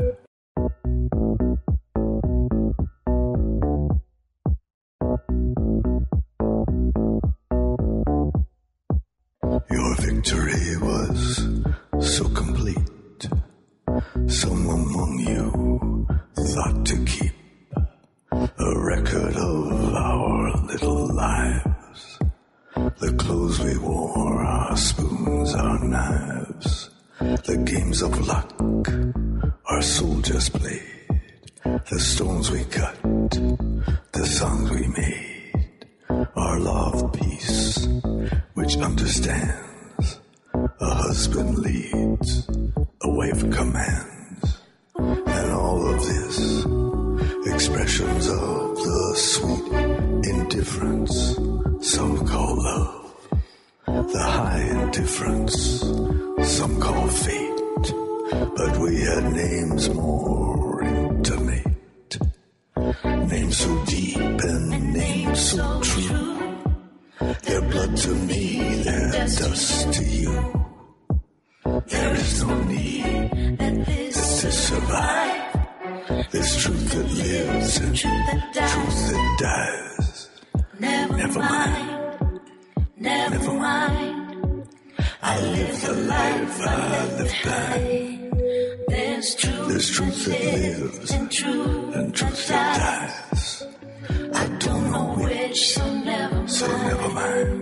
Your victory was so complete. Some among you thought to keep a record of our little lives. The clothes we wore, our spoons, our knives. The games of luck our soldiers played. The stones we cut, the songs we made. Our law of peace, which understands a husband leads, a wife commands. And all of this, expressions of the sweet indifference some call love. The high indifference some call fate. But we had names more intimate. Names so deep and names so true. Their blood to me, their dust to you. There is no need that this to survive. There's truth that lives and truth that dies. Never mind. Never mind. I live the life I live blind. There's truth that lives and truth that dies. I don't know which, so never mind.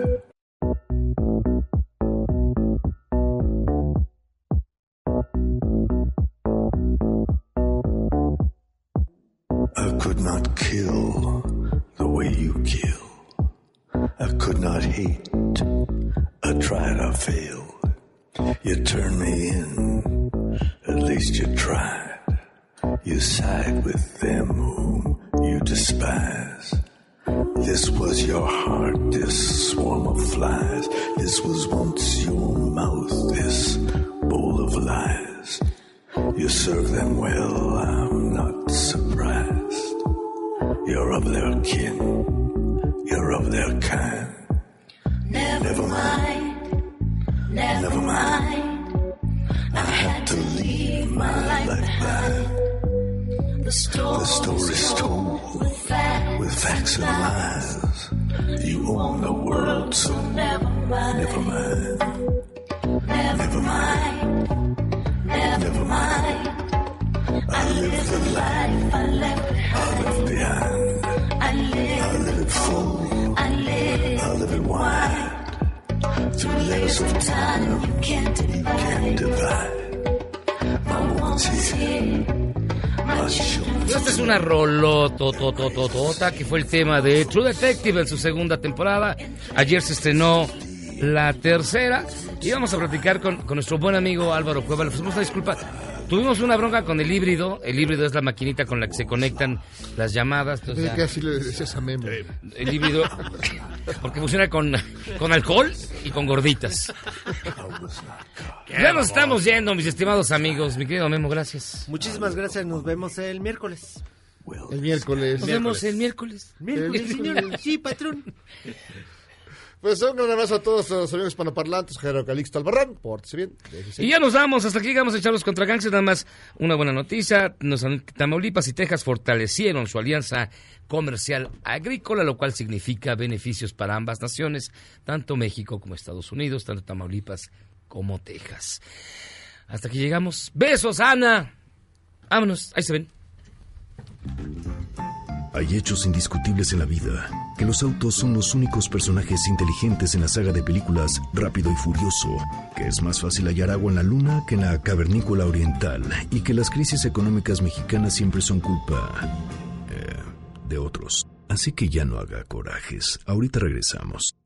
I could not kill the way you kill. I could not hate. I tried, I failed. You turned me in, at least you tried. You side with them whom you despise. This was your heart, this swarm of flies. This was once your mouth, this bowl of lies. You serve them well, I'm not surprised. You're of their kin, you're of their kind. Never mind. Never mind. I had to leave my life behind. The story's told with facts and lies. You own the world, so never mind. Never mind. Never mind. Never mind. I live the life I left behind. layers of time you can't divide. Esta es una rolototototota que fue el tema de True Detective en su segunda temporada. Ayer se estrenó la tercera y vamos a platicar con nuestro buen amigo Álvaro Cueva. Le ofrecemos una disculpa. Tuvimos una bronca con el híbrido. El híbrido es la maquinita con la que se conectan las llamadas. Entonces, ¿qué así le decías a Memo? El híbrido, porque funciona con alcohol y con gorditas. Ya nos estamos yendo, mis estimados amigos. Mi querido Memo, gracias. Muchísimas gracias. Nos vemos el miércoles. El miércoles. Nos vemos el miércoles. Señor. Sí, patrón. Pues un gran abrazo a todos los amigos hispanoparlantes, Jairo Calixto Albarrán, pórtese bien. Y ya nos vamos, hasta aquí llegamos a Charlos contra Gangsters. Nada más una buena noticia, Tamaulipas y Texas fortalecieron su alianza comercial agrícola, lo cual significa beneficios para ambas naciones, tanto México como Estados Unidos, tanto Tamaulipas como Texas. Hasta aquí llegamos. Besos, Ana. Vámonos, ahí se ven. Hay hechos indiscutibles en la vida, que los autos son los únicos personajes inteligentes en la saga de películas Rápido y Furioso, que es más fácil hallar agua en la luna que en la cavernícola oriental, y que las crisis económicas mexicanas siempre son culpa de otros. Así que ya no haga corajes, ahorita regresamos.